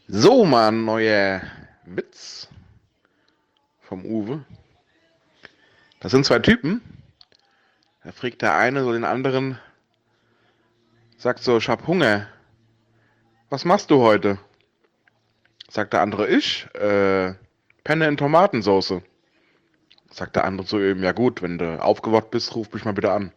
So, mal ein neuer Witz vom Uwe. Das sind zwei Typen. Da fragt der eine so den anderen, sagt so, ich hab Hunger. Was machst du heute? Sagt der andere, Penne in Tomatensauce. Sagt der andere zu ihm, ja gut, wenn du aufgewacht bist, ruf mich mal bitte an.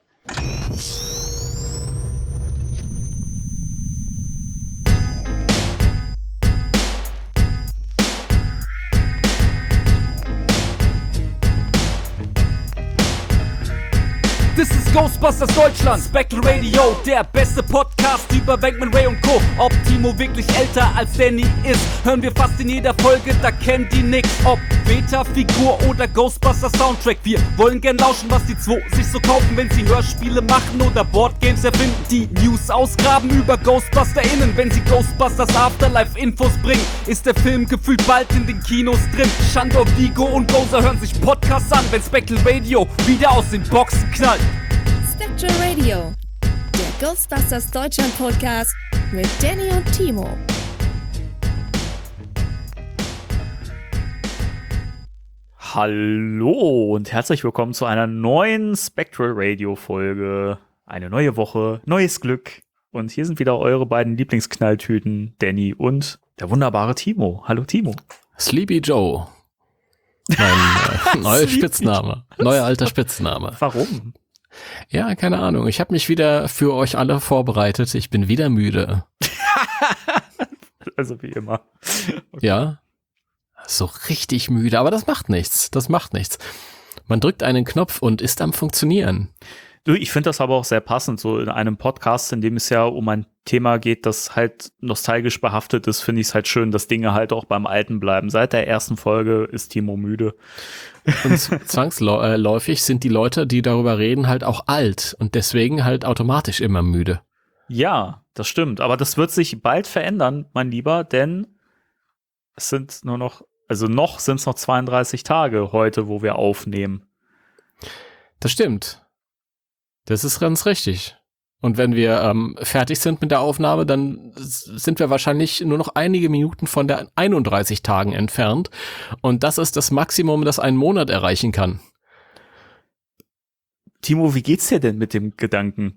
This is Ghostbusters Deutschland, Spectral Radio, der beste Podcast über Venkman, Ray und Co. Ob Timo wirklich älter als Danny ist, hören wir fast in jeder Folge, da kennen die nix. Ob Beta-Figur oder Ghostbusters Soundtrack, wir wollen gern lauschen, was die zwei sich so kaufen, wenn sie Hörspiele machen oder Boardgames erfinden. Die News ausgraben über GhostbusterInnen, wenn sie Ghostbusters Afterlife Infos bringen, ist der Film gefühlt bald in den Kinos drin. Shandor, Vigo und Gozer hören sich Podcasts an, wenn Spectral Radio wieder aus den Boxen knallt. Spectral Radio, der Ghostbusters Deutschland Podcast mit Danny und Timo. Hallo und herzlich willkommen zu einer neuen Spectral Radio Folge. Eine neue Woche, neues Glück. Und hier sind wieder eure beiden Lieblingsknalltüten, Danny und der wunderbare Timo. Hallo Timo. Sleepy Joe. Mein neuer Spitzname. Neuer alter Spitzname. Warum? Ja, keine Ahnung. Ich habe mich wieder für euch alle vorbereitet. Ich bin wieder müde. Also wie immer. Okay. Ja, so richtig müde. Aber das macht nichts. Das macht nichts. Man drückt einen Knopf und ist am Funktionieren. Du, ich finde das aber auch sehr passend, so in einem Podcast, in dem es ja um ein Thema geht, das halt nostalgisch behaftet ist, finde ich es halt schön, dass Dinge halt auch beim Alten bleiben. Seit der ersten Folge ist Timo müde. Und zwangsläufig sind die Leute, die darüber reden, halt auch alt und deswegen halt automatisch immer müde. Ja, das stimmt. Aber das wird sich bald verändern, mein Lieber, denn es sind nur noch, noch sind es noch 32 Tage heute, wo wir aufnehmen. Das stimmt. Das ist ganz richtig. Und wenn wir fertig sind mit der Aufnahme, dann sind wir wahrscheinlich nur noch einige Minuten von der 31 Tagen entfernt. Und das ist das Maximum, das ein Monat erreichen kann. Timo, wie geht's dir denn mit dem Gedanken?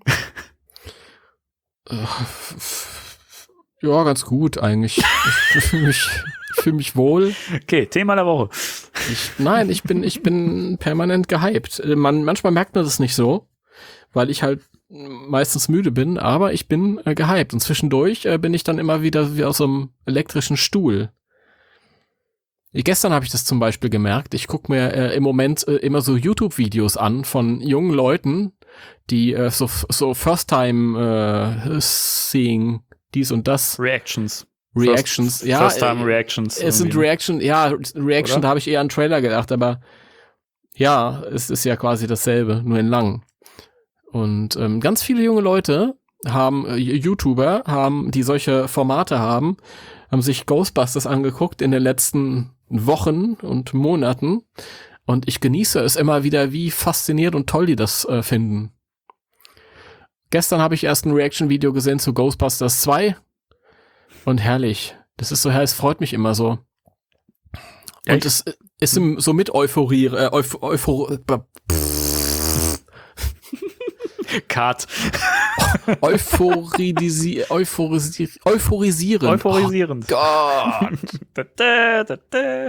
Ja, ganz gut eigentlich. Ich fühle mich wohl. Okay, Thema der Woche. Ich bin permanent gehypt. Manchmal merkt man das nicht so, weil ich halt meistens müde bin, aber ich bin gehypt. Und zwischendurch bin ich dann immer wieder wie aus so einem elektrischen Stuhl. Gestern habe ich das zum Beispiel gemerkt. Ich gucke mir im Moment immer so YouTube-Videos an von jungen Leuten, die so First-Time seeing dies und das. Reactions. Ja. First-Time-Reactions. Es sind Reaction, Oder? Da habe ich eher an Trailer gedacht, aber ja, es ist ja quasi dasselbe, nur in lang. Und ganz viele junge Leute YouTuber die solche Formate haben sich Ghostbusters angeguckt in den letzten Wochen und Monaten. Und ich genieße es immer wieder, wie fasziniert und toll die das finden. Gestern habe ich erst ein Reaction-Video gesehen zu Ghostbusters 2. Und herrlich. Das ist so, es freut mich immer so. Ja, und es ist so mit Euphorie, Cut. Euphorisierend. Euphorisierend. Oh Gott.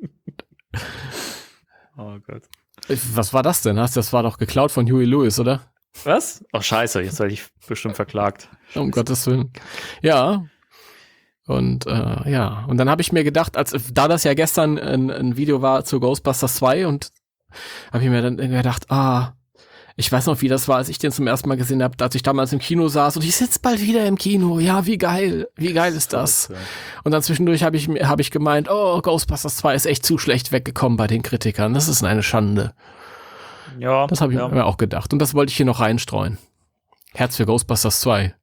Oh Gott. Was war das denn? Das war doch geklaut von Huey Lewis, oder? Was? Oh, scheiße, jetzt werde ich bestimmt verklagt. Um Gottes Willen. Ja. Und und dann habe ich mir gedacht, da das ja gestern ein Video war zu Ghostbusters 2 und habe ich mir dann gedacht, ich weiß noch, wie das war, als ich den zum ersten Mal gesehen habe, als ich damals im Kino saß und ich sitze bald wieder im Kino. Ja, wie geil ist das? Und dann zwischendurch habe ich gemeint, Ghostbusters 2 ist echt zu schlecht weggekommen bei den Kritikern. Das ist eine Schande. Ja. Das habe ich mir auch gedacht. Und das wollte ich hier noch reinstreuen. Herz für Ghostbusters 2.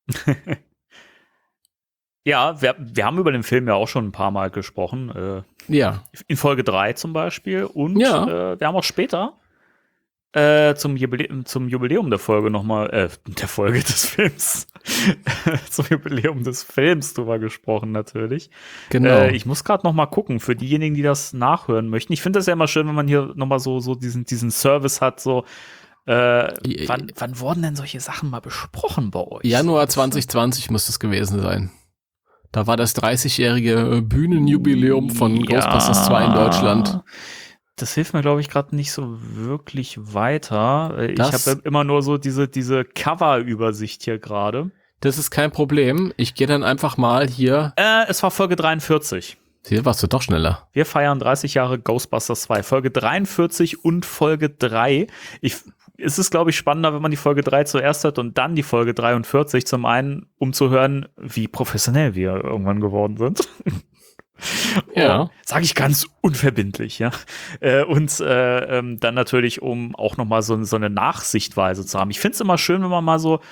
Ja, wir haben über den Film ja auch schon ein paar Mal gesprochen. Ja. In Folge 3 zum Beispiel. Und ja. Wir haben auch später zum Jubiläum der Folge nochmal, der Folge des Films, zum Jubiläum des Films drüber gesprochen natürlich. Genau. Ich muss gerade nochmal gucken, für diejenigen, die das nachhören möchten. Ich finde das ja immer schön, wenn man hier nochmal so diesen Service hat, so wann wurden denn solche Sachen mal besprochen bei euch? Januar 2020 muss es gewesen sein. Da war das 30-jährige Bühnenjubiläum von Ghostbusters 2 in Deutschland. Das hilft mir, glaube ich, gerade nicht so wirklich weiter. Ich habe immer nur so diese Cover-Übersicht hier gerade. Das ist kein Problem. Ich gehe dann einfach mal hier. Es war Folge 43. Hier warst du doch schneller. Wir feiern 30 Jahre Ghostbusters 2. Folge 43 und Folge 3. Es ist, glaube ich, spannender, wenn man die Folge 3 zuerst hört und dann die Folge 43. Zum einen, um zu hören, wie professionell wir irgendwann geworden sind. Ja. Sage ich ganz unverbindlich, ja. Und dann natürlich, um auch noch mal so eine Nachsichtweise zu haben. Ich finde es immer schön, wenn man mal so,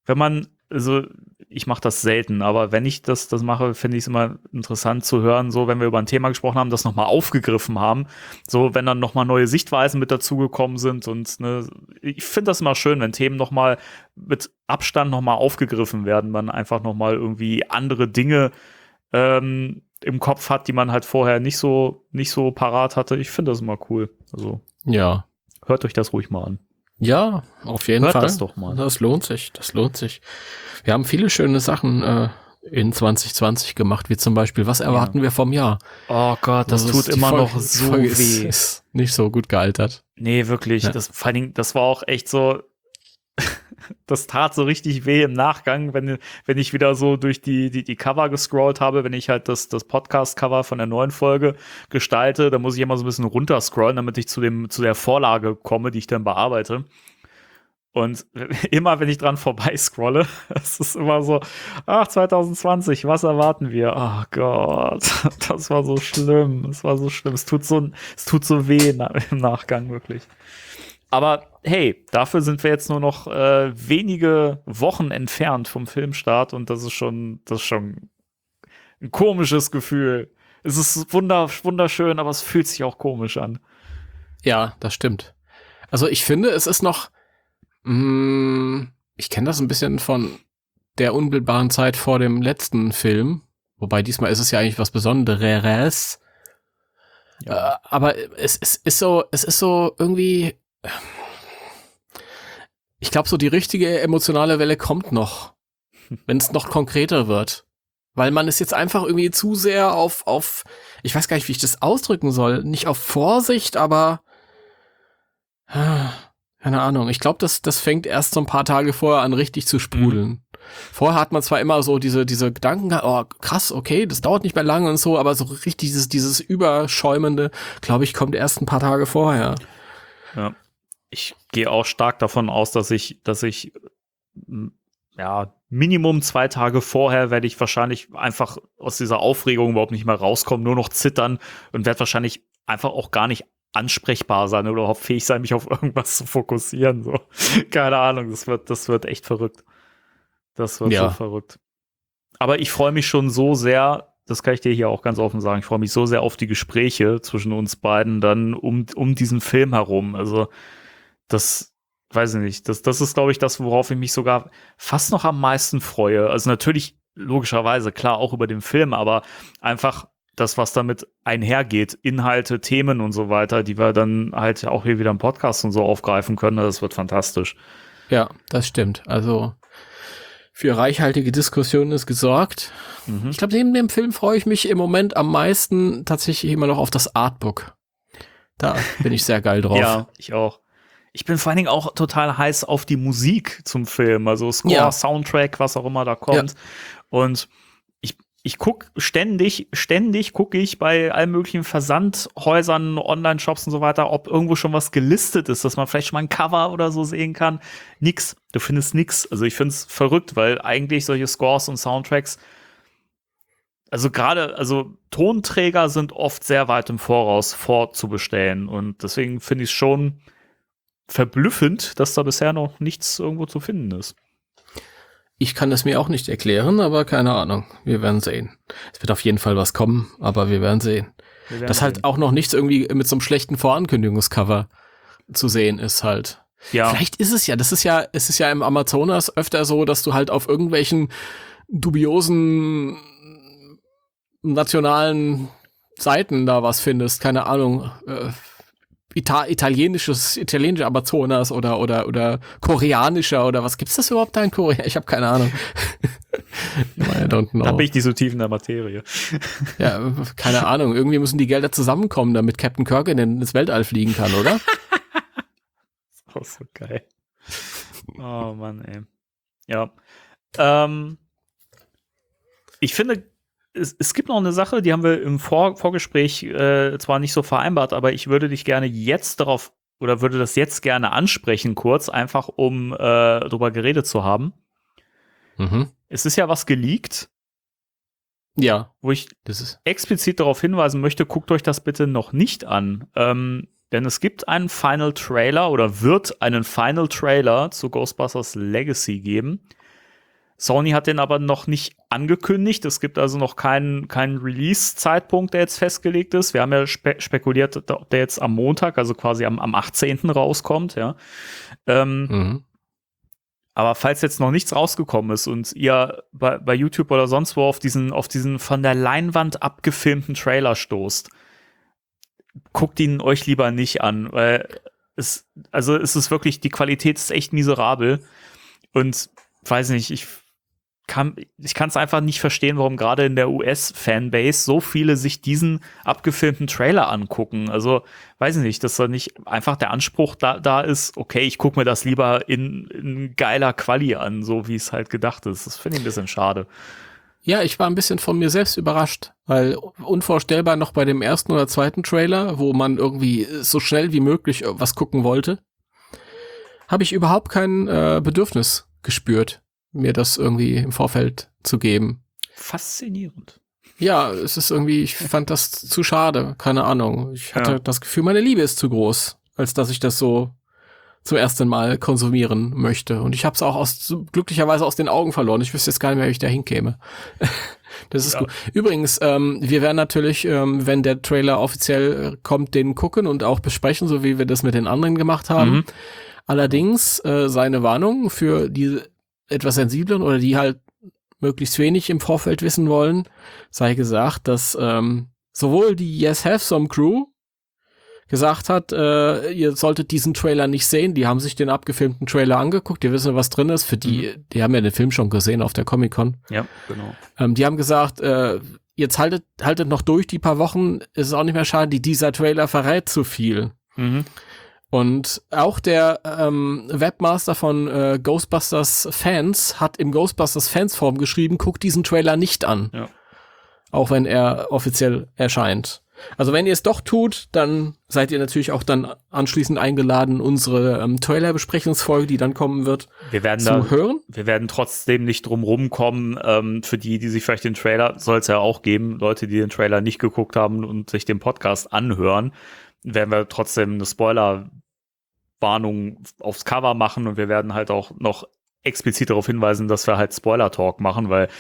ich mache das selten, aber wenn ich das mache, finde ich es immer interessant zu hören, so wenn wir über ein Thema gesprochen haben, das nochmal aufgegriffen haben, so wenn dann nochmal neue Sichtweisen mit dazugekommen sind und ne, ich finde das immer schön, wenn Themen nochmal mit Abstand nochmal aufgegriffen werden, man einfach nochmal irgendwie andere Dinge im Kopf hat, die man halt vorher nicht so parat hatte. Ich finde das immer cool. Also ja, hört euch das ruhig mal an. Ja, auf jeden Hört Fall. das doch mal. Das lohnt sich. Wir haben viele schöne Sachen in 2020 gemacht, wie zum Beispiel, was erwarten wir vom Jahr? Oh Gott, das tut immer noch so Folge weh. Ist nicht so gut gealtert. Nee, wirklich. Ja. Vor allen Dingen, das war auch echt so, das tat so richtig weh im Nachgang, wenn ich wieder so durch die Cover gescrollt habe, wenn ich halt das Podcast-Cover von der neuen Folge gestalte, dann muss ich immer so ein bisschen runterscrollen, damit ich zu der Vorlage komme, die ich dann bearbeite. Und immer, wenn ich dran vorbei scrolle, es ist immer so, 2020, was erwarten wir? Oh Gott, das war so schlimm. Es tut so weh im Nachgang, wirklich. Aber hey, dafür sind wir jetzt nur noch wenige Wochen entfernt vom Filmstart und das ist schon ein komisches Gefühl. Es ist wunderschön, aber es fühlt sich auch komisch an. Ja, das stimmt. Also ich finde, es ist noch, ich kenne das ein bisschen von der unmittelbaren Zeit vor dem letzten Film, wobei diesmal ist es ja eigentlich was Besonderes. Ja. Aber es ist so irgendwie, ich glaube, so die richtige emotionale Welle kommt noch, wenn es noch konkreter wird. Weil man ist jetzt einfach irgendwie zu sehr auf, ich weiß gar nicht, wie ich das ausdrücken soll, nicht auf Vorsicht, aber keine Ahnung. Ich glaube, das fängt erst so ein paar Tage vorher an, richtig zu sprudeln. Vorher hat man zwar immer so diese Gedanken, oh krass, okay, das dauert nicht mehr lange und so, aber so richtig dieses Überschäumende, glaube ich, kommt erst ein paar Tage vorher. Ja. Ich gehe auch stark davon aus, dass ich Minimum 2 Tage vorher werde ich wahrscheinlich einfach aus dieser Aufregung überhaupt nicht mehr rauskommen, nur noch zittern und werde wahrscheinlich einfach auch gar nicht ansprechbar sein oder überhaupt fähig sein, mich auf irgendwas zu fokussieren. So. Keine Ahnung, das wird echt verrückt. Das wird so verrückt. Aber ich freue mich schon so sehr, das kann ich dir hier auch ganz offen sagen, ich freue mich so sehr auf die Gespräche zwischen uns beiden dann um diesen Film herum. Also das, weiß ich nicht, das ist, glaube ich, das, worauf ich mich sogar fast noch am meisten freue. Also natürlich, logischerweise, klar, auch über den Film, aber einfach das, was damit einhergeht, Inhalte, Themen und so weiter, die wir dann halt auch hier wieder im Podcast und so aufgreifen können, das wird fantastisch. Ja, das stimmt. Also für reichhaltige Diskussionen ist gesorgt. Ich glaube, neben dem Film freue ich mich im Moment am meisten tatsächlich immer noch auf das Artbook. Da bin ich sehr geil drauf. Ja, ich auch. Ich bin vor allen Dingen auch total heiß auf die Musik zum Film, also Score, Soundtrack, was auch immer da kommt. Ja. Und ich gucke ständig gucke ich bei allen möglichen Versandhäusern, Online-Shops und so weiter, ob irgendwo schon was gelistet ist, dass man vielleicht schon mal ein Cover oder so sehen kann. Nix. Du findest nix. Also ich finde es verrückt, weil eigentlich solche Scores und Soundtracks, also Tonträger sind oft sehr weit im Voraus vorzubestellen und deswegen finde ich es schon verblüffend, dass da bisher noch nichts irgendwo zu finden ist. Ich kann es mir auch nicht erklären, aber keine Ahnung. Wir werden sehen. Es wird auf jeden Fall was kommen, aber wir werden sehen. Das ist halt auch noch nichts irgendwie mit so einem schlechten Vorankündigungscover. zu sehen ist halt. Ja. Vielleicht ist es ist ja im Amazonas öfter so, dass du halt auf irgendwelchen dubiosen nationalen Seiten da was findest, keine Ahnung, italienische Amazonas oder koreanischer oder was gibt's das überhaupt da in Korea? Ich habe keine Ahnung. I don't know. Da bin ich nicht so tief in der Materie. Ja, keine Ahnung. Irgendwie müssen die Gelder zusammenkommen, damit Captain Kirk ins Weltall fliegen kann, oder? Auch so geil. Oh Mann, ey. Ja. Ich finde, es gibt noch eine Sache, die haben wir im Vorgespräch zwar nicht so vereinbart, aber ich würde dich gerne jetzt darauf oder würde das jetzt gerne ansprechen, kurz, einfach um drüber geredet zu haben. Mhm. Es ist ja was geleakt, Ja, wo ich das ist. explizit darauf hinweisen möchte, guckt euch das bitte noch nicht an. Denn es gibt einen Final Trailer oder wird einen Final Trailer zu Ghostbusters Legacy geben. Sony hat den aber noch nicht angekündigt. Es gibt also noch keinen Release-Zeitpunkt, der jetzt festgelegt ist. Wir haben ja spekuliert, ob der jetzt am Montag, also quasi am 18. rauskommt. Ja. Aber falls jetzt noch nichts rausgekommen ist und ihr bei YouTube oder sonst wo auf diesen von der Leinwand abgefilmten Trailer stoßt, guckt ihn euch lieber nicht an, weil es ist wirklich, die Qualität ist echt miserabel und weiß nicht, ich kann es einfach nicht verstehen, warum gerade in der US-Fanbase so viele sich diesen abgefilmten Trailer angucken. Also, weiß ich nicht, dass da nicht einfach der Anspruch da ist, okay, ich gucke mir das lieber in geiler Quali an, so wie es halt gedacht ist. Das finde ich ein bisschen schade. Ja, ich war ein bisschen von mir selbst überrascht, weil unvorstellbar noch bei dem ersten oder zweiten Trailer, wo man irgendwie so schnell wie möglich was gucken wollte, habe ich überhaupt kein Bedürfnis gespürt, mir das irgendwie im Vorfeld zu geben. Faszinierend. Ja, es ist irgendwie, ich fand das zu schade, keine Ahnung. Ich hatte das Gefühl, meine Liebe ist zu groß, als dass ich das so zum ersten Mal konsumieren möchte. Und ich habe es auch glücklicherweise aus den Augen verloren. Ich wüsste jetzt gar nicht mehr, wie ich da hinkäme. Das ist gut. Übrigens, wir werden natürlich, wenn der Trailer offiziell kommt, den gucken und auch besprechen, so wie wir das mit den anderen gemacht haben. Mhm. Allerdings seine Warnung für die etwas sensiblen oder die halt möglichst wenig im Vorfeld wissen wollen, sei gesagt, dass sowohl die Yes Have Some Crew gesagt hat, ihr solltet diesen Trailer nicht sehen. Die haben sich den abgefilmten Trailer angeguckt, die wissen, was drin ist. Für die haben ja den Film schon gesehen auf der Comic-Con. Ja, genau. Die haben gesagt, jetzt haltet noch durch die paar Wochen, ist es auch nicht mehr schade, dieser Trailer verrät zu viel. Mhm. Und auch der Webmaster von Ghostbusters Fans hat im Ghostbusters Fans Forum geschrieben, guckt diesen Trailer nicht an. Ja. Auch wenn er offiziell erscheint. Also wenn ihr es doch tut, dann seid ihr natürlich auch dann anschließend eingeladen, unsere Trailer-Besprechungsfolge, die dann kommen wird, zu hören. Wir werden trotzdem nicht drum rumkommen, für die sich vielleicht den Trailer, soll es ja auch geben, Leute, die den Trailer nicht geguckt haben und sich den Podcast anhören, werden wir trotzdem eine Spoiler-Warnung aufs Cover machen und wir werden halt auch noch explizit darauf hinweisen, dass wir halt Spoiler-Talk machen, weil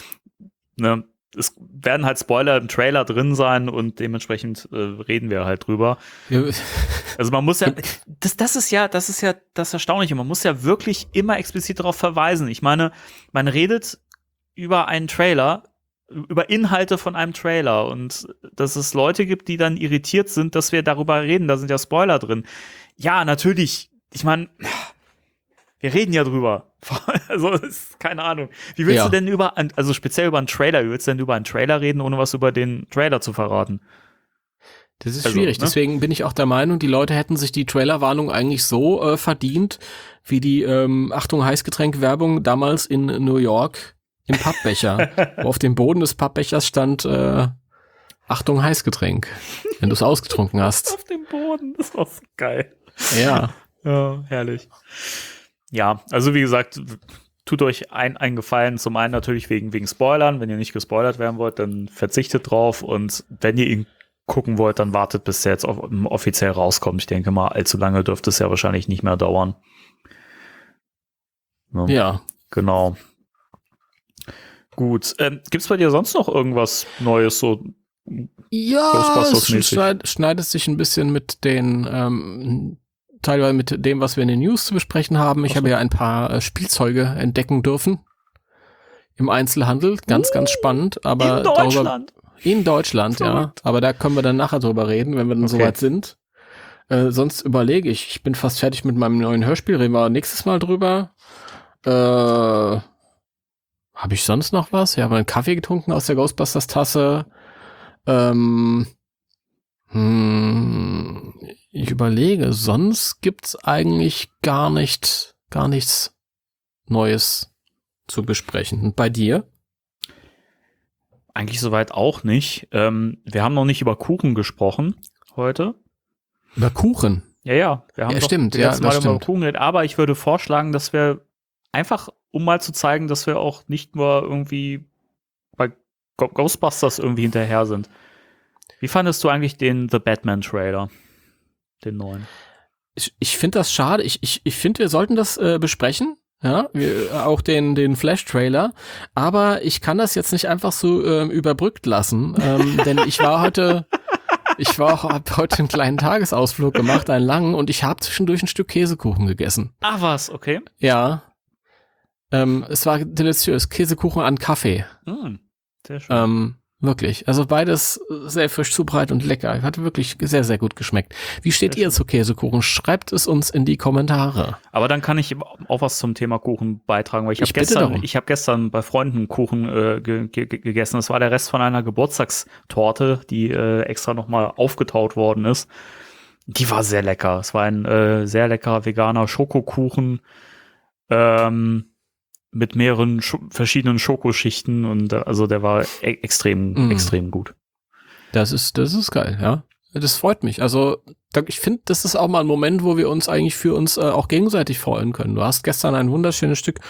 es werden halt Spoiler im Trailer drin sein und dementsprechend reden wir halt drüber. Ja. Also man muss ja, das ist ja das Erstaunliche, man muss ja wirklich immer explizit darauf verweisen. Ich meine, man redet über einen Trailer, über Inhalte von einem Trailer und dass es Leute gibt, die dann irritiert sind, dass wir darüber reden, da sind ja Spoiler drin. Ja, natürlich, ich meine, wir reden ja drüber. Also, keine Ahnung. Wie willst du denn also speziell über einen Trailer, wie willst du denn über einen Trailer reden, ohne was über den Trailer zu verraten? Das ist schwierig. Deswegen bin ich auch der Meinung, die Leute hätten sich die Trailerwarnung eigentlich so verdient, wie die Achtung Heißgetränk-Werbung damals in New York im Pappbecher. Wo auf dem Boden des Pappbechers stand Achtung Heißgetränk, wenn du es ausgetrunken hast. Auf dem Boden, das war so geil. Ja. Ja, herrlich. Ja, also wie gesagt, tut euch einen Gefallen, zum einen natürlich wegen Spoilern. Wenn ihr nicht gespoilert werden wollt, dann verzichtet drauf und wenn ihr ihn gucken wollt, dann wartet, bis der jetzt offiziell rauskommt. Ich denke mal, allzu lange dürfte es ja wahrscheinlich nicht mehr dauern. Ja. Genau. Gut. Gibt's bei dir sonst noch irgendwas Neues so? Ja, es schneidet sich ein bisschen mit den teilweise mit dem, was wir in den News zu besprechen haben. Ich habe ja ein paar Spielzeuge entdecken dürfen im Einzelhandel. Ganz, ganz spannend. Aber in Deutschland? In Deutschland, ja. Aber da können wir dann nachher drüber reden, wenn wir dann soweit sind. Sonst überlege ich bin fast fertig mit meinem neuen Hörspiel, reden wir nächstes Mal drüber. Habe ich sonst noch was? Ja, habe einen Kaffee getrunken aus der Ghostbusters-Tasse. Ich überlege, sonst gibt's eigentlich gar nichts Neues zu besprechen. Und bei dir? Eigentlich soweit auch nicht. Wir haben noch nicht über Kuchen gesprochen heute. Über Kuchen? Ja. Wir haben stimmt. das letzte Mal über Kuchen geredet. Aber ich würde vorschlagen, dass wir einfach, um mal zu zeigen, dass wir auch nicht nur irgendwie bei Ghostbusters irgendwie hinterher sind. Wie fandest du eigentlich den The Batman-Trailer? Den neuen? Ich finde das schade. Ich finde, wir sollten das besprechen. Ja, auch den Flash-Trailer. Aber ich kann das jetzt nicht einfach so überbrückt lassen. Denn ich habe heute einen kleinen Tagesausflug gemacht, einen langen, und ich habe zwischendurch ein Stück Käsekuchen gegessen. Ach was, okay. Ja. Es war deliziös. Käsekuchen an Kaffee. Sehr schön. Wirklich. Also beides sehr frisch zubereitet und lecker. Hat wirklich sehr, sehr gut geschmeckt. Wie steht ihr zu Käsekuchen? Schreibt es uns in die Kommentare. Aber dann kann ich auch was zum Thema Kuchen beitragen, weil ich habe gestern bei Freunden Kuchen gegessen. Das war der Rest von einer Geburtstagstorte, die extra nochmal aufgetaut worden ist. Die war sehr lecker. Es war ein sehr leckerer veganer Schokokuchen mit mehreren verschiedenen Schokoschichten, und also der war extrem gut. Das ist geil, ja. Das freut mich. Also ich finde, das ist auch mal ein Moment, wo wir uns eigentlich für uns auch gegenseitig freuen können. Du hast gestern ein wunderschönes Stück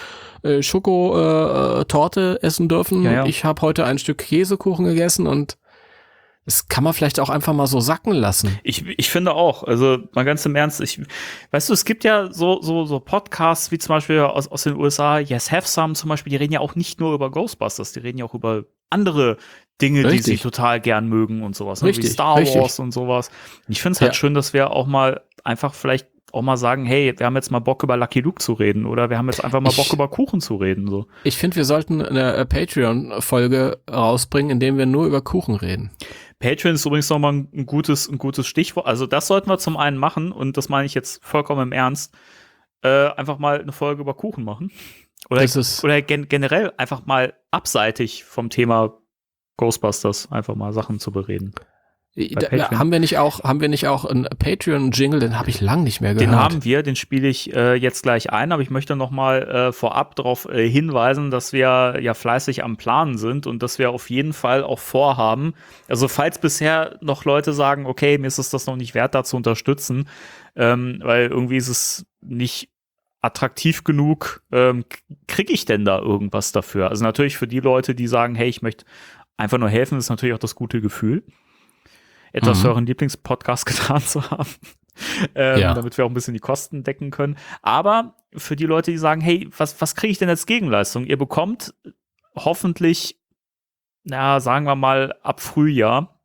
Schokotorte essen dürfen. Ja. Ich habe heute ein Stück Käsekuchen gegessen, und das kann man vielleicht auch einfach mal so sacken lassen. Ich finde auch, also mal ganz im Ernst, weißt du, es gibt ja so Podcasts wie zum Beispiel aus den USA, Yes Have Some zum Beispiel, die reden ja auch nicht nur über Ghostbusters, die reden ja auch über andere Dinge, die sie total gern mögen und sowas, ne? Wie Star Wars und sowas. Und ich finde es halt schön, dass wir auch mal einfach vielleicht auch mal sagen, hey, wir haben jetzt mal Bock über Lucky Luke zu reden, oder wir haben jetzt einfach mal Bock über Kuchen zu reden. So. Ich finde, wir sollten eine Patreon-Folge rausbringen, in der wir nur über Kuchen reden. Patreon ist übrigens nochmal ein gutes Stichwort. Also das sollten wir zum einen machen, und das meine ich jetzt vollkommen im Ernst, einfach mal eine Folge über Kuchen machen. Oder generell einfach mal abseitig vom Thema Ghostbusters einfach mal Sachen zu bereden. Haben wir nicht auch einen Patreon-Jingle, den habe ich lang nicht mehr gehört. Den haben wir, den spiele ich jetzt gleich ein, aber ich möchte noch mal vorab darauf hinweisen, dass wir ja fleißig am Planen sind und dass wir auf jeden Fall auch vorhaben, also falls bisher noch Leute sagen, okay, mir ist es das noch nicht wert, da zu unterstützen, weil irgendwie ist es nicht attraktiv genug, kriege ich denn da irgendwas dafür? Also natürlich für die Leute, die sagen, hey, ich möchte einfach nur helfen, ist natürlich auch das gute Gefühl, etwas für euren Lieblingspodcast getan zu haben, damit wir auch ein bisschen die Kosten decken können. Aber für die Leute, die sagen, hey, was kriege ich denn als Gegenleistung? Ihr bekommt hoffentlich, sagen wir mal, ab Frühjahr,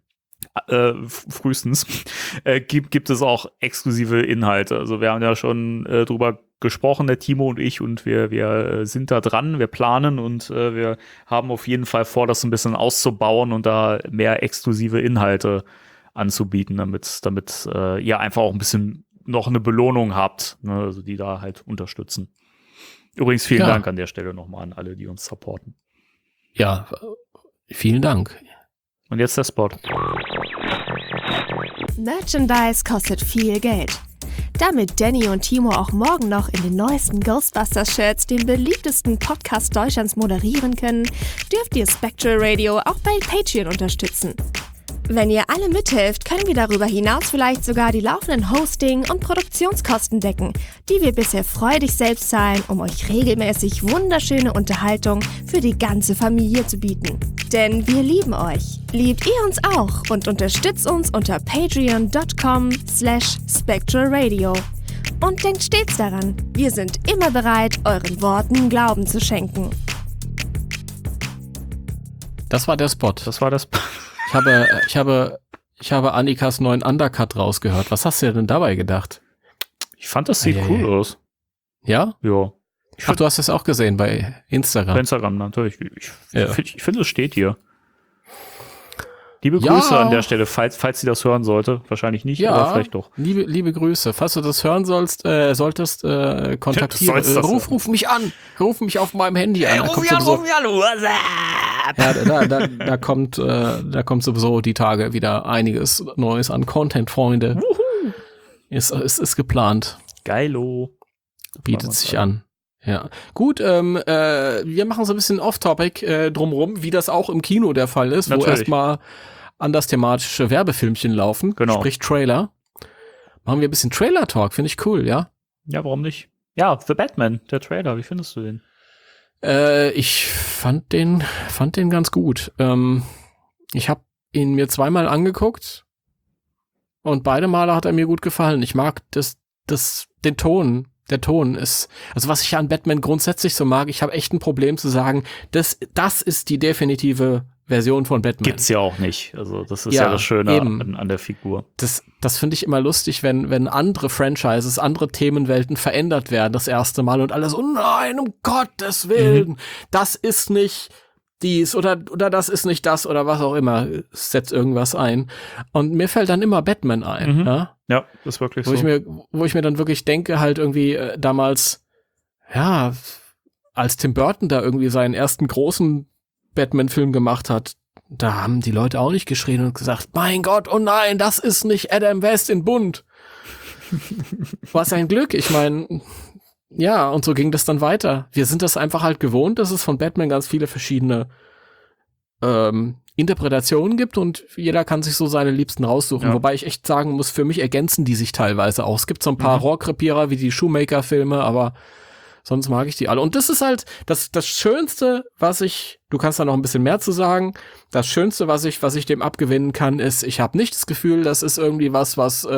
frühestens, gibt es auch exklusive Inhalte. Also wir haben ja schon drüber gesprochen, der Timo und ich, und wir sind da dran, wir planen, und wir haben auf jeden Fall vor, das ein bisschen auszubauen und da mehr exklusive Inhalte anzubieten, damit ihr einfach auch ein bisschen noch eine Belohnung habt, ne, also die da halt unterstützen. Übrigens vielen Dank an der Stelle nochmal an alle, die uns supporten. Ja, vielen Dank. Und jetzt der Spot. Merchandise kostet viel Geld. Damit Danny und Timo auch morgen noch in den neuesten Ghostbusters-Shirts den beliebtesten Podcast Deutschlands moderieren können, dürft ihr Spectral Radio auch bei Patreon unterstützen. Wenn ihr alle mithelft, können wir darüber hinaus vielleicht sogar die laufenden Hosting- und Produktionskosten decken, die wir bisher freudig selbst zahlen, um euch regelmäßig wunderschöne Unterhaltung für die ganze Familie zu bieten. Denn wir lieben euch. Liebt ihr uns auch und unterstützt uns unter patreon.com/spectralradio. Und denkt stets daran, wir sind immer bereit, euren Worten Glauben zu schenken. Das war der Spot. Ich habe Annikas neuen Undercut rausgehört. Was hast du denn dabei gedacht? Ich fand, das sieht cool aus. Ja? Ja. Ach, du hast das auch gesehen bei Instagram. Bei Instagram natürlich. Ich Ja. finde, es steht hier. Liebe Grüße an der Stelle, falls sie das hören sollte. Wahrscheinlich nicht, aber vielleicht doch. Liebe Grüße. Falls du das hören solltest, kontaktiere. Ruf mich an. Ruf mich auf meinem Handy an. Da kommt sowieso die Tage wieder einiges Neues an Content, Freunde. Es ist geplant. Geilo. Bietet sich an. Ja. Gut, wir machen so ein bisschen Off-Topic drumrum, wie das auch im Kino der Fall ist, Natürlich. wo erstmal anders thematische Werbefilmchen laufen, Genau. sprich Trailer. Machen wir ein bisschen Trailer-Talk, finde ich cool, ja? Ja, warum nicht? Ja, The Batman, der Trailer, wie findest du den? Ich fand den ganz gut. Ich habe ihn mir zweimal angeguckt und beide Male hat er mir gut gefallen. Ich mag den Ton. Der Ton ist, also was ich ja an Batman grundsätzlich so mag, ich habe echt ein Problem zu sagen, das ist die definitive Version von Batman. Gibt's ja auch nicht. Also das ist ja das Schöne an der Figur. Das finde ich immer lustig, wenn andere Franchises, andere Themenwelten verändert werden das erste Mal und alles, oh nein, um Gottes Willen, das ist nicht dies oder das ist nicht das oder was auch immer, setzt irgendwas ein. Und mir fällt dann immer Batman ein. Ja? Ja, das ist wirklich Wo so. ich mir dann wirklich denke, halt irgendwie damals, ja, als Tim Burton da irgendwie seinen ersten großen Batman-Film gemacht hat, da haben die Leute auch nicht geschrien und gesagt, mein Gott, oh nein, das ist nicht Adam West in bunt. Was ein Glück, ich meine, ja, und so ging das dann weiter. Wir sind das einfach halt gewohnt, dass es von Batman ganz viele verschiedene Interpretationen gibt und jeder kann sich so seine Liebsten raussuchen. Ja. Wobei ich echt sagen muss, für mich ergänzen die sich teilweise auch. Es gibt so ein paar Rohrkrepierer wie die Shoemaker-Filme, aber sonst mag ich die alle. Und das ist halt das Schönste, du kannst da noch ein bisschen mehr zu sagen, das Schönste, was ich dem abgewinnen kann, ist, ich habe nicht das Gefühl, das ist irgendwie was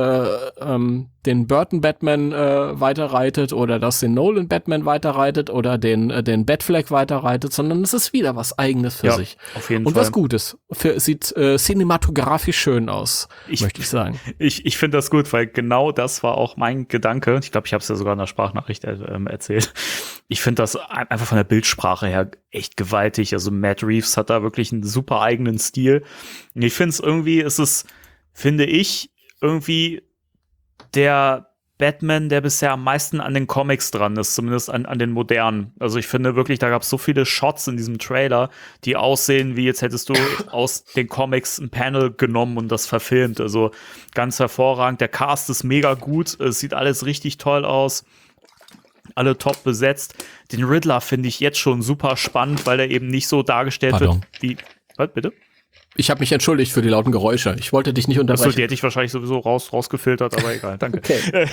den Burton-Batman weiterreitet oder das den Nolan-Batman weiterreitet oder den Batfleck weiterreitet, sondern es ist wieder was Eigenes für sich. Auf jeden Und Fall. was Gutes. Sieht cinematografisch schön aus, möchte ich sagen. Ich finde das gut, weil genau das war auch mein Gedanke. Ich glaube, ich habe es ja sogar in der Sprachnachricht erzählt. Ich finde das einfach von der Bildsprache her echt gewaltig. Also Matt Reeves hat da wirklich einen super eigenen Stil. Und ich finde es irgendwie, finde ich, irgendwie der Batman, der bisher am meisten an den Comics dran ist, zumindest an den modernen. Also ich finde wirklich, da gab es so viele Shots in diesem Trailer, die aussehen, wie jetzt hättest du aus den Comics ein Panel genommen und das verfilmt. Also ganz hervorragend. Der Cast ist mega gut. Es sieht alles richtig toll aus. Alle top besetzt. Den Riddler finde ich jetzt schon super spannend, weil er eben nicht so dargestellt wird wie. Was, bitte? Ich habe mich entschuldigt für die lauten Geräusche. Ich wollte dich nicht unterbrechen. Achso, die hätte ich wahrscheinlich sowieso rausgefiltert, aber egal, danke. Okay.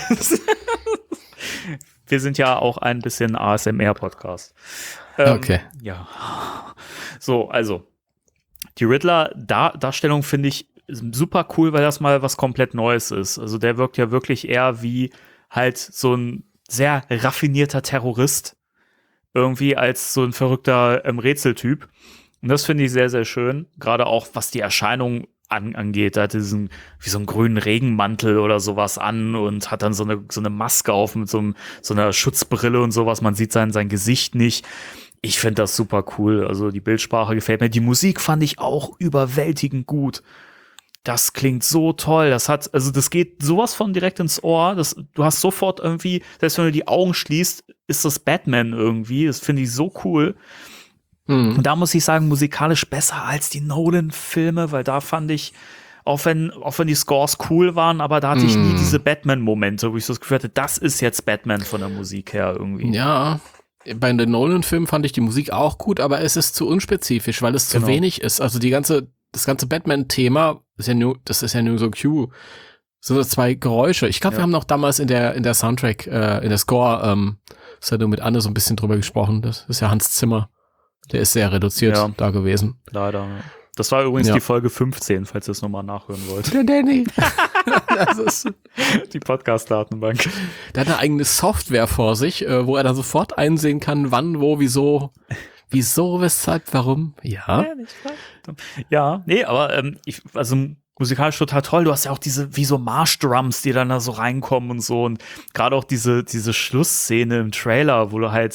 Wir sind ja auch ein bisschen ASMR-Podcast. Okay. Ja. So, also, die Riddler-Darstellung finde ich super cool, weil das mal was komplett Neues ist. Also der wirkt ja wirklich eher wie halt so ein sehr raffinierter Terrorist irgendwie als so ein verrückter Rätseltyp. Und das finde ich sehr, sehr schön. Gerade auch, was die Erscheinung angeht. Da hat er wie so einen grünen Regenmantel oder sowas an und hat dann so eine Maske auf mit so einer Schutzbrille und sowas. Man sieht sein Gesicht nicht. Ich finde das super cool. Also die Bildsprache gefällt mir. Die Musik fand ich auch überwältigend gut. Das klingt so toll. Das geht sowas von direkt ins Ohr. Du hast sofort irgendwie, selbst wenn du die Augen schließt, ist das Batman irgendwie. Das finde ich so cool. Und da muss ich sagen, musikalisch besser als die Nolan-Filme, weil da fand ich, auch wenn die Scores cool waren, aber da hatte ich nie diese Batman-Momente, wo ich so das Gefühl hatte, das ist jetzt Batman von der Musik her irgendwie. Ja, bei den Nolan-Filmen fand ich die Musik auch gut, aber es ist zu unspezifisch, weil es zu wenig ist. Also das ganze Batman-Thema ist ja nur so Q. So 2 Geräusche. Ich glaube, wir haben noch damals in der Soundtrack, in der Score-Sendung mit Anne so ein bisschen drüber gesprochen. Das ist ja Hans Zimmer. Der ist sehr reduziert da gewesen. Leider. Das war übrigens die Folge 15, falls ihr es nochmal nachhören wollt. Der Danny. Das ist die Podcast-Datenbank. Der hat eine eigene Software vor sich, wo er dann sofort einsehen kann, wann, wo, wieso, weshalb, warum. Ja. Ja, nee, aber musikalisch total toll. Du hast ja auch diese, wie so Marschdrums, die dann da so reinkommen und so. Und gerade auch diese Schlussszene im Trailer, wo du halt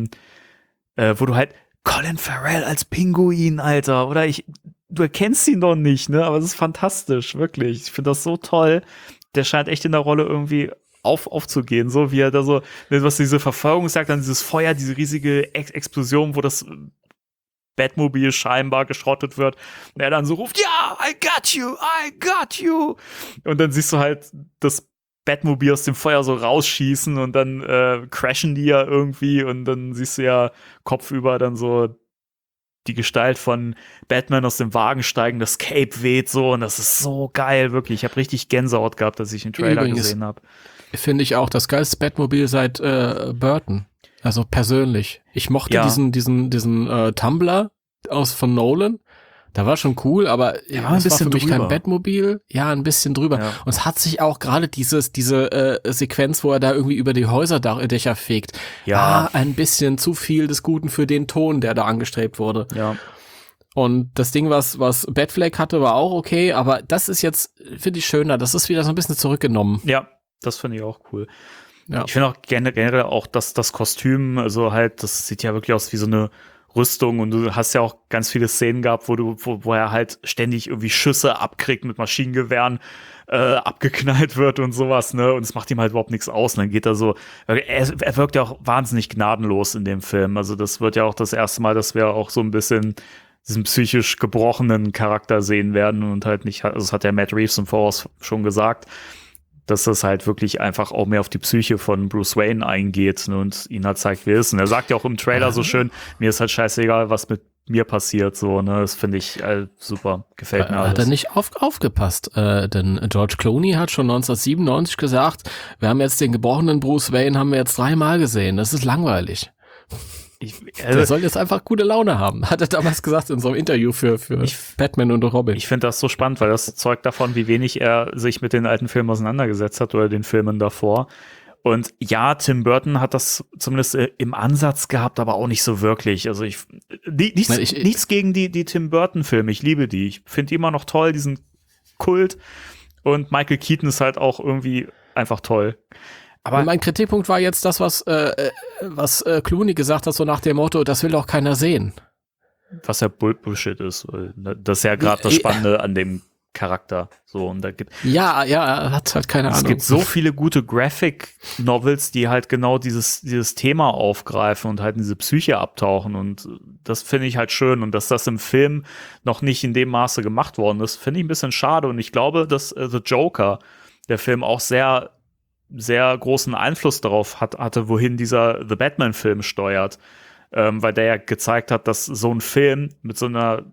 Colin Farrell als Pinguin, Alter, oder du erkennst ihn doch nicht, ne? Aber es ist fantastisch, wirklich. Ich finde das so toll. Der scheint echt in der Rolle irgendwie aufzugehen, so wie er da so, was diese Verfolgung sagt, dann dieses Feuer, diese riesige Explosion, wo das Batmobil scheinbar geschrottet wird und er dann so ruft, ja, I got you. Und dann siehst du halt das Batmobil aus dem Feuer so rausschießen und dann crashen die ja irgendwie und dann siehst du ja kopfüber dann so die Gestalt von Batman aus dem Wagen steigen, das Cape weht so und das ist so geil, wirklich. Ich habe richtig Gänsehaut gehabt, dass ich den Trailer gesehen habe. Finde ich auch das geilste Batmobil seit Burton. Also persönlich. Ich mochte diesen Tumblr von Nolan. Da war schon cool, aber ja, ein bisschen war für mich drüber. Kein Batmobil. Ja, ein bisschen drüber. Ja. Und es hat sich auch gerade diese Sequenz, wo er da irgendwie über die Häuserdächer fegt. Ja. Ein bisschen zu viel des Guten für den Ton, der da angestrebt wurde. Ja. Und das Ding, was Batfleck hatte, war auch okay, aber das ist jetzt, finde ich, schöner. Das ist wieder so ein bisschen zurückgenommen. Ja, das finde ich auch cool. Ja. Ich finde auch generell auch, dass das Kostüm, also halt, das sieht ja wirklich aus wie so eine Rüstung und du hast ja auch ganz viele Szenen gehabt, wo er halt ständig irgendwie Schüsse abkriegt mit Maschinengewehren, abgeknallt wird und sowas, ne, und es macht ihm halt überhaupt nichts aus, und dann geht er so, er wirkt ja auch wahnsinnig gnadenlos in dem Film, also das wird ja auch das erste Mal, dass wir auch so ein bisschen diesen psychisch gebrochenen Charakter sehen werden und halt nicht, also das hat ja Matt Reeves im Voraus schon gesagt, dass das halt wirklich einfach auch mehr auf die Psyche von Bruce Wayne eingeht, ne, und ihn halt zeigt, wie er ist. Und er sagt ja auch im Trailer so schön, mir ist halt scheißegal, was mit mir passiert, so, ne, das finde ich super, gefällt mir alles. Hat er nicht aufgepasst, denn George Clooney hat schon 1997 gesagt, wir haben jetzt den gebrochenen Bruce Wayne, haben wir jetzt 3-mal gesehen, das ist langweilig. Der soll jetzt einfach gute Laune haben, hat er damals gesagt in so einem Interview für Batman und Robin. Ich finde das so spannend, weil das zeugt davon, wie wenig er sich mit den alten Filmen auseinandergesetzt hat oder den Filmen davor. Und ja, Tim Burton hat das zumindest im Ansatz gehabt, aber auch nicht so wirklich. Also nichts gegen die Tim Burton-Filme, ich liebe die. Ich finde die immer noch toll, diesen Kult. Und Michael Keaton ist halt auch irgendwie einfach toll. Aber mein Kritikpunkt war jetzt das, was Clooney gesagt hat, so nach dem Motto, das will doch keiner sehen. Was ja Bullshit ist. Das ist ja gerade das Spannende an dem Charakter. So, und da gibt er hat halt keine Ahnung. Es gibt so viele gute Graphic-Novels, die halt genau dieses Thema aufgreifen und halt in diese Psyche abtauchen. Und das finde ich halt schön. Und dass das im Film noch nicht in dem Maße gemacht worden ist, finde ich ein bisschen schade. Und ich glaube, dass The Joker, der Film, auch sehr sehr großen Einfluss darauf hatte, wohin dieser The Batman-Film steuert, weil der ja gezeigt hat, dass so ein Film mit so eine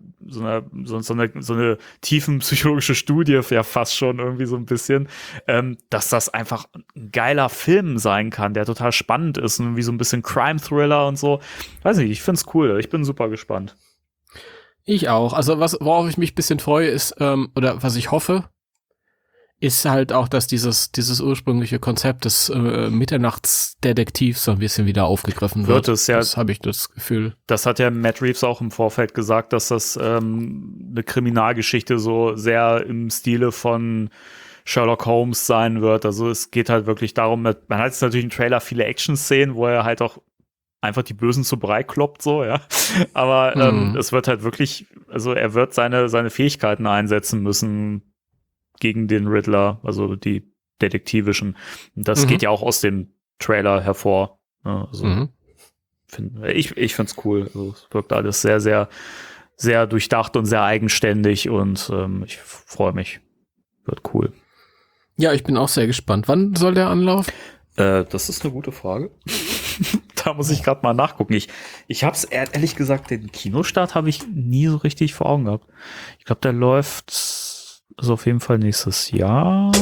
tiefen psychologische Studie, ja fast schon irgendwie so ein bisschen, dass das einfach ein geiler Film sein kann, der total spannend ist und wie so ein bisschen Crime-Thriller und so. Weiß nicht, ich find's cool, ich bin super gespannt. Ich auch. Also worauf ich mich ein bisschen freue, ist, oder was ich hoffe, ist halt auch, dass dieses ursprüngliche Konzept des Mitternachtsdetektivs so ein bisschen wieder aufgegriffen wird. Das habe ich das Gefühl. Das hat ja Matt Reeves auch im Vorfeld gesagt, dass das eine Kriminalgeschichte so sehr im Stile von Sherlock Holmes sein wird. Also es geht halt wirklich darum, man hat jetzt natürlich im Trailer viele Action-Szenen, wo er halt auch einfach die Bösen zu Brei kloppt, so, ja. Aber es wird halt wirklich, also er wird seine Fähigkeiten einsetzen müssen gegen den Riddler, also die detektivischen. Das geht ja auch aus dem Trailer hervor. Ne? Also ich find's cool. Also es wirkt alles sehr, sehr, sehr durchdacht und sehr eigenständig und ich freue mich. Wird cool. Ja, ich bin auch sehr gespannt. Wann soll der Anlauf? Das ist eine gute Frage. Da muss ich gerade mal nachgucken. Ich habe es ehrlich gesagt, den Kinostart habe ich nie so richtig vor Augen gehabt. Ich glaube, der läuft also auf jeden Fall nächstes Jahr.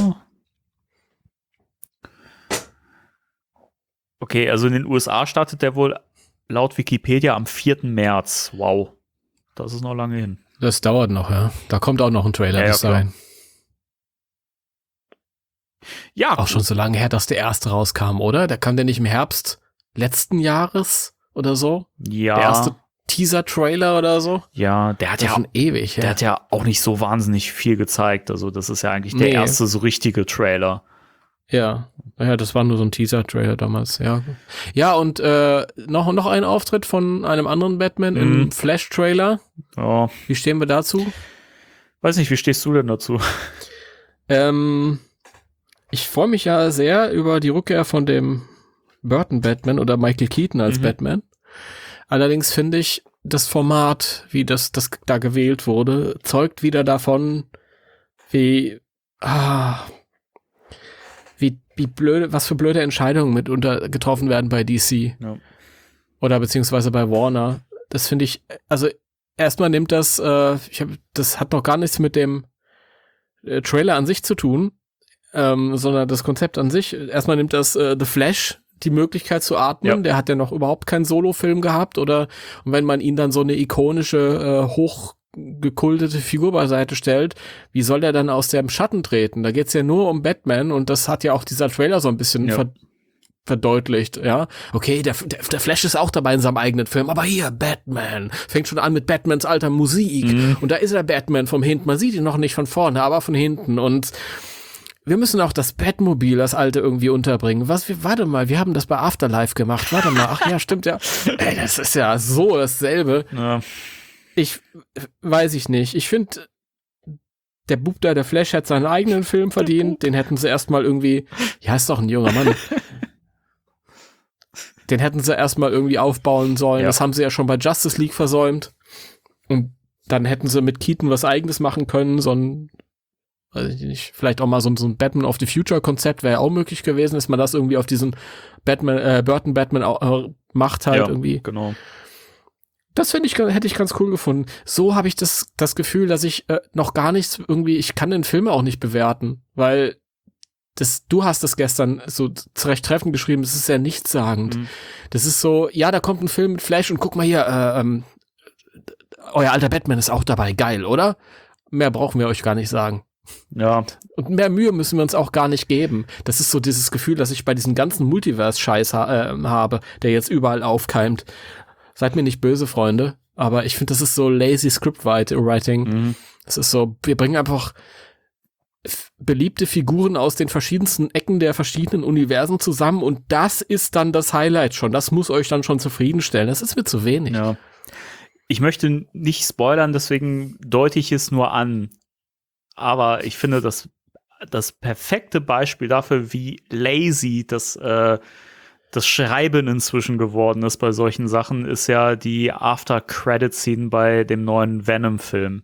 Okay, also in den USA startet der wohl laut Wikipedia am 4. März. Wow. Das ist noch lange hin. Das dauert noch, ja. Da kommt auch noch ein Trailer bis dahin. Ja. Auch schon so lange her, dass der erste rauskam, oder? Da kam der nicht im Herbst letzten Jahres oder so? Ja. Der erste Teaser-Trailer oder so. Ja, der hat Das ja ist schon ewig, Der hat ja auch nicht so wahnsinnig viel gezeigt. Also das ist ja eigentlich der Nee. erste so richtige Trailer. Ja, das war nur so ein Teaser-Trailer damals, ja. Ja, und noch ein Auftritt von einem anderen Batman im Flash-Trailer. Ja, Wie stehen wir dazu? weiß nicht, wie stehst du denn dazu? Ich freue mich ja sehr über die Rückkehr von dem Burton-Batman oder Michael Keaton als Batman. Allerdings finde ich, das Format, wie das da gewählt wurde, zeugt wieder davon, wie blöde, was für blöde Entscheidungen mitunter getroffen werden bei DC. Ja. Oder beziehungsweise bei Warner. Das finde ich, also erstmal nimmt das, das hat noch gar nichts mit dem Trailer an sich zu tun, sondern das Konzept an sich. Erstmal nimmt das The Flash die Möglichkeit zu atmen. Ja. Der hat ja noch überhaupt keinen Solo-Film gehabt und wenn man ihn dann so eine ikonische, hochgekultete Figur beiseite stellt, wie soll der dann aus dem Schatten treten? Da geht's ja nur um Batman und das hat ja auch dieser Trailer so ein bisschen verdeutlicht, ja. Okay, der Flash ist auch dabei in seinem eigenen Film, aber hier, Batman. Fängt schon an mit Batmans alter Musik. Und da ist der Batman vom hinten. Man sieht ihn noch nicht von vorne, aber von hinten. Und wir müssen auch das Batmobil, das alte, irgendwie unterbringen. Warte mal, wir haben das bei Afterlife gemacht. Warte mal, ach ja, stimmt ja. Ey, das ist ja so dasselbe. Ja. Weiß ich nicht. Ich finde, der Bub da, der Flash, hat seinen eigenen Film verdient. Den hätten sie erstmal irgendwie, ja, ist doch ein junger Mann. Den hätten sie erstmal irgendwie aufbauen sollen. Ja. Das haben sie ja schon bei Justice League versäumt. Und dann hätten sie mit Keaton was Eigenes machen können, so ein, weiß ich nicht, vielleicht auch mal so ein Batman of the Future Konzept wäre ja auch möglich gewesen, dass man das irgendwie auf diesen Burton Batman macht halt irgendwie. Genau. Das hätte ich ganz cool gefunden. So habe ich das Gefühl, dass ich noch gar nichts irgendwie, ich kann den Film auch nicht bewerten, weil du hast es gestern so zurecht treffend geschrieben, das ist sehr nichtssagend. Das ist so, ja, da kommt ein Film mit Flash und guck mal hier, euer alter Batman ist auch dabei, geil, oder? Mehr brauchen wir euch gar nicht sagen. Ja. Und mehr Mühe müssen wir uns auch gar nicht geben. Das ist so dieses Gefühl, das ich bei diesem ganzen Multiverse-Scheiß habe, der jetzt überall aufkeimt. Seid mir nicht böse, Freunde, aber ich finde, das ist so lazy Scriptwriting. Das ist so, wir bringen einfach beliebte Figuren aus den verschiedensten Ecken der verschiedenen Universen zusammen und das ist dann das Highlight schon. Das muss euch dann schon zufriedenstellen. Das ist mir zu wenig. Ja. Ich möchte nicht spoilern, deswegen deute ich es nur an. Aber ich finde, das perfekte Beispiel dafür, wie lazy das Schreiben inzwischen geworden ist bei solchen Sachen, ist ja die After-Credit-Scene bei dem neuen Venom-Film.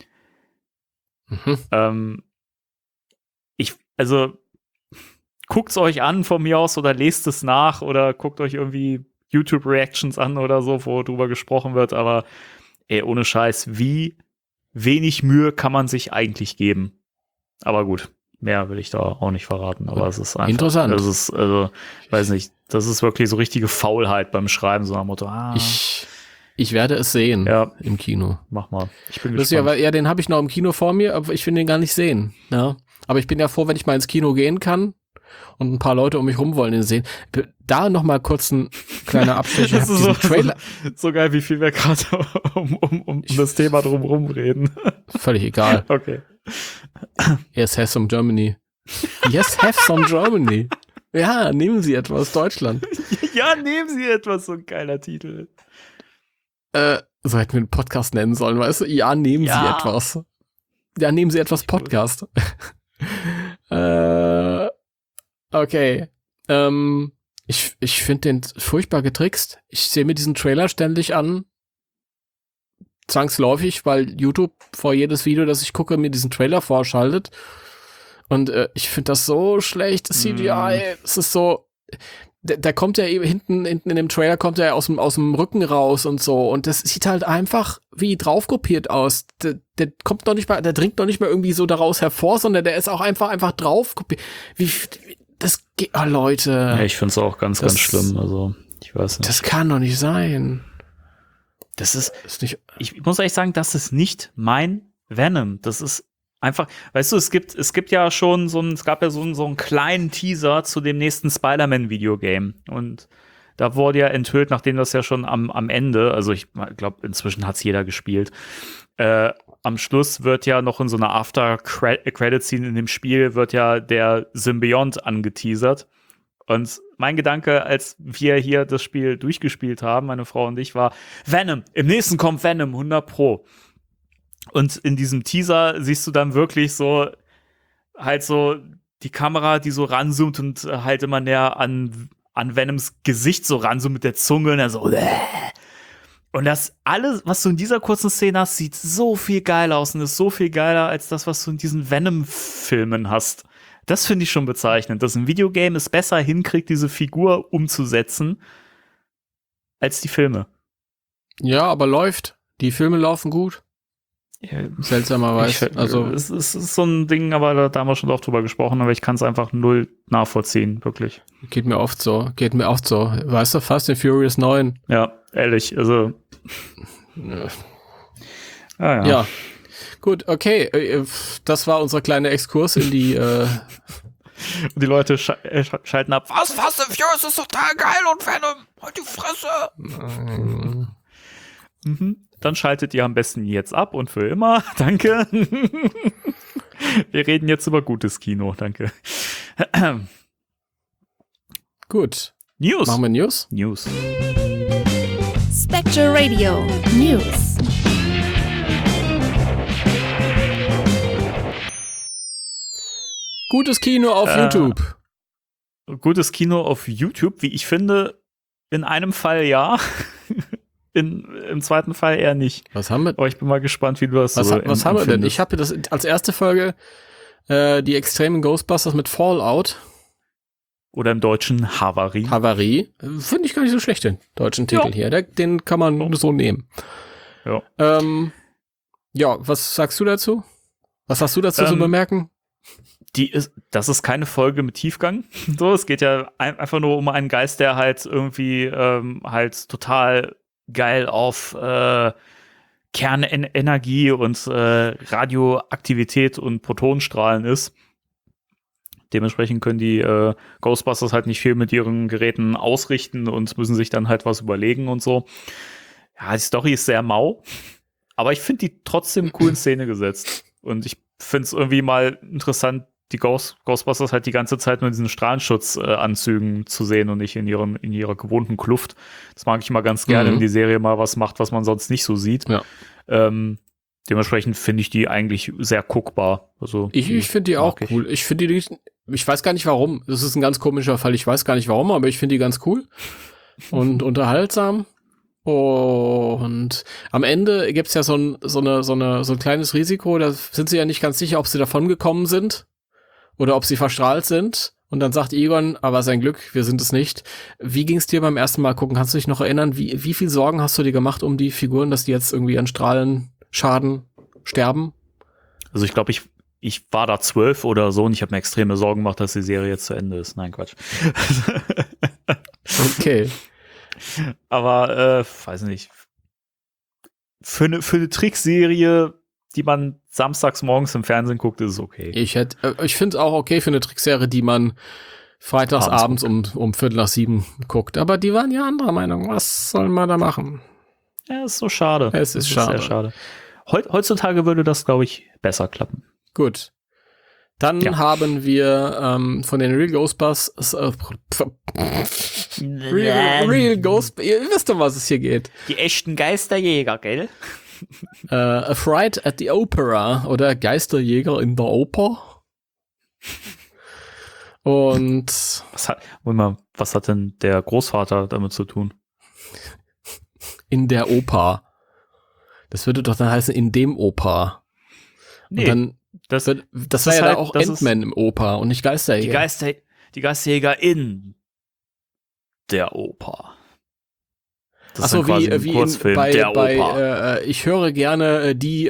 Also guckt's euch an von mir aus oder lest es nach oder guckt euch irgendwie YouTube-Reactions an oder so, wo drüber gesprochen wird, aber ey, ohne Scheiß, wie wenig Mühe kann man sich eigentlich geben? Aber gut, mehr will ich da auch nicht verraten, aber es ist einfach interessant. Das ist, also, ich weiß nicht, das ist wirklich so richtige Faulheit beim Schreiben, so nach dem Motto, Ich werde es sehen im Kino. Mach mal. Ich bin Das gespannt. ja, den habe ich noch im Kino vor mir, aber ich will den gar nicht sehen. Ja. Aber ich bin ja froh, wenn ich mal ins Kino gehen kann und ein paar Leute um mich rum wollen den sehen. Da noch mal kurz ein kleiner Abstecher. Das ist so geil, wie viel wir gerade um das Thema drumherum reden. Völlig egal. Okay. Yes, have some Germany. Yes, have some Germany. Ja, nehmen Sie etwas Deutschland. Ja, nehmen Sie etwas, so ein geiler Titel. So hätten wir einen Podcast nennen sollen, weißt du? Ja, nehmen Sie etwas. Ja, nehmen Sie etwas Podcast. Okay. Ich finde den furchtbar getrickst. Ich sehe mir diesen Trailer ständig an. Zwangsläufig, weil YouTube vor jedes Video, das ich gucke, mir diesen Trailer vorschaltet. Und ich finde das so schlecht, das CGI. Es ist so, der kommt ja eben hinten in dem Trailer kommt er aus dem Rücken raus und so. Und das sieht halt einfach wie draufkopiert aus. Der kommt noch nicht mal, der dringt noch nicht mal irgendwie so daraus hervor, sondern der ist auch einfach draufkopiert. Das geht, Leute. Ja, ich finde es auch ganz schlimm. Also, ich weiß nicht. Das kann doch nicht sein. Das ist nicht. Ich muss ehrlich sagen, das ist nicht mein Venom. Das ist einfach, weißt du, es gibt ja schon es gab ja so einen kleinen Teaser zu dem nächsten Spider-Man-Videogame. Und da wurde ja enthüllt, nachdem das ja schon am Ende, also ich glaube, inzwischen hat es jeder gespielt, am Schluss wird ja noch in so einer After-Credit-Scene in dem Spiel wird ja der Symbiont angeteasert. Und mein Gedanke, als wir hier das Spiel durchgespielt haben, meine Frau und ich, war Venom. Im nächsten kommt Venom, 100 Pro. Und in diesem Teaser siehst du dann wirklich so halt so die Kamera, die so ranzoomt und halt immer näher an Venoms Gesicht so ranzoomt mit der Zunge und er so und das alles, was du in dieser kurzen Szene hast, sieht so viel geiler aus und ist so viel geiler als das, was du in diesen Venom-Filmen hast. Das finde ich schon bezeichnend, dass ein Videogame es besser hinkriegt, diese Figur umzusetzen, als die Filme. Ja, aber läuft. Die Filme laufen gut. Ja, seltsamerweise. Also es ist so ein Ding, aber da haben wir schon oft drüber gesprochen, aber ich kann es einfach null nachvollziehen, wirklich. Geht mir oft so. Weißt du, Fast and Furious 9. Ja, ehrlich, also. Ja. Ja. Gut, okay. Das war unser kleiner Exkurs in die die Leute schalten ab. Was? Fast and Furious ist total geil und Venom. Halt die Fresse. Dann schaltet ihr am besten jetzt ab und für immer. Danke. Wir reden jetzt über gutes Kino. Danke. Gut. News. Machen wir News? Spectral Radio News. Gutes Kino auf YouTube. Gutes Kino auf YouTube, wie ich finde, in einem Fall ja. Im zweiten Fall eher nicht. Was haben wir? Aber ich bin mal gespannt, wie du das was haben wir denn? Ich habe das als erste Folge die extremen Ghostbusters mit Fallout. Oder im Deutschen Havarie. Havarie. Finde ich gar nicht so schlecht, den deutschen Titel hier. Den kann man so nehmen. Ja. Ja, was sagst du dazu? Was hast du dazu zu bemerken? Das ist keine Folge mit Tiefgang. So, es geht ja einfach nur um einen Geist, der halt irgendwie halt total geil auf Kernenergie und Radioaktivität und Protonenstrahlen ist. Dementsprechend können die Ghostbusters halt nicht viel mit ihren Geräten ausrichten und müssen sich dann halt was überlegen und so. Ja, die Story ist sehr mau, aber ich finde die trotzdem cool in Szene gesetzt. Und ich finde es irgendwie mal interessant, die Ghostbusters halt die ganze Zeit nur in diesen Strahlenschutzanzügen zu sehen und nicht in ihrer gewohnten Kluft. Das mag ich mal ganz gerne, wenn die Serie mal was macht, was man sonst nicht so sieht. Ja. Dementsprechend finde ich die eigentlich sehr guckbar. Also ich finde die auch cool. Ich finde die, ich weiß gar nicht warum. Das ist ein ganz komischer Fall. Ich weiß gar nicht warum, aber ich finde die ganz cool und unterhaltsam. Und am Ende gibt's ja so ein kleines Risiko. Da sind sie ja nicht ganz sicher, ob sie davon gekommen sind oder ob sie verstrahlt sind. Und dann sagt Egon, aber sein Glück, wir sind es nicht. Wie ging's dir beim ersten Mal gucken? Kannst du dich noch erinnern, wie viel Sorgen hast du dir gemacht um die Figuren, dass die jetzt irgendwie an Strahlenschaden sterben? Also ich glaube, ich war da 12 oder so und ich habe mir extreme Sorgen gemacht, dass die Serie jetzt zu Ende ist. Nein, Quatsch. Okay. Aber, weiß nicht. Für eine Trickserie, die man samstags morgens im Fernsehen guckt, ist es okay. Ich finde es auch okay für eine Trickserie, die man freitags abends um 6:15 guckt. Aber die waren ja anderer Meinung. Was soll man da machen? Ja, ist so schade. Es ist schade. Sehr schade. Heutzutage würde das, glaube ich, besser klappen. Gut. Dann haben wir von den Real Ghostbusters Real Ghostbusters, ihr wisst doch, was es hier geht. Die echten Geisterjäger, gell? A Fright at the Opera oder Geisterjäger in der Oper. Und was hat denn der Großvater damit zu tun? In der Oper. Das würde doch dann heißen, in dem Oper. Nee, und dann, das war ja halt, da auch Ant-Man im Oper und nicht Geisterjäger. Die Geisterjäger in der Oper. Das Achso, ist dann quasi ein Kurzfilm der Oper. Ich höre gerne die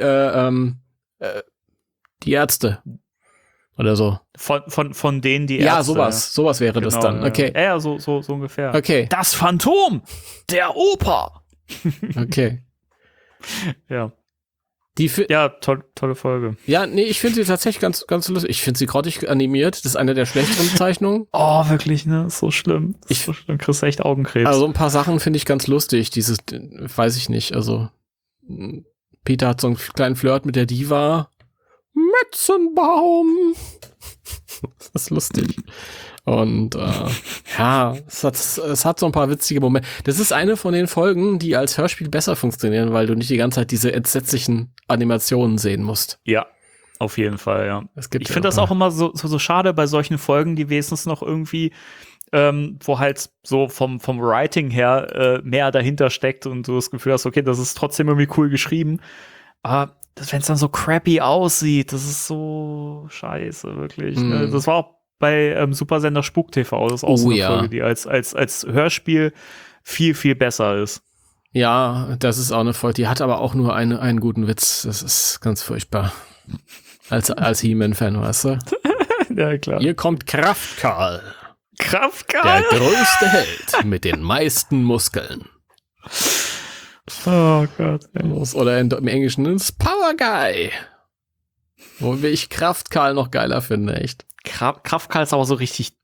Ärzte oder so. Von denen die Ärzte. Ja, sowas wäre genau, das dann. Okay. Ja, so ungefähr. Okay. Das Phantom der Oper. Okay. Ja. Ja, tolle Folge. Ja, nee, ich finde sie tatsächlich ganz, ganz lustig. Ich finde sie grottig animiert. Das ist eine der schlechteren Zeichnungen. Oh, wirklich, ne? So schlimm. So schlimm. Kriegst du echt Augenkrebs. Also ein paar Sachen finde ich ganz lustig. Dieses, weiß ich nicht, also Peter hat so einen kleinen Flirt mit der Diva. Metzenbaum. Das ist lustig. Und ja, es hat so ein paar witzige Momente. Das ist eine von den Folgen, die als Hörspiel besser funktionieren, weil du nicht die ganze Zeit diese entsetzlichen Animationen sehen musst. Ja, auf jeden Fall, ja. Ich finde das auch immer so schade bei solchen Folgen, die wenigstens noch irgendwie, wo halt so vom Writing her mehr dahinter steckt und du das Gefühl hast, okay, das ist trotzdem irgendwie cool geschrieben. Aber wenn es dann so crappy aussieht, das ist so scheiße, wirklich. Ne? Das war auch bei Supersender Spuk TV, das ist auch so eine Folge, die als Hörspiel viel, viel besser ist. Ja, das ist auch eine Folge, die hat aber auch nur einen guten Witz. Das ist ganz furchtbar. Als He-Man-Fan, weißt du? Ja, klar. Hier kommt Kraft-Karl. Kraft-Karl? Der größte Held mit den meisten Muskeln. Oh Gott. Ja. Oder im Englischen ist Power Guy. Wo ich Kraft-Karl noch geiler finde, echt. Kraft-Karl ist aber so richtig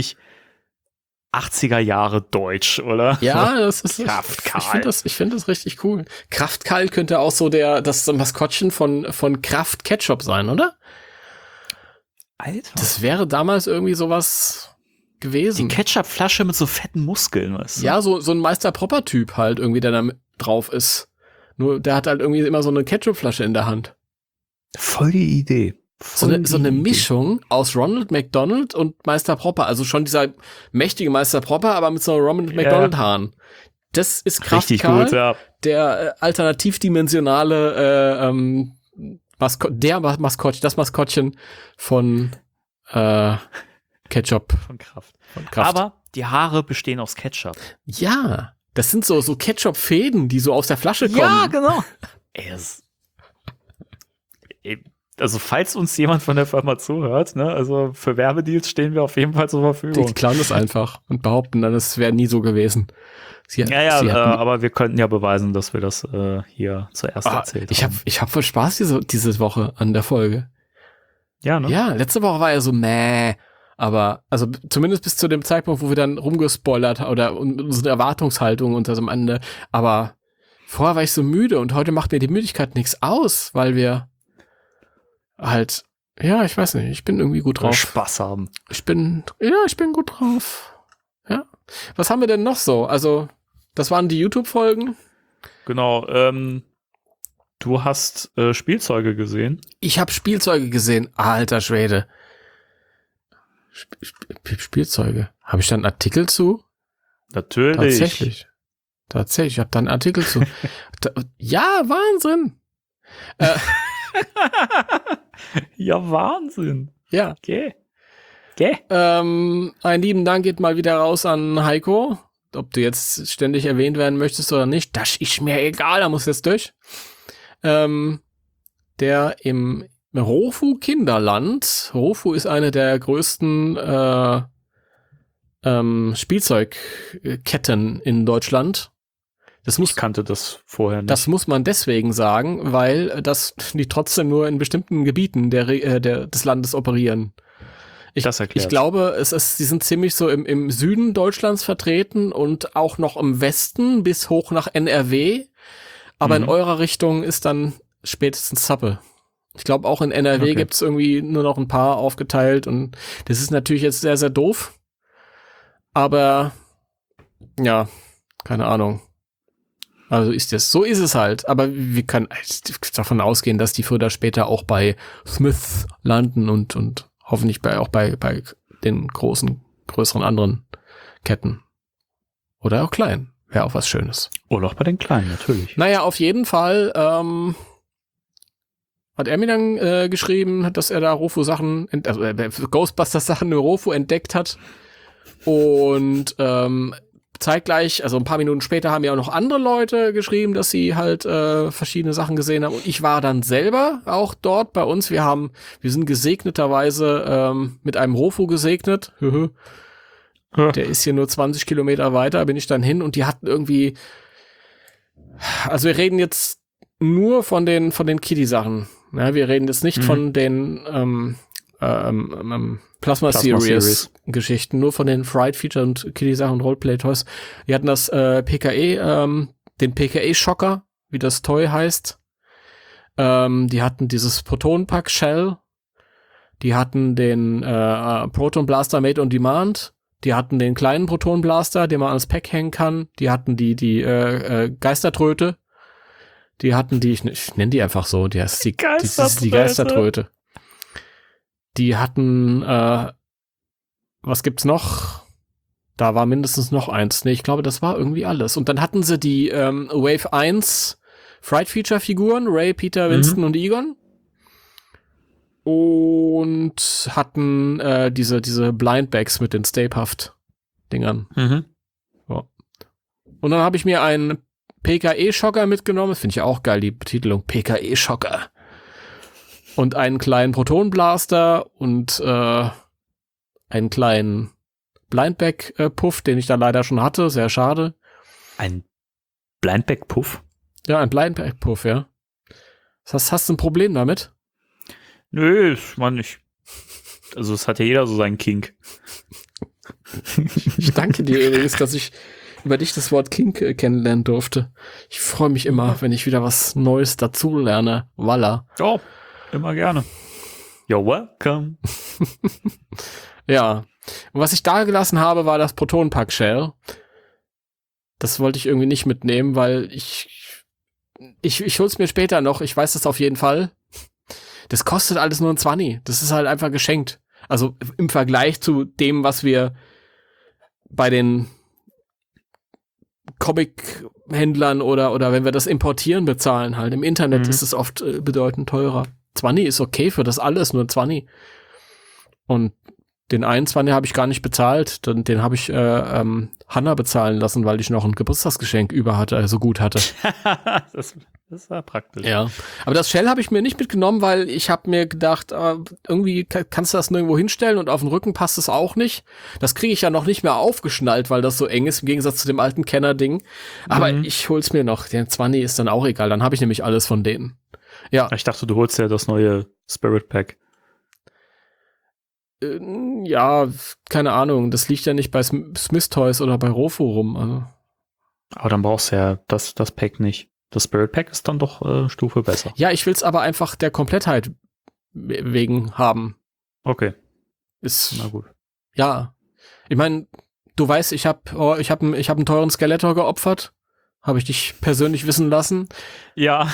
80er Jahre Deutsch, oder? Ja, das ist Kraft-Karl. Ich finde das richtig cool. Kraft-Karl könnte auch so das Maskottchen von Kraft Ketchup sein, oder? Alter. Das wäre damals irgendwie sowas gewesen. Die Ketchupflasche mit so fetten Muskeln, weißt du? Ja, so ein Meister-Propper-Typ halt irgendwie, der da drauf ist. Nur der hat halt irgendwie immer so eine Ketchupflasche in der Hand. Voll die Idee. So eine Mischung aus Ronald McDonald und Meister Propper. Also schon dieser mächtige Meister Propper, aber mit so Ronald McDonald-Haaren. Das ist richtig Kraft-Karl, gut, ja. der alternativdimensionale das Maskottchen von Ketchup. Von Kraft. Aber die Haare bestehen aus Ketchup. Ja, das sind so Ketchup-Fäden, die so aus der Flasche kommen. Ja, genau. Also falls uns jemand von der Firma zuhört, ne, also für Werbedeals stehen wir auf jeden Fall zur Verfügung. Die klauen das einfach und behaupten dann, es wäre nie so gewesen. Aber wir könnten ja beweisen, dass wir das hier zuerst erzählt haben. Ich hab voll Spaß diese Woche an der Folge. Ja, ne? Ja, letzte Woche war ja so aber also zumindest bis zu dem Zeitpunkt, wo wir dann rumgespoilert oder unsere Erwartungshaltung unter so am Ende. Aber vorher war ich so müde und heute macht mir die Müdigkeit nichts aus, weil wir halt, ja, ich weiß nicht, ich bin irgendwie gut drauf. Spaß haben. Ich bin gut drauf. Ja. Was haben wir denn noch so? Also, das waren die YouTube-Folgen. Genau, du hast Spielzeuge gesehen. Ich habe Spielzeuge gesehen. Alter Schwede. Spielzeuge. Habe ich da einen Artikel zu? Natürlich. Tatsächlich, ich habe da einen Artikel zu. Ja, Wahnsinn. Ja, Wahnsinn. Ja. Okay. Einen lieben Dank geht mal wieder raus an Heiko. Ob du jetzt ständig erwähnt werden möchtest oder nicht, das ist mir egal, da muss jetzt durch. Der im Rofu Kinderland, Rofu ist eine der größten Spielzeugketten in Deutschland. Ich kannte das vorher nicht. Das muss man deswegen sagen, weil die trotzdem nur in bestimmten Gebieten des Landes operieren. Das erklärt. Ich glaube, sie sind ziemlich so im Süden Deutschlands vertreten und auch noch im Westen bis hoch nach NRW. Aber in eurer Richtung ist dann spätestens Zappe. Ich glaube, auch in NRW gibt's irgendwie nur noch ein paar aufgeteilt und das ist natürlich jetzt sehr, sehr doof. Aber ja, keine Ahnung. Also so ist es halt. Aber wir können davon ausgehen, dass die früher oder später auch bei Smith landen und hoffentlich auch bei den größeren anderen Ketten. Oder auch kleinen. Wäre auch was Schönes. Oder auch bei den Kleinen, natürlich. Naja, auf jeden Fall hat er mir dann geschrieben, dass er da Rofu-Sachen, Ghostbusters-Sachen in Rofu entdeckt hat. Und zeitgleich, also ein paar Minuten später, haben ja auch noch andere Leute geschrieben, dass sie halt verschiedene Sachen gesehen haben. Und ich war dann selber auch dort bei uns. Wir sind gesegneterweise mit einem Rofu gesegnet. Der ist hier nur 20 Kilometer weiter, bin ich dann hin und die hatten irgendwie, also wir reden jetzt nur von den Kitty-Sachen. Ja, wir reden jetzt nicht von den Plasma Series Geschichten, nur von den Fright Feature und Kitty-Sachen und Roleplay-Toys. Wir hatten das PKE, den PKE-Schocker, wie das Toy heißt. Die hatten dieses Proton-Pack-Shell. Die hatten den Proton Blaster Made on Demand. Die hatten den kleinen Proton Blaster, den man ans Pack hängen kann. Die hatten die Geistertröte. Die hatten ich nenne die einfach so, die heißt die Geistertröte. Die hatten, was gibt's noch? Da war mindestens noch eins. Nee, ich glaube, das war irgendwie alles. Und dann hatten sie die Wave 1 Fright Feature Figuren, Ray, Peter, Winston und Egon. Und hatten diese Blind Bags mit den Stay-Puft-Dingern. Ja. Und dann habe ich mir einen PKE-Schocker mitgenommen. Das finde ich auch geil, die Betitelung PKE-Schocker. Und einen kleinen Proton-Blaster und einen kleinen Blindbag-Puff, den ich da leider schon hatte. Sehr schade. Ein Blindbag-Puff? Ja, ein Blindbag-Puff, ja. Hast du ein Problem damit? Nö, ich meine nicht. Also es hat ja jeder so seinen Kink. Ich danke dir übrigens, dass ich über dich das Wort Kink kennenlernen durfte. Ich freue mich immer, wenn ich wieder was Neues dazu lerne. Voila. Oh, immer gerne. You're welcome. Ja. Und was ich da gelassen habe, war das Proton-Pack-Shell. Das wollte ich irgendwie nicht mitnehmen, weil ich hol's mir später noch. Ich weiß das auf jeden Fall. Das kostet alles nur ein 20. Das ist halt einfach geschenkt. Also im Vergleich zu dem, was wir bei den Comic-Händlern oder wenn wir das importieren bezahlen halt. Im Internet ist es oft bedeutend teurer. 20 ist okay für das alles, nur 20. Und den einen 20 habe ich gar nicht bezahlt. Den habe ich Hannah bezahlen lassen, weil ich noch ein Geburtstagsgeschenk über hatte, also gut hatte. Das war praktisch. Ja, aber das Shell habe ich mir nicht mitgenommen, weil ich habe mir gedacht, irgendwie kannst du das nirgendwo hinstellen und auf den Rücken passt es auch nicht. Das kriege ich ja noch nicht mehr aufgeschnallt, weil das so eng ist, im Gegensatz zu dem alten Kenner-Ding. Aber ich hol's mir noch. Der 20 ist dann auch egal, dann habe ich nämlich alles von denen. Ja. Ich dachte, du holst ja das neue Spirit Pack. Ja, keine Ahnung. Das liegt ja nicht bei Smith Toys oder bei Rofo rum. Also. Aber dann brauchst du ja das Pack nicht. Das Spirit Pack ist dann doch Stufe besser. Ja, ich will's aber einfach der Komplettheit wegen haben. Okay. Na gut. Ja. Ich meine, du weißt, ich hab einen teuren Skeletor geopfert. Habe ich dich persönlich wissen lassen. Ja.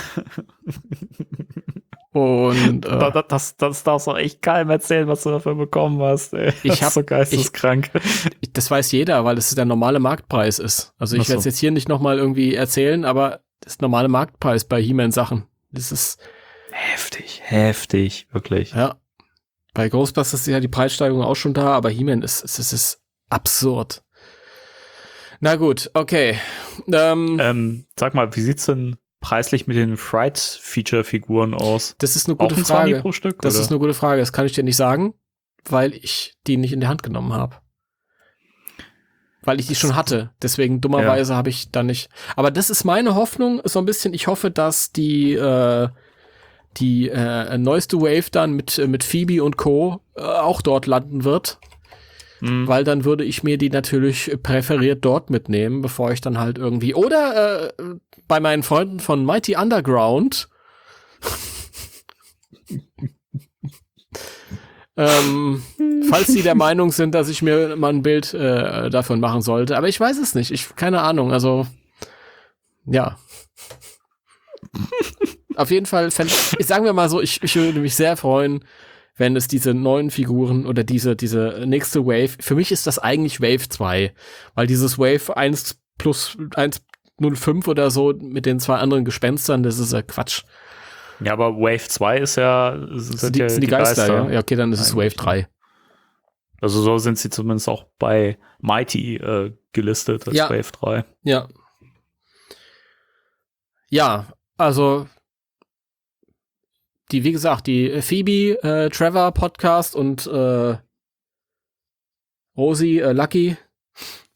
Und das darfst du auch echt keinem erzählen, was du dafür bekommen hast. Ey. Das ist so geisteskrank. Das weiß jeder, weil es der normale Marktpreis ist. Also ich werde es jetzt hier nicht nochmal irgendwie erzählen, aber das ist der normale Marktpreis bei He-Man-Sachen. Das ist heftig, wirklich. Ja. Bei Ghostbusters ist ja die Preissteigerung auch schon da, aber He-Man ist absurd. Na gut, okay. Sag mal, wie sieht's denn preislich mit den Fright-Feature-Figuren aus? Das ist eine gute Frage. 20 pro Stück, das ist eine gute Frage. Das kann ich dir nicht sagen, weil ich die nicht in die Hand genommen habe. Weil ich die schon hatte. Deswegen dummerweise habe ich da nicht. Aber das ist meine Hoffnung, so ein bisschen. Ich hoffe, dass die neueste Wave dann mit Phoebe und Co. Auch dort landen wird. Weil dann würde ich mir die natürlich präferiert dort mitnehmen, bevor ich dann halt irgendwie oder bei meinen Freunden von Mighty Underground falls sie der Meinung sind, dass ich mir mal ein Bild davon machen sollte. Aber ich weiß es nicht. Keine Ahnung. Also, ja. Auf jeden Fall, sagen wir mal so, ich würde mich sehr freuen, wenn es diese neuen Figuren oder diese nächste Wave, für mich ist das eigentlich Wave 2, weil dieses Wave 1 plus 105 oder so mit den zwei anderen Gespenstern, das ist ja Quatsch. Ja, aber Wave 2 ist ja sind die Geister. Ja, okay, dann ist es Wave 3. Also so sind sie zumindest auch bei Mighty gelistet als Wave 3. Ja. Ja, also wie gesagt, die Phoebe, Trevor Podcast und Rosi, Lucky.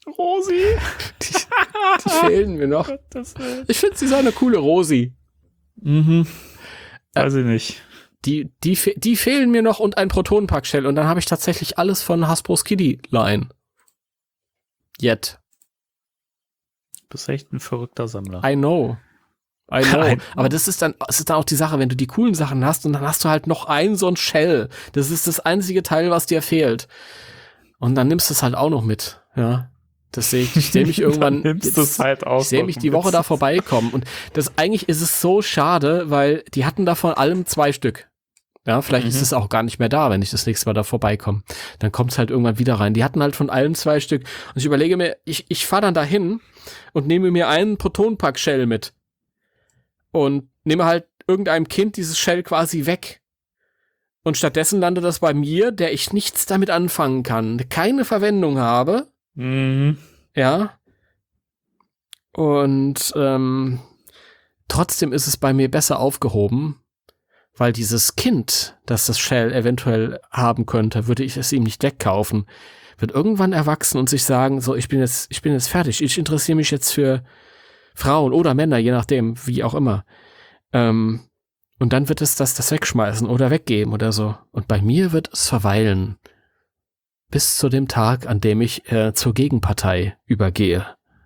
Rosi? Die fehlen mir noch. Ich finde, sie ist eine coole Rosi. Weiß ich nicht. Die fehlen mir noch und ein Protonenpack-Shell und dann habe ich tatsächlich alles von Hasbro's Kiddie-Line. Yet. Du bist echt ein verrückter Sammler. I know. Aber das ist dann auch die Sache, wenn du die coolen Sachen hast und dann hast du halt noch so ein Shell. Das ist das einzige Teil, was dir fehlt. Und dann nimmst du es halt auch noch mit. Ja. Das sehe ich mich irgendwann. nimmst du es halt auch. Ich sehe mich die Woche da vorbeikommen. Und eigentlich ist es so schade, weil die hatten da von allem 2 Stück. Ja, vielleicht ist es auch gar nicht mehr da, wenn ich das nächste Mal da vorbeikomme. Dann kommt es halt irgendwann wieder rein. Die hatten halt von allem 2 Stück. Und ich überlege mir, ich fahre dann dahin und nehme mir einen Protonenpack-Shell mit. Und nehme halt irgendeinem Kind dieses Shell quasi weg. Und stattdessen landet das bei mir, der ich nichts damit anfangen kann, keine Verwendung habe. Ja. Und trotzdem ist es bei mir besser aufgehoben, weil dieses Kind, das das Shell eventuell haben könnte, würde ich es ihm nicht wegkaufen, wird irgendwann erwachsen und sich sagen, so, ich bin jetzt fertig, ich interessiere mich jetzt für Frauen oder Männer, je nachdem, wie auch immer. Und dann wird es das wegschmeißen oder weggeben oder so. Und bei mir wird es verweilen. Bis zu dem Tag, an dem ich zur Gegenpartei übergehe.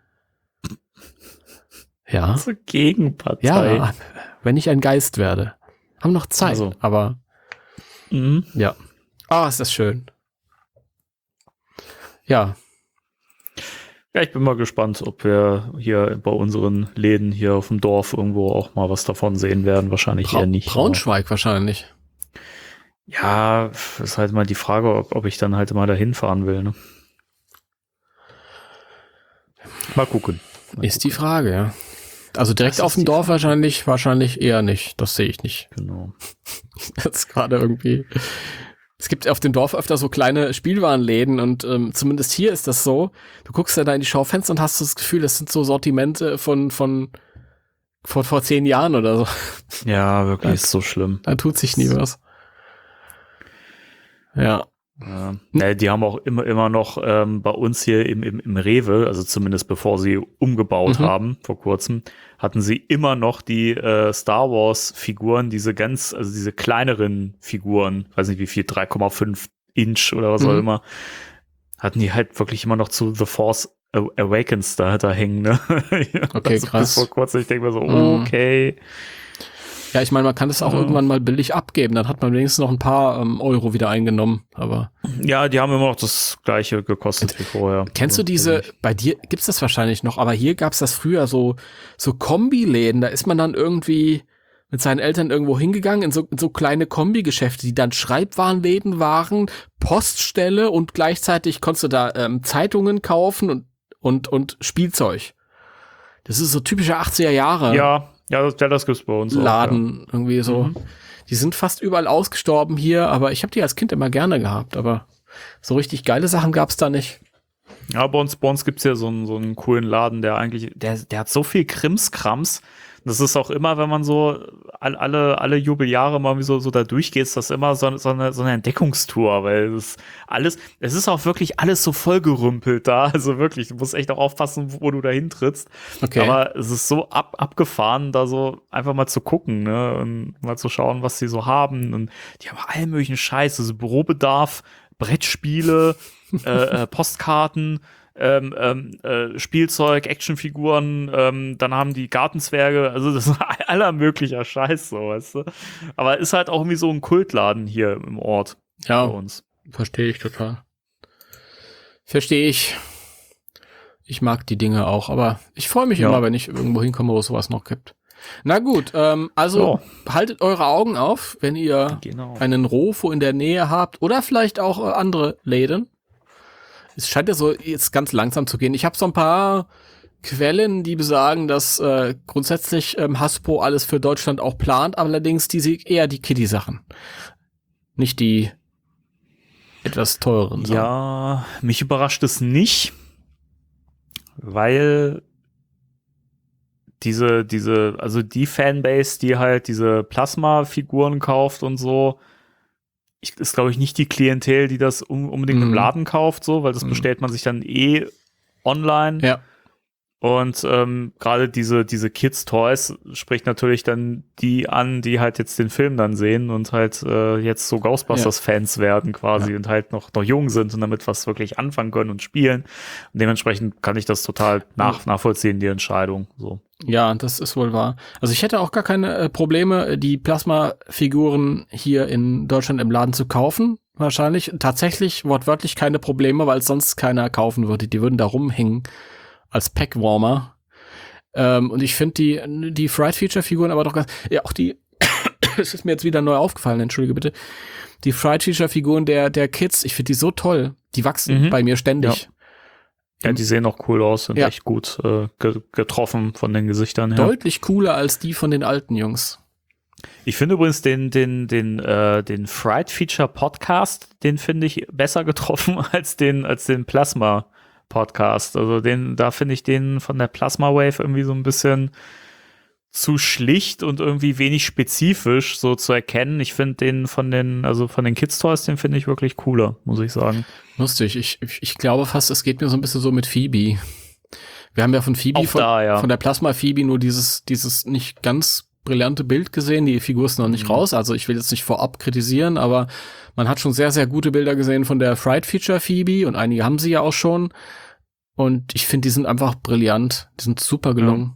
Ja. Zur Gegenpartei? Ja, wenn ich ein Geist werde. Haben noch Zeit, aber ja. Ist das schön. Ja. Ja, ich bin mal gespannt, ob wir hier bei unseren Läden hier auf dem Dorf irgendwo auch mal was davon sehen werden. Wahrscheinlich eher nicht. Braunschweig wahrscheinlich. Ja, ist halt mal die Frage, ob ich dann halt mal dahin fahren will. Ne? Mal gucken. Ist die Frage, ja. Also direkt auf dem Dorf wahrscheinlich eher nicht. Das sehe ich nicht. Genau. Jetzt gerade irgendwie. Es gibt auf dem Dorf öfter so kleine Spielwarenläden und zumindest hier ist das so. Du guckst ja da in die Schaufenster und hast das Gefühl, das sind so Sortimente von vor 10 Jahren oder so. Ja, wirklich, ist so schlimm. Da tut sich nie was. Ja. Ja, die haben auch immer noch bei uns hier im Rewe, also zumindest bevor sie umgebaut haben, vor kurzem, hatten sie immer noch die Star Wars Figuren, diese kleineren Figuren, weiß nicht wie viel, 3,5 Inch oder was auch immer, hatten die halt wirklich immer noch zu The Force Awakens da hängen, ne? Okay, also krass. Bis vor kurzem, ich denke mir so, okay. Ja, ich meine, man kann das auch irgendwann mal billig abgeben, dann hat man wenigstens noch ein paar Euro wieder eingenommen, aber. Ja, die haben immer noch das gleiche gekostet wie vorher. Kennst du diese, bei dir gibt's das wahrscheinlich noch, aber hier gab's das früher so Kombiläden, da ist man dann irgendwie mit seinen Eltern irgendwo hingegangen in so kleine Kombigeschäfte, die dann Schreibwarenläden waren, Poststelle und gleichzeitig konntest du da Zeitungen kaufen und Spielzeug. Das ist so typische 80er Jahre. Ja, das gibt's bei uns Laden auch, irgendwie so. Die sind fast überall ausgestorben hier, aber ich habe die als Kind immer gerne gehabt, aber so richtig geile Sachen gab's da nicht. Ja, bei uns gibt's ja so einen coolen Laden, der hat so viel Krimskrams. Das ist auch immer, wenn man so alle Jubeljahre mal so da durchgeht, ist das immer so eine Entdeckungstour, weil es ist auch wirklich alles so vollgerümpelt da. Also wirklich, du musst echt auch aufpassen, wo du da hintrittst. Okay. Aber es ist so abgefahren, da so einfach mal zu gucken, ne, und mal zu schauen, was sie so haben. Und die haben allen möglichen Scheiß, also Bürobedarf, Brettspiele, Postkarten, Spielzeug, Actionfiguren, dann haben die Gartenzwerge, also das ist aller möglicher Scheiß, so, weißt du. Aber ist halt auch irgendwie so ein Kultladen hier im Ort bei uns. Verstehe ich total. Verstehe ich. Ich mag die Dinge auch, aber ich freue mich immer, wenn ich irgendwo hinkomme, wo es sowas noch gibt. Na gut, also haltet eure Augen auf, wenn ihr einen Rofo in der Nähe habt oder vielleicht auch andere Läden. Es scheint ja so jetzt ganz langsam zu gehen. Ich habe so ein paar Quellen, die besagen, dass grundsätzlich Hasbro alles für Deutschland auch plant, allerdings eher die Kiddie-Sachen. Nicht die etwas teureren Sachen. Ja, mich überrascht es nicht, weil also die Fanbase, die halt diese Plasma-Figuren kauft und so, ist, glaube ich, nicht die Klientel, die das unbedingt im Laden kauft, so, weil das bestellt man sich dann online. Ja. Und gerade diese Kids-Toys spricht natürlich dann die an, die halt jetzt den Film dann sehen und halt jetzt so Ghostbusters-Fans werden quasi und halt noch jung sind und damit was wirklich anfangen können und spielen. Und dementsprechend kann ich das total nachvollziehen, die Entscheidung. So. Ja, das ist wohl wahr. Also ich hätte auch gar keine Probleme, die Plasma-Figuren hier in Deutschland im Laden zu kaufen. Wahrscheinlich tatsächlich wortwörtlich keine Probleme, weil sonst keiner kaufen würde. Die würden da rumhängen als Packwarmer. Und ich finde die Fright-Feature-Figuren aber doch ganz, ja, auch die, es ist mir jetzt wieder neu aufgefallen, entschuldige bitte, die Fright-Feature-Figuren der Kids, ich finde die so toll. Die wachsen bei mir ständig. Ja, die sehen auch cool aus, sind echt gut getroffen von den Gesichtern her. Deutlich cooler als die von den alten Jungs. Ich finde übrigens den Fright Feature Podcast, den finde ich besser getroffen als den Plasma Podcast. Also da finde ich den von der Plasma Wave irgendwie so ein bisschen zu schlicht und irgendwie wenig spezifisch so zu erkennen. Ich finde den von den Kids Toys, den finde ich wirklich cooler, muss ich sagen. Lustig. Ich glaube fast, es geht mir so ein bisschen so mit Phoebe. Wir haben ja von Phoebe, von der Plasma Phoebe nur dieses nicht ganz brillante Bild gesehen. Die Figur ist noch nicht raus. Also ich will jetzt nicht vorab kritisieren, aber man hat schon sehr, sehr gute Bilder gesehen von der Fright Feature Phoebe und einige haben sie ja auch schon. Und ich finde, die sind einfach brillant. Die sind super gelungen.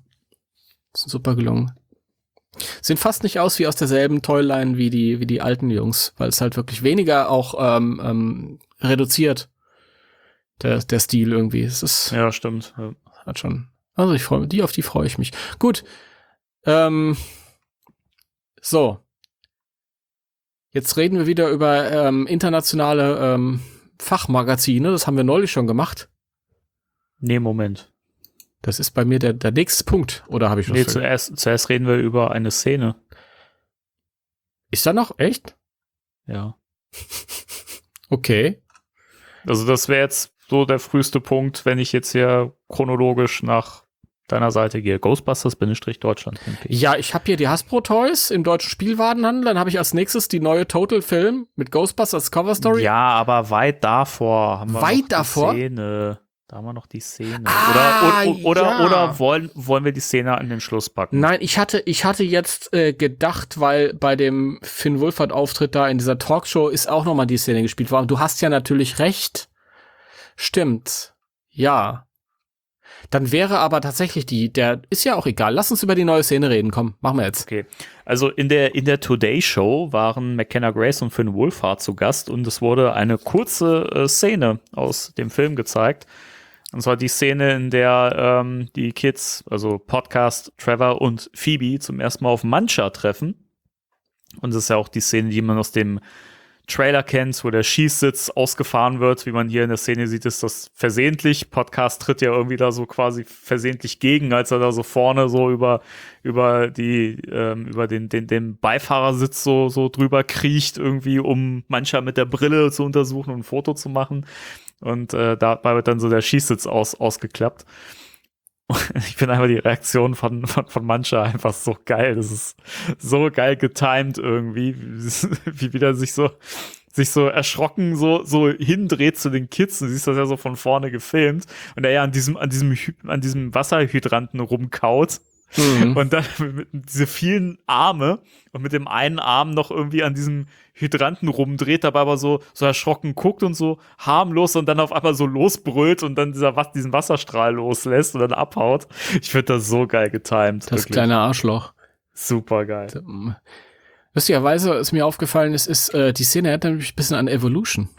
Sehen fast nicht aus wie aus derselben Toyline wie die alten Jungs, weil es halt wirklich weniger auch reduziert. Der Stil irgendwie. Es ist, ja, stimmt. Hat schon. Also auf die freue ich mich. Gut. So. Jetzt reden wir wieder über internationale Fachmagazine. Das haben wir neulich schon gemacht. Nee, Moment. Das ist bei mir der nächste Punkt. Oder habe ich was zuerst reden wir über eine Szene. Ist da noch? Echt? Ja. Okay. Also das wäre jetzt so der früheste Punkt, wenn ich jetzt hier chronologisch nach deiner Seite gehe. Ghostbusters-Deutschland. Ja, ich habe hier die Hasbro Toys im deutschen Spielwarenhandel. Dann habe ich als nächstes die neue Total Film mit Ghostbusters Cover Story. Ja, aber weit davor haben wir davor? Die Szene. Da haben wir noch die Szene. Ja. Oder wollen wir die Szene an den Schluss packen? Nein, ich hatte jetzt gedacht, weil bei dem Finn Wolfhard-Auftritt da in dieser Talkshow ist auch nochmal die Szene gespielt worden. Du hast ja natürlich recht. Stimmt. Ja. Dann wäre aber tatsächlich der ist ja auch egal. Lass uns über die neue Szene reden. Komm, machen wir jetzt. Okay. Also in der Today Show waren McKenna Grace und Finn Wolfhard zu Gast und es wurde eine kurze Szene aus dem Film gezeigt. Und zwar die Szene, in der die Kids, also Podcast, Trevor und Phoebe zum ersten Mal auf Muncher treffen. Und das ist ja auch die Szene, die man aus dem Trailer kennt, wo der Schießsitz ausgefahren wird, wie man hier in der Szene sieht, ist das versehentlich. Podcast tritt ja irgendwie da so quasi versehentlich gegen, als er da so vorne so über den Beifahrersitz so drüber kriecht, irgendwie, um Muncher mit der Brille zu untersuchen und ein Foto zu machen. Und dabei wird dann so der Schießsitz ausgeklappt. Ich finde einfach die Reaktion von Muncher einfach so geil. Das ist so geil getimed irgendwie, wie wieder sich so erschrocken so hindreht zu den Kids. Du siehst das ja so von vorne gefilmt und er ja an diesem Wasserhydranten rumkaut. Und dann mit diese vielen Arme und mit dem einen Arm noch irgendwie an diesem Hydranten rumdreht, dabei aber so erschrocken guckt und so harmlos und dann auf einmal so losbrüllt und dann diesen Wasserstrahl loslässt und dann abhaut. Ich finde das so geil getimed. Das wirklich. Kleine Arschloch. Super geil. Lustigerweise ist mir aufgefallen, die Szene erinnert mich ein bisschen an Evolution.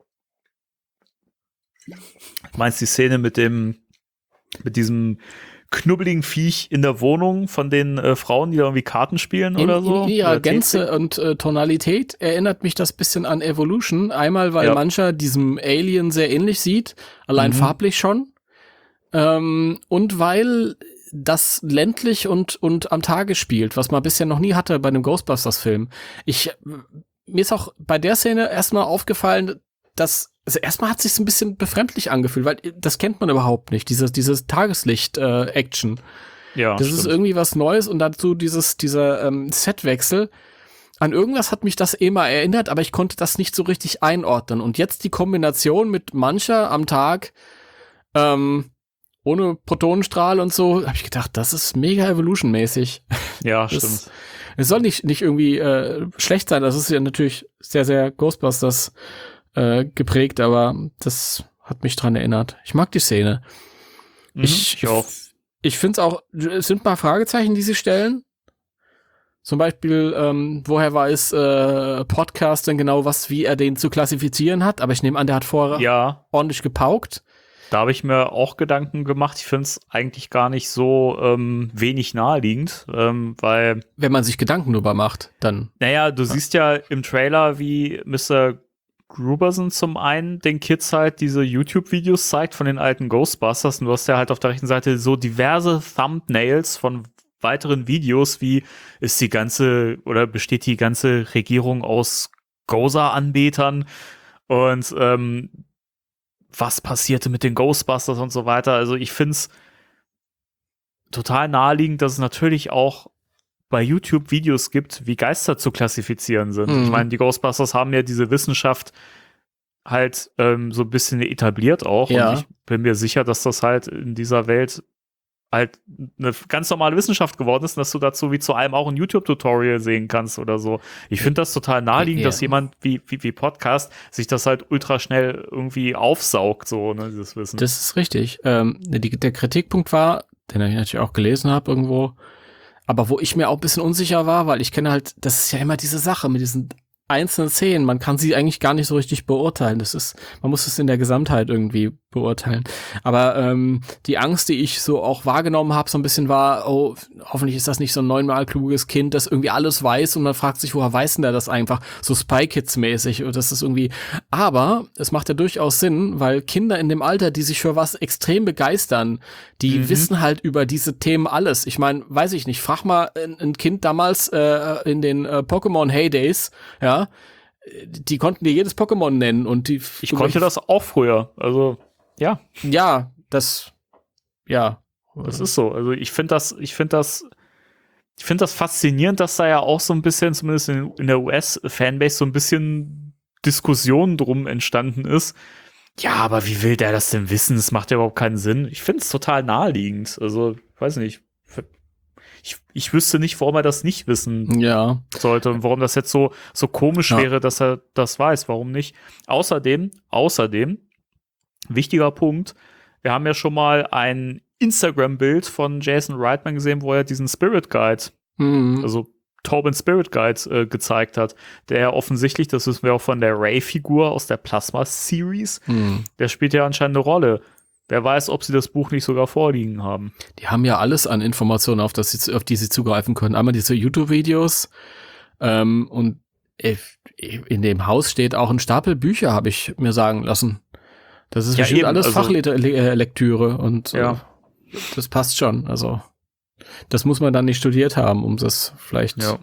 Du meinst die Szene mit diesem knubbeligen Viech in der Wohnung von den Frauen, die da irgendwie Karten spielen oder so? In ihrer Gänze und Tonalität erinnert mich das bisschen an Evolution. Einmal, weil mancher diesem Alien sehr ähnlich sieht, allein farblich schon. Und weil das ländlich und am Tage spielt, was man bisher noch nie hatte bei einem Ghostbusters-Film. Mir ist auch bei der Szene erstmal aufgefallen, dass erstmal hat sich's ein bisschen befremdlich angefühlt, weil das kennt man überhaupt nicht, dieses Tageslicht-Action. Ja, das ist irgendwie was Neues und dazu dieser Setwechsel. An irgendwas hat mich das mal erinnert, aber ich konnte das nicht so richtig einordnen. Und jetzt die Kombination mit Muncher am Tag und ohne Protonenstrahl und so, habe ich gedacht, das ist mega Evolution-mäßig. Ja, Das- stimmt. Es soll nicht irgendwie schlecht sein, das ist ja natürlich sehr, sehr Ghostbusters geprägt, aber das hat mich dran erinnert. Ich mag die Szene. Ich auch. Ich finde es auch, es sind ein paar Fragezeichen, die sie stellen. Zum Beispiel, woher weiß Podcast denn genau, wie er den zu klassifizieren hat? Aber ich nehme an, der hat vorher Ja, ordentlich gepaukt. da habe ich mir auch Gedanken gemacht. Ich finde es eigentlich gar nicht so wenig naheliegend, weil, Wenn man sich Gedanken drüber macht, dann. naja, du siehst ja im Trailer, wie Mr. Gruberson zum einen den Kids halt diese YouTube-Videos zeigt von den alten Ghostbusters und du hast ja halt auf der rechten Seite so diverse Thumbnails von weiteren Videos, wie ist die ganze oder besteht die ganze Regierung aus Gozer-Anbetern und was passierte mit den Ghostbusters und so weiter. Also ich finde es total naheliegend, dass es natürlich auch bei YouTube Videos gibt, wie Geister zu klassifizieren sind. Mhm. Ich meine, die Ghostbusters haben ja diese Wissenschaft halt so ein bisschen etabliert auch. Ja. Und ich bin mir sicher, dass das halt in dieser Welt halt eine ganz normale Wissenschaft geworden ist und dass du dazu wie zu allem auch ein YouTube-Tutorial sehen kannst oder so. Ich finde das total naheliegend, Ja. dass jemand wie Podcast sich das halt ultra schnell irgendwie aufsaugt, so, ne, dieses Wissen. Das ist richtig. Der Kritikpunkt war, den ich natürlich auch gelesen habe irgendwo, aber wo ich mir auch ein bisschen unsicher war, weil ich kenne halt, das ist ja immer diese Sache mit diesen einzelnen Szenen, man kann sie eigentlich gar nicht so richtig beurteilen. Man muss es in der Gesamtheit irgendwie beurteilen. Aber die Angst, die ich so auch wahrgenommen habe, so ein bisschen war, oh, hoffentlich ist das nicht so ein 9-mal kluges Kind, das irgendwie alles weiß und man fragt sich, woher weiß denn der das einfach? So Spy Kids-mäßig. Und das ist irgendwie, aber es macht ja durchaus Sinn, weil Kinder in dem Alter, die sich für was extrem begeistern, die wissen halt über diese Themen alles. Ich meine, weiß ich nicht, frag mal ein Kind damals in den Pokémon Heydays, ja, die konnten dir jedes Pokémon nennen und die. Ich konnte das auch früher, also ja. Ja, das Das ist so. Also ich finde das faszinierend, dass da ja auch so ein bisschen, zumindest in der US-Fanbase, so ein bisschen Diskussion drum entstanden ist. Ja, aber wie will der das denn wissen? Das macht ja überhaupt keinen Sinn. Ich finde es total naheliegend. Also, weiß nicht. Ich wüsste nicht, warum er das nicht wissen ja. sollte und warum das jetzt so komisch Ja. wäre, dass er das weiß. Warum nicht? Außerdem, wichtiger Punkt, wir haben ja schon mal ein Instagram-Bild von Jason Reitman gesehen, wo er diesen Spirit Guide, Mhm. also Tobin Spirit Guide gezeigt hat, der offensichtlich, das wissen wir auch von der Ray-Figur aus der Plasma-Series, Mhm. der spielt ja anscheinend eine Rolle. Wer weiß, ob sie das Buch nicht sogar vorliegen haben. Die haben ja alles an Informationen, auf die sie zugreifen können. Einmal diese YouTube-Videos und in dem Haus steht auch ein Stapel Bücher, habe ich mir sagen lassen. Das ist Ja, bestimmt eben, alles also- Fachlektüre und Ja. das passt schon. Also das muss man dann nicht studiert haben, um das vielleicht. Ja.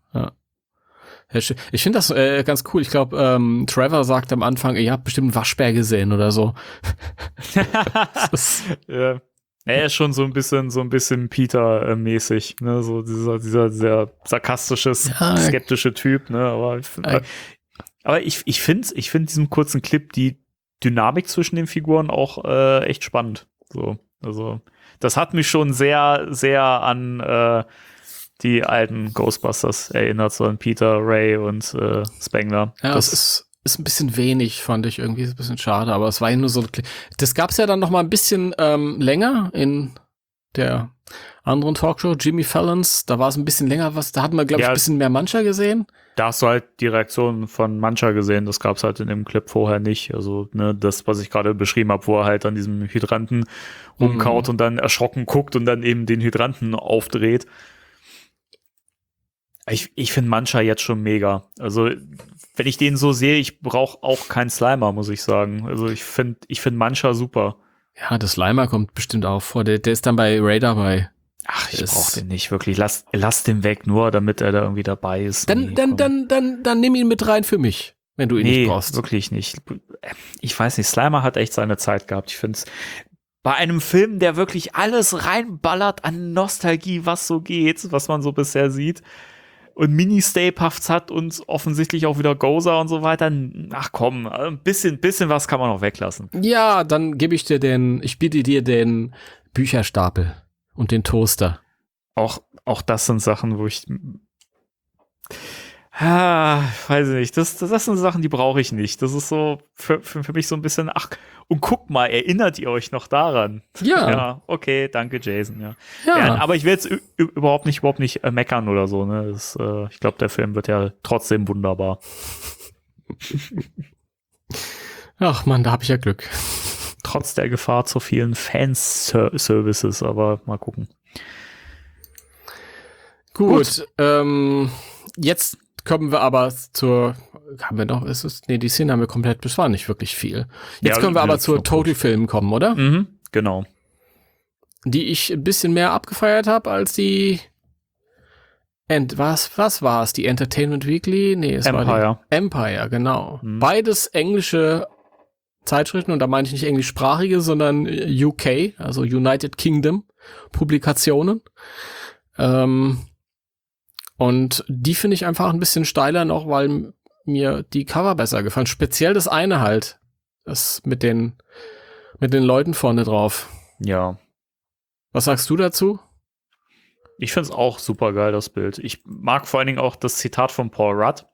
Ich finde das ganz cool. Ich glaube, Trevor sagt am Anfang, ihr habt bestimmt einen Waschbär gesehen oder so. Das ist, Ja. Er ist schon so ein bisschen Peter-mäßig, ne, so dieser sehr sarkastische, Ja, skeptische Typ, ne, aber ich finde diesen kurzen Clip die Dynamik zwischen den Figuren auch echt spannend, so, also das hat mich schon sehr, sehr an die alten Ghostbusters erinnert, so an Peter, Ray und Spengler. ja, das ist ein bisschen wenig, fand ich irgendwie, ist ein bisschen schade, aber es war ja nur so, das gab's ja dann noch mal ein bisschen länger in der anderen Talkshow, Jimmy Fallon's, da war es ein bisschen länger, da hatten wir, glaube ich, ein bisschen mehr Mancher gesehen. Da hast du halt die Reaktion von Mancher gesehen, das gab's halt in dem Clip vorher nicht. Also, ne, das, was ich gerade beschrieben habe, wo er halt an diesem Hydranten rumkaut und dann erschrocken guckt und dann eben den Hydranten aufdreht. Ich finde Mancher jetzt schon mega. Also, wenn ich den so sehe, ich brauche auch keinen Slimer, muss ich sagen. Also, ich find Mancher super. Ja, das Slimer kommt bestimmt auch vor, der ist dann bei Ray dabei. Ach, ich Das- brauche den nicht wirklich. Lass den weg, nur damit er da irgendwie dabei ist. Dann nimm ihn mit rein für mich, wenn du ihn Nee, nicht brauchst. wirklich nicht. Ich weiß nicht, Slimer hat echt seine Zeit gehabt. Ich finde es bei einem Film, der wirklich alles reinballert an Nostalgie, was so geht, was man so bisher sieht, und Mini-Stay-Puffs hat und offensichtlich auch wieder Gozer und so weiter. Ach komm, ein bisschen was kann man noch weglassen. Ja, dann biete dir den Bücherstapel und den Toaster. Auch das sind Sachen, wo ich weiß ich nicht, das sind Sachen, die brauche ich nicht. Das ist so für mich so ein bisschen, und guck mal, erinnert ihr euch noch daran? Ja. Ja, okay, danke Jason, ja. Ja. Aber ich will jetzt überhaupt nicht meckern oder so, ne? Ich glaube, der Film wird ja trotzdem wunderbar. Ach man, da habe ich ja Glück. Trotz der Gefahr zu vielen Fanservices, aber mal gucken. Gut. Jetzt kommen wir aber die Szene haben wir komplett, das war nicht wirklich viel. Jetzt können wir aber zur Total-Film kommen, oder? Mhm, genau. Die ich ein bisschen mehr abgefeiert habe als die was war es? Die Entertainment Weekly? Nee, es Empire. war die Empire, genau. Mhm. Beides englische Zeitschriften, und da meine ich nicht englischsprachige, sondern UK, also United Kingdom Publikationen. Und die finde ich einfach ein bisschen steiler noch, weil mir die Cover besser gefallen. Speziell das eine halt. Das mit den Leuten vorne drauf. Ja. Was sagst du dazu? Ich finde es auch super geil, das Bild. Ich mag vor allen Dingen auch das Zitat von Paul Rudd.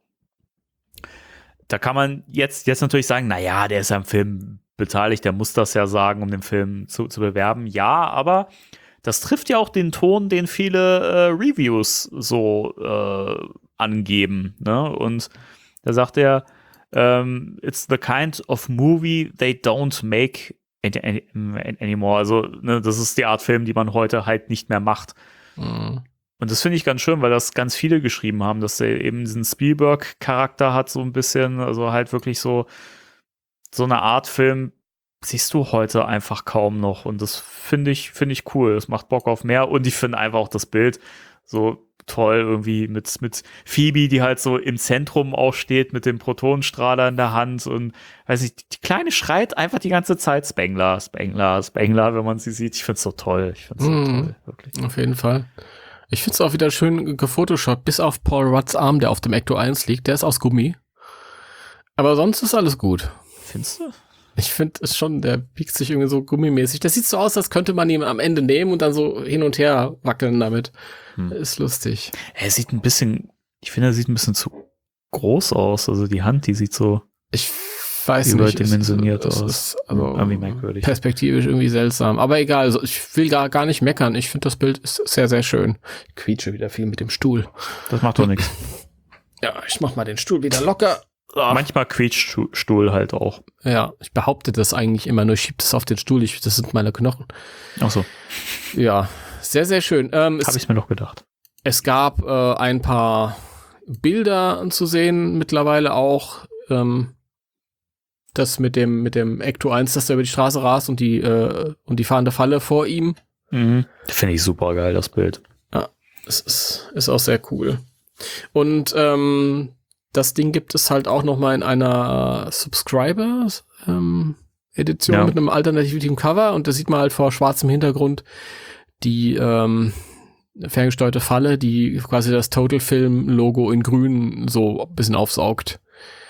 Da kann man jetzt natürlich sagen, naja, der ist ja im Film beteiligt, der muss das ja sagen, um den Film zu bewerben. Ja, aber das trifft ja auch den Ton, den viele Reviews so angeben. Ne? Und da sagt er, it's the kind of movie they don't make anymore. Also ne, das ist die Art Film, die man heute halt nicht mehr macht. Mhm. Und das finde ich ganz schön, weil das ganz viele geschrieben haben, dass er eben diesen Spielberg-Charakter hat, so ein bisschen, also halt wirklich so eine Art Film siehst du heute einfach kaum noch. Und das finde ich cool. Das macht Bock auf mehr. Und ich finde einfach auch das Bild so toll irgendwie mit Phoebe, die halt so im Zentrum auch steht mit dem Protonenstrahler in der Hand und weiß nicht, die Kleine schreit einfach die ganze Zeit Spengler, Spengler, Spengler, wenn man sie sieht. Ich finde es so toll. Toll, wirklich. Auf jeden Fall. Ich finde es auch wieder schön gefotoshoppt, bis auf Paul Rudds Arm, der auf dem Ecto 1 liegt. Der ist aus Gummi. Aber sonst ist alles gut. Findest du? Ich finde es schon, der biegt sich irgendwie so gummimäßig. Das sieht so aus, als könnte man ihn am Ende nehmen und dann so hin und her wackeln damit. Ist lustig. Er sieht ein bisschen zu groß aus. Also die Hand, die sieht so ich weiß nicht, überdimensioniert aus. Ist also irgendwie merkwürdig. Perspektivisch irgendwie seltsam. Aber egal, also ich will gar nicht meckern. Ich finde, das Bild ist sehr, sehr schön. Ich quietsche wieder viel mit dem Stuhl. Das macht doch nichts. Ja, ich mach mal den Stuhl wieder locker. Manchmal quietscht Stuhl halt auch. Ja, ich behaupte das eigentlich immer, nur ich schieb das auf den Stuhl. Das sind meine Knochen. Ach so. Ja, sehr, sehr schön. Habe ich mir doch gedacht. Es gab ein paar Bilder zu sehen, mittlerweile auch das mit dem Ecto 1, dass der über die Straße rast und die fahrende Falle vor ihm. Mhm. Finde ich super geil, das Bild. Ja, es ist auch sehr cool. Und das Ding gibt es halt auch noch mal in einer Subscriber-Edition mit einem alternativen Cover, und da sieht man halt vor schwarzem Hintergrund die ferngesteuerte Falle, die quasi das Total-Film-Logo in grün so ein bisschen aufsaugt.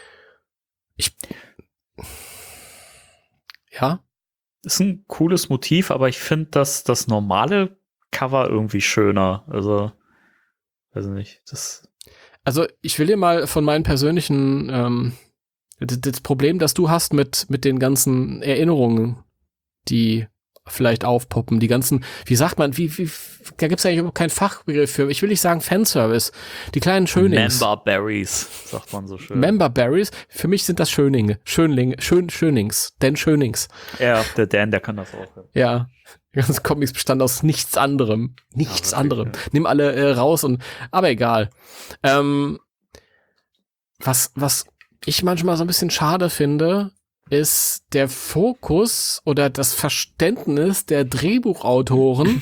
Ja? Ist ein cooles Motiv, aber ich finde das normale Cover irgendwie schöner. Also, weiß nicht, Also ich will dir mal von meinen persönlichen das Problem, das du hast mit den ganzen Erinnerungen, die vielleicht aufpoppen, die ganzen, wie sagt man, da gibt es eigentlich überhaupt keinen Fachbegriff für, ich will nicht sagen Fanservice, die kleinen Schönings. Member-Berries, sagt man so schön. Member-Berries, für mich sind das Schönings. Dan Schönings. Ja, der Dan, der kann das auch. Ja. Die ganzen Comics bestand aus nichts anderem. Nichts anderem. Ja. Nimm alle raus aber egal. Was ich manchmal so ein bisschen schade finde, ist der Fokus oder das Verständnis der Drehbuchautoren,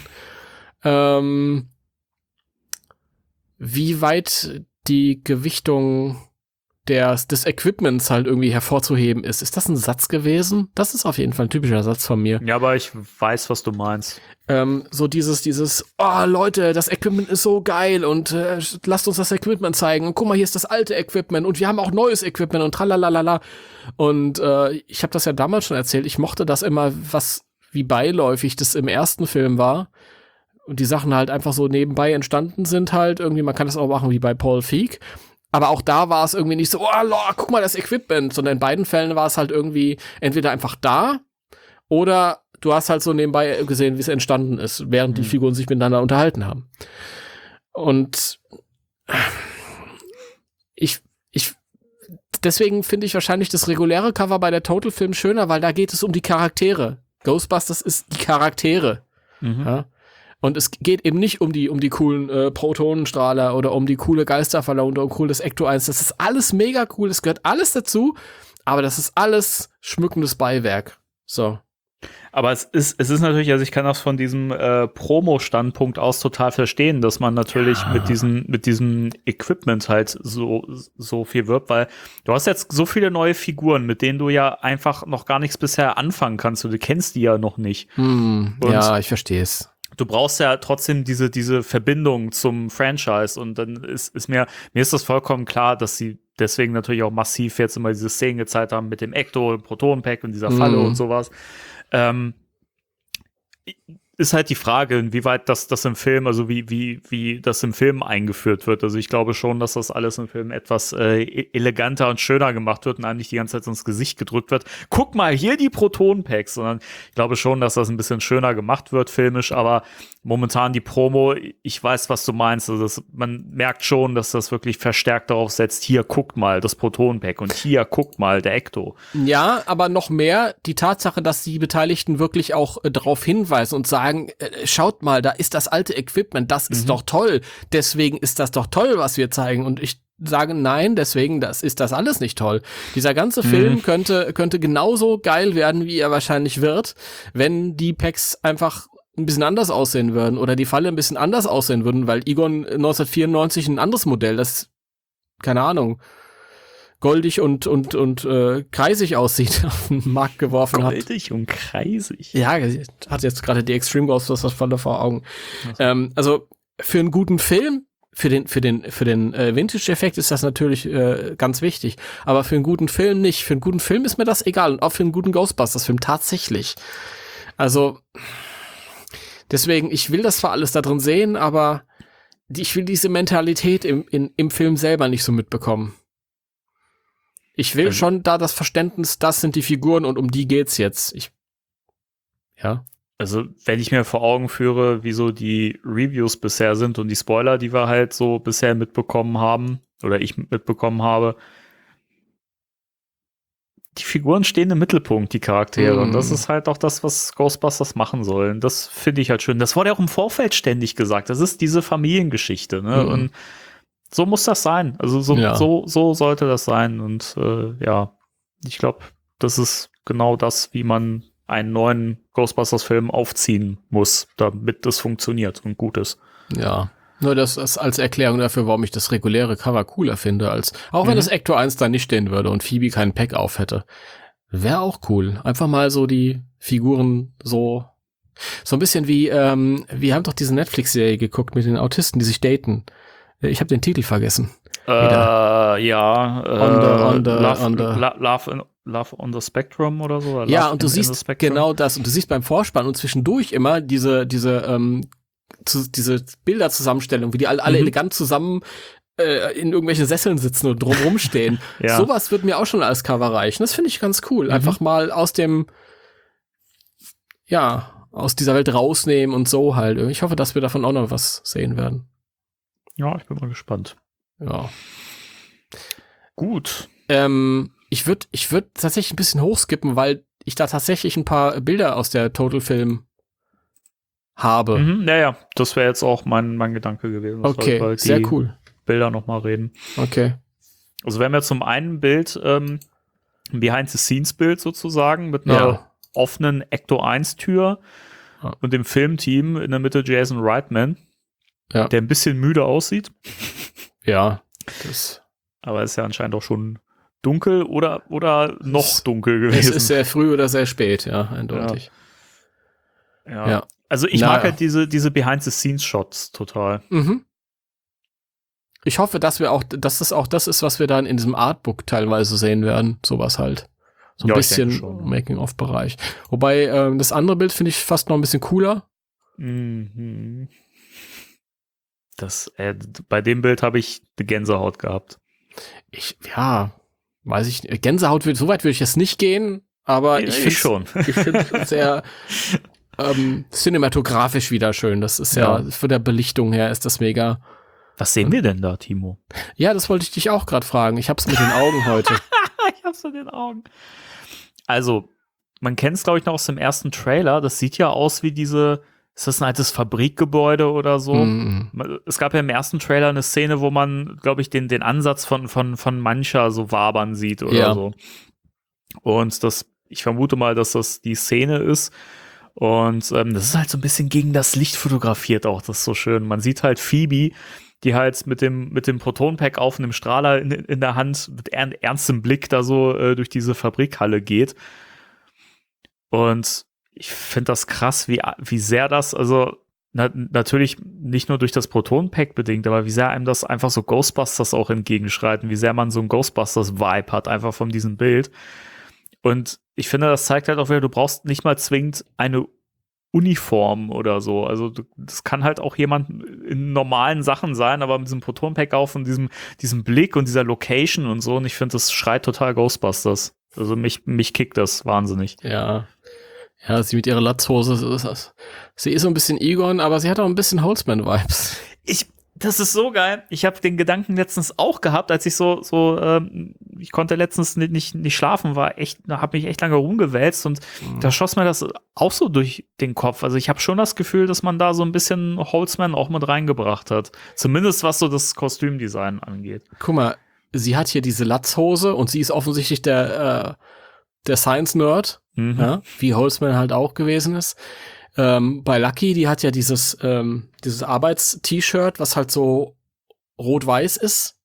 wie weit die Gewichtung des Equipments halt irgendwie hervorzuheben ist. Ist das ein Satz gewesen? Das ist auf jeden Fall ein typischer Satz von mir. Ja, aber ich weiß, was du meinst. So dieses, oh Leute, das Equipment ist so geil und lasst uns das Equipment zeigen. Und guck mal, hier ist das alte Equipment und wir haben auch neues Equipment und tralalala. Und ich habe das ja damals schon erzählt, ich mochte das immer, wie beiläufig das im ersten Film war. Und die Sachen halt einfach so nebenbei entstanden sind halt irgendwie. Man kann das auch machen wie bei Paul Feig. Aber auch da war es irgendwie nicht so, guck mal das Equipment. Sondern in beiden Fällen war es halt irgendwie entweder einfach da oder du hast halt so nebenbei gesehen, wie es entstanden ist, während die Figuren sich miteinander unterhalten haben. Und deswegen finde ich wahrscheinlich das reguläre Cover bei der Total Film schöner, weil da geht es um die Charaktere. Ghostbusters ist die Charaktere. Ja? Und es geht eben nicht um die coolen Protonenstrahler oder um die coole Geisterfalle oder um cooles Ecto 1. Das ist alles mega cool, das gehört alles dazu, aber das ist alles schmückendes Beiwerk. So. Aber es ist natürlich, also ich kann das von diesem Promo-Standpunkt aus total verstehen, dass man natürlich mit diesem Equipment halt so viel wirbt, weil du hast jetzt so viele neue Figuren, mit denen du ja einfach noch gar nichts bisher anfangen kannst. Du kennst die ja noch nicht. Ja, ich verstehe es. Du brauchst ja trotzdem diese Verbindung zum Franchise und dann ist mir ist das vollkommen klar, dass sie deswegen natürlich auch massiv jetzt immer diese Szenen gezeigt haben mit dem Ecto, dem Protonenpack und dieser Falle und sowas. Ist halt die Frage, inwieweit das im Film, also wie das im Film eingeführt wird. Also ich glaube schon, dass das alles im Film etwas eleganter und schöner gemacht wird und einem nicht die ganze Zeit ins Gesicht gedrückt wird. Guck mal, hier die Protonenpacks, sondern ich glaube schon, dass das ein bisschen schöner gemacht wird, filmisch, aber momentan die Promo, ich weiß, was du meinst. Also man merkt schon, dass das wirklich verstärkt darauf setzt, hier guckt mal das Protonenpack und hier guckt mal der Ecto. Ja, aber noch mehr die Tatsache, dass die Beteiligten wirklich auch darauf hinweisen und sagen, schaut mal, da ist das alte Equipment, das ist doch toll, deswegen ist das doch toll, was wir zeigen. Und ich sage nein, deswegen ist das alles nicht toll. Dieser ganze Film könnte genauso geil werden, wie er wahrscheinlich wird, wenn die Packs einfach ein bisschen anders aussehen würden oder die Falle ein bisschen anders aussehen würden, weil Egon 1994 ein anderes Modell, das, keine Ahnung, goldig und kreisig aussieht, auf den Markt geworfen hat. Goldig und kreisig? Ja, hat jetzt gerade die Extreme Ghostbusters Falle vor Augen. Also für einen guten Film, für den Vintage-Effekt ist das natürlich ganz wichtig, aber für einen guten Film nicht. Für einen guten Film ist mir das egal und auch für einen guten Ghostbusters-Film tatsächlich. Also deswegen, ich will das zwar alles da drin sehen, aber ich will diese Mentalität im Film selber nicht so mitbekommen. Ich will schon da das Verständnis, das sind die Figuren und um die geht's jetzt. Ja. Also, wenn ich mir vor Augen führe, wie so die Reviews bisher sind und die Spoiler, die wir halt so bisher mitbekommen haben, oder ich mitbekommen habe, die Figuren stehen im Mittelpunkt, die Charaktere. Und das ist halt auch das, was Ghostbusters machen sollen. Das finde ich halt schön. Das wurde ja auch im Vorfeld ständig gesagt. Das ist diese Familiengeschichte, ne? Und so muss das sein. Also so sollte das sein. Und ich glaube, das ist genau das, wie man einen neuen Ghostbusters-Film aufziehen muss, damit das funktioniert und gut ist. Ja, nur das ist als Erklärung dafür, warum ich das reguläre Cover cooler finde, als auch wenn das Ecto 1 da nicht stehen würde und Phoebe keinen Pack auf hätte. Wäre auch cool. Einfach mal so die Figuren so ein bisschen wie, wir haben doch diese Netflix-Serie geguckt mit den Autisten, die sich daten. Ich habe den Titel vergessen. Love on the Spectrum oder so. Oder ja, und du siehst genau das. Und du siehst beim Vorspann und zwischendurch immer diese Bilderzusammenstellung, wie die alle elegant zusammen in irgendwelchen Sesseln sitzen und drumrum stehen. Ja. Sowas wird mir auch schon als Cover reichen. Das finde ich ganz cool. Einfach mal aus dieser Welt rausnehmen und so halt. Ich hoffe, dass wir davon auch noch was sehen werden. Ja, ich bin mal gespannt. Ja. Gut. Ich würd tatsächlich ein bisschen hochskippen, weil ich da tatsächlich ein paar Bilder aus der Total Film habe. Ja, das wäre jetzt auch mein Gedanke gewesen. Okay, sehr cool. Bilder noch mal reden. Okay. Also wir haben ja zum einen Bild, ein Behind-the-Scenes-Bild sozusagen mit einer offenen Ecto-1-Tür und dem Filmteam in der Mitte Jason Reitman, der ein bisschen müde aussieht. Ja, das Aber es ist ja anscheinend auch schon dunkel oder noch dunkel gewesen. Es ist sehr früh oder sehr spät, ja, eindeutig. Ja. Also ich mag halt diese Behind-the-Scenes-Shots total. Mhm. Ich hoffe, dass das auch das ist, was wir dann in diesem Artbook teilweise sehen werden. Sowas halt. So ein bisschen schon, Making-of-Bereich. Wobei, das andere Bild finde ich fast noch ein bisschen cooler. Mhm. Bei dem Bild habe ich eine Gänsehaut gehabt. Weiß ich nicht. Gänsehaut so weit würde ich jetzt nicht gehen, aber ich finde es sehr cinematografisch wieder schön. Das ist ja von der Belichtung her ist das mega. Was sehen wir denn da, Timo? Ja, das wollte ich dich auch gerade fragen. Ich hab's mit den Augen heute. Ich hab's mit den Augen. Also, man kennt es, glaube ich, noch aus dem ersten Trailer. Das sieht ja aus wie ist das ein altes Fabrikgebäude oder so? Es gab ja im ersten Trailer eine Szene, wo man, glaube ich, den Ansatz von mancher so wabern sieht oder so. Und ich vermute mal, dass das die Szene ist. Und das ist halt so ein bisschen gegen das Licht fotografiert auch. Das ist so schön. Man sieht halt Phoebe, die halt mit dem Proton-Pack auf einem Strahler in der Hand mit ernstem Blick da so durch diese Fabrikhalle geht. Und ich finde das krass, wie sehr das, also natürlich nicht nur durch das Proton-Pack bedingt, aber wie sehr einem das einfach so Ghostbusters auch entgegenschreit und wie sehr man so ein Ghostbusters-Vibe hat, einfach von diesem Bild. Und ich finde, das zeigt halt auch wieder, du brauchst nicht mal zwingend eine Uniform oder so. Also das kann halt auch jemand in normalen Sachen sein, aber mit diesem Proton-Pack auf und diesem Blick und dieser Location und so. Und ich finde, das schreit total Ghostbusters. Also mich kickt das wahnsinnig. Ja, sie mit ihrer Latzhose, sie ist so ein bisschen Egon, aber sie hat auch ein bisschen Holzman-Vibes. Das ist so geil. Ich habe den Gedanken letztens auch gehabt, als ich ich konnte letztens nicht schlafen, habe mich echt lange rumgewälzt und da schoss mir das auch so durch den Kopf. Also ich habe schon das Gefühl, dass man da so ein bisschen Holzman auch mit reingebracht hat. Zumindest was so das Kostümdesign angeht. Guck mal, sie hat hier diese Latzhose und sie ist offensichtlich der Science-Nerd, wie Holzman halt auch gewesen ist. Bei Lucky, die hat ja dieses Arbeits-T-Shirt, was halt so rot-weiß ist.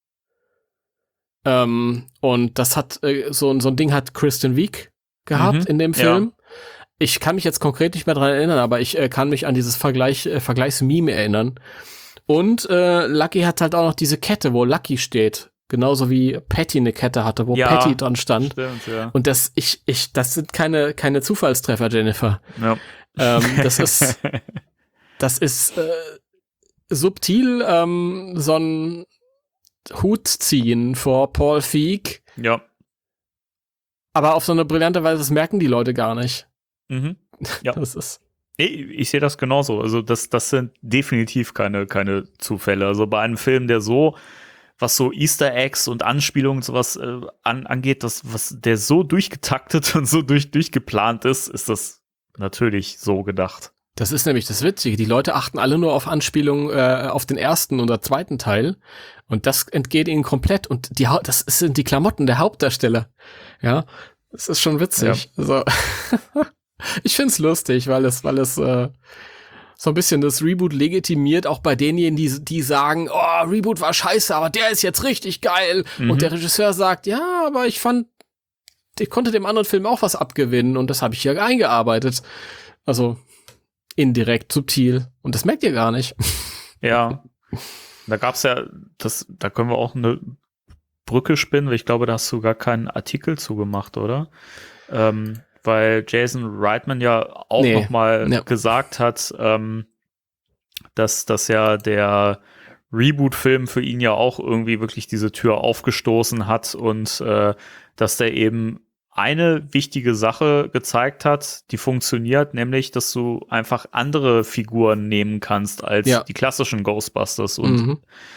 Und das hat so ein Ding hat Kristen Wiig gehabt in dem Film. Ja. Ich kann mich jetzt konkret nicht mehr dran erinnern, aber ich kann mich an dieses Vergleichsmeme erinnern. Und Lucky hat halt auch noch diese Kette, wo Lucky steht. Genauso wie Patty eine Kette hatte, wo Patty dran stand. Stimmt, ja. Und das sind keine Zufallstreffer, Jennifer. Ja. Das ist subtil so ein Hut ziehen vor Paul Feig. Ja. Aber auf so eine brillante Weise, das merken die Leute gar nicht. Mhm. Ja. Ich sehe das genauso. Also das sind definitiv keine Zufälle. Also bei einem Film, was so Easter Eggs und Anspielungen und sowas angeht, der so durchgetaktet und so durchgeplant ist das natürlich so gedacht. Das ist nämlich das Witzige. Die Leute achten alle nur auf Anspielungen auf den ersten oder zweiten Teil und das entgeht ihnen komplett. Und das sind die Klamotten der Hauptdarsteller. Ja, das ist schon witzig. Ja. Also, ich find's lustig, weil es so ein bisschen das Reboot legitimiert, auch bei denjenigen, die sagen, oh, Reboot war scheiße, aber der ist jetzt richtig geil. Und der Regisseur sagt, ja, aber ich konnte dem anderen Film auch was abgewinnen und das habe ich hier eingearbeitet. Also indirekt, subtil. Und das merkt ihr gar nicht. Ja. Da gab's ja, da können wir auch eine Brücke spinnen, weil ich glaube, da hast du gar keinen Artikel zugemacht, oder? Weil Jason Reitman ja auch nochmal gesagt hat, dass das ja der Reboot-Film für ihn ja auch irgendwie wirklich diese Tür aufgestoßen hat und dass der eben eine wichtige Sache gezeigt hat, die funktioniert, nämlich, dass du einfach andere Figuren nehmen kannst als die klassischen Ghostbusters und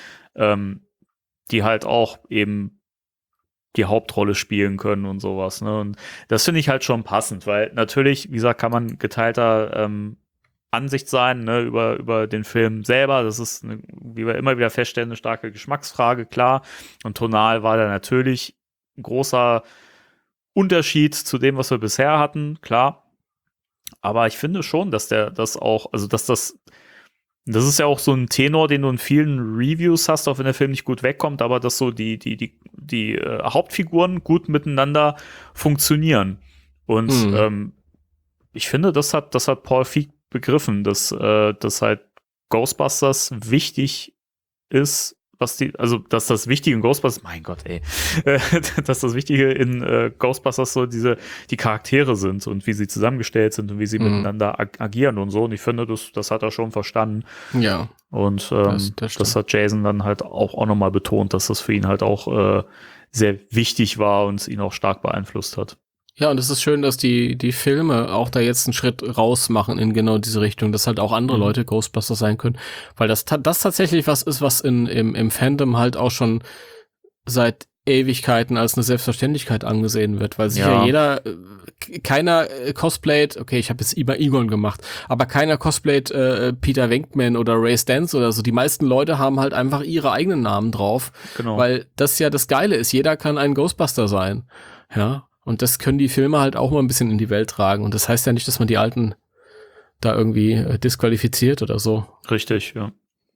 die halt auch eben die Hauptrolle spielen können und sowas. Ne? Und das finde ich halt schon passend, weil natürlich, wie gesagt, kann man geteilter Ansicht sein, ne, über den Film selber. Das ist, wie wir immer wieder feststellen, eine starke Geschmacksfrage, klar. Und tonal war da natürlich ein großer Unterschied zu dem, was wir bisher hatten, klar. Aber ich finde schon, dass das Das ist ja auch so ein Tenor, den du in vielen Reviews hast, auch wenn der Film nicht gut wegkommt, aber dass so die Hauptfiguren gut miteinander funktionieren. Und ich finde, das hat Paul Feig begriffen, dass halt Ghostbusters wichtig ist, dass das Wichtige in Ghostbusters, mein Gott, ey, dass das Wichtige in Ghostbusters so die Charaktere sind und wie sie zusammengestellt sind und wie sie miteinander agieren und so. Und ich finde, das hat er schon verstanden. Ja. Und das hat Jason dann halt auch nochmal betont, dass das für ihn halt auch sehr wichtig war und ihn auch stark beeinflusst hat. Ja, und es ist schön, dass die Filme auch da jetzt einen Schritt raus machen in genau diese Richtung, dass halt auch andere Leute Ghostbusters sein können, weil das tatsächlich was ist, was im Fandom halt auch schon seit Ewigkeiten als eine Selbstverständlichkeit angesehen wird, weil sicher keiner cosplayt, okay, ich habe jetzt immer Egon gemacht, aber keiner cosplayt Peter Venkman oder Ray Stantz oder so. Die meisten Leute haben halt einfach ihre eigenen Namen drauf, weil das ja das Geile ist, jeder kann ein Ghostbuster sein, ja. Und das können die Filme halt auch mal ein bisschen in die Welt tragen. Und das heißt ja nicht, dass man die Alten da irgendwie disqualifiziert oder so. Richtig, ja.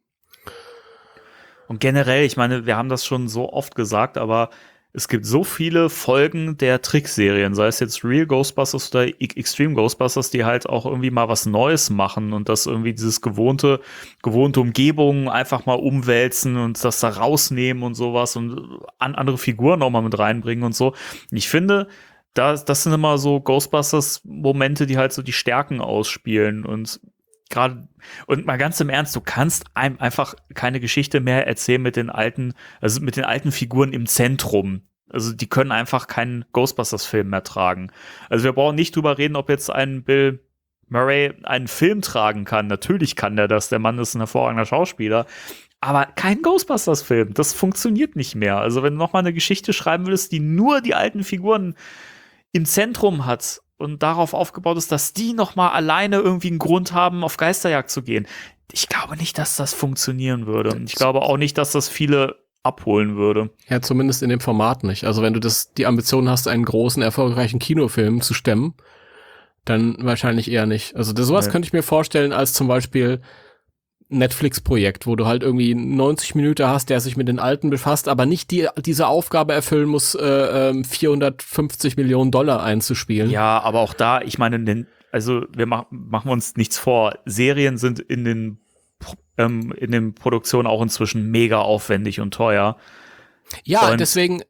Und generell, ich meine, wir haben das schon so oft gesagt, aber es gibt so viele Folgen der Trickserien, sei es jetzt Real Ghostbusters oder Extreme Ghostbusters, die halt auch irgendwie mal was Neues machen und das irgendwie dieses gewohnte Umgebung einfach mal umwälzen und das da rausnehmen und sowas und andere Figuren auch mal mit reinbringen und so. Ich finde, das sind immer so Ghostbusters-Momente, die halt so die Stärken ausspielen und mal ganz im Ernst, du kannst einem einfach keine Geschichte mehr erzählen mit den alten Figuren im Zentrum. Also die können einfach keinen Ghostbusters-Film mehr tragen. Also wir brauchen nicht drüber reden, ob jetzt ein Bill Murray einen Film tragen kann. Natürlich kann der das, der Mann ist ein hervorragender Schauspieler. Aber kein Ghostbusters-Film, das funktioniert nicht mehr. Also wenn du noch mal eine Geschichte schreiben würdest, die nur die alten Figuren im Zentrum hat und darauf aufgebaut ist, dass die noch mal alleine irgendwie einen Grund haben, auf Geisterjagd zu gehen. Ich glaube nicht, dass das funktionieren würde. Und ich glaube auch nicht, dass das viele abholen würde. Ja, zumindest in dem Format nicht. Also wenn du die Ambition hast, einen großen, erfolgreichen Kinofilm zu stemmen, dann wahrscheinlich eher nicht. Also sowas könnte ich mir vorstellen als zum Beispiel Netflix-Projekt, wo du halt irgendwie 90 Minuten hast, der sich mit den Alten befasst, aber nicht diese Aufgabe erfüllen muss, 450 Millionen $450 Millionen einzuspielen. Ja, aber auch da, ich meine, wir machen uns nichts vor. Serien sind in den Produktionen auch inzwischen mega aufwendig und teuer. Ja, und deswegen.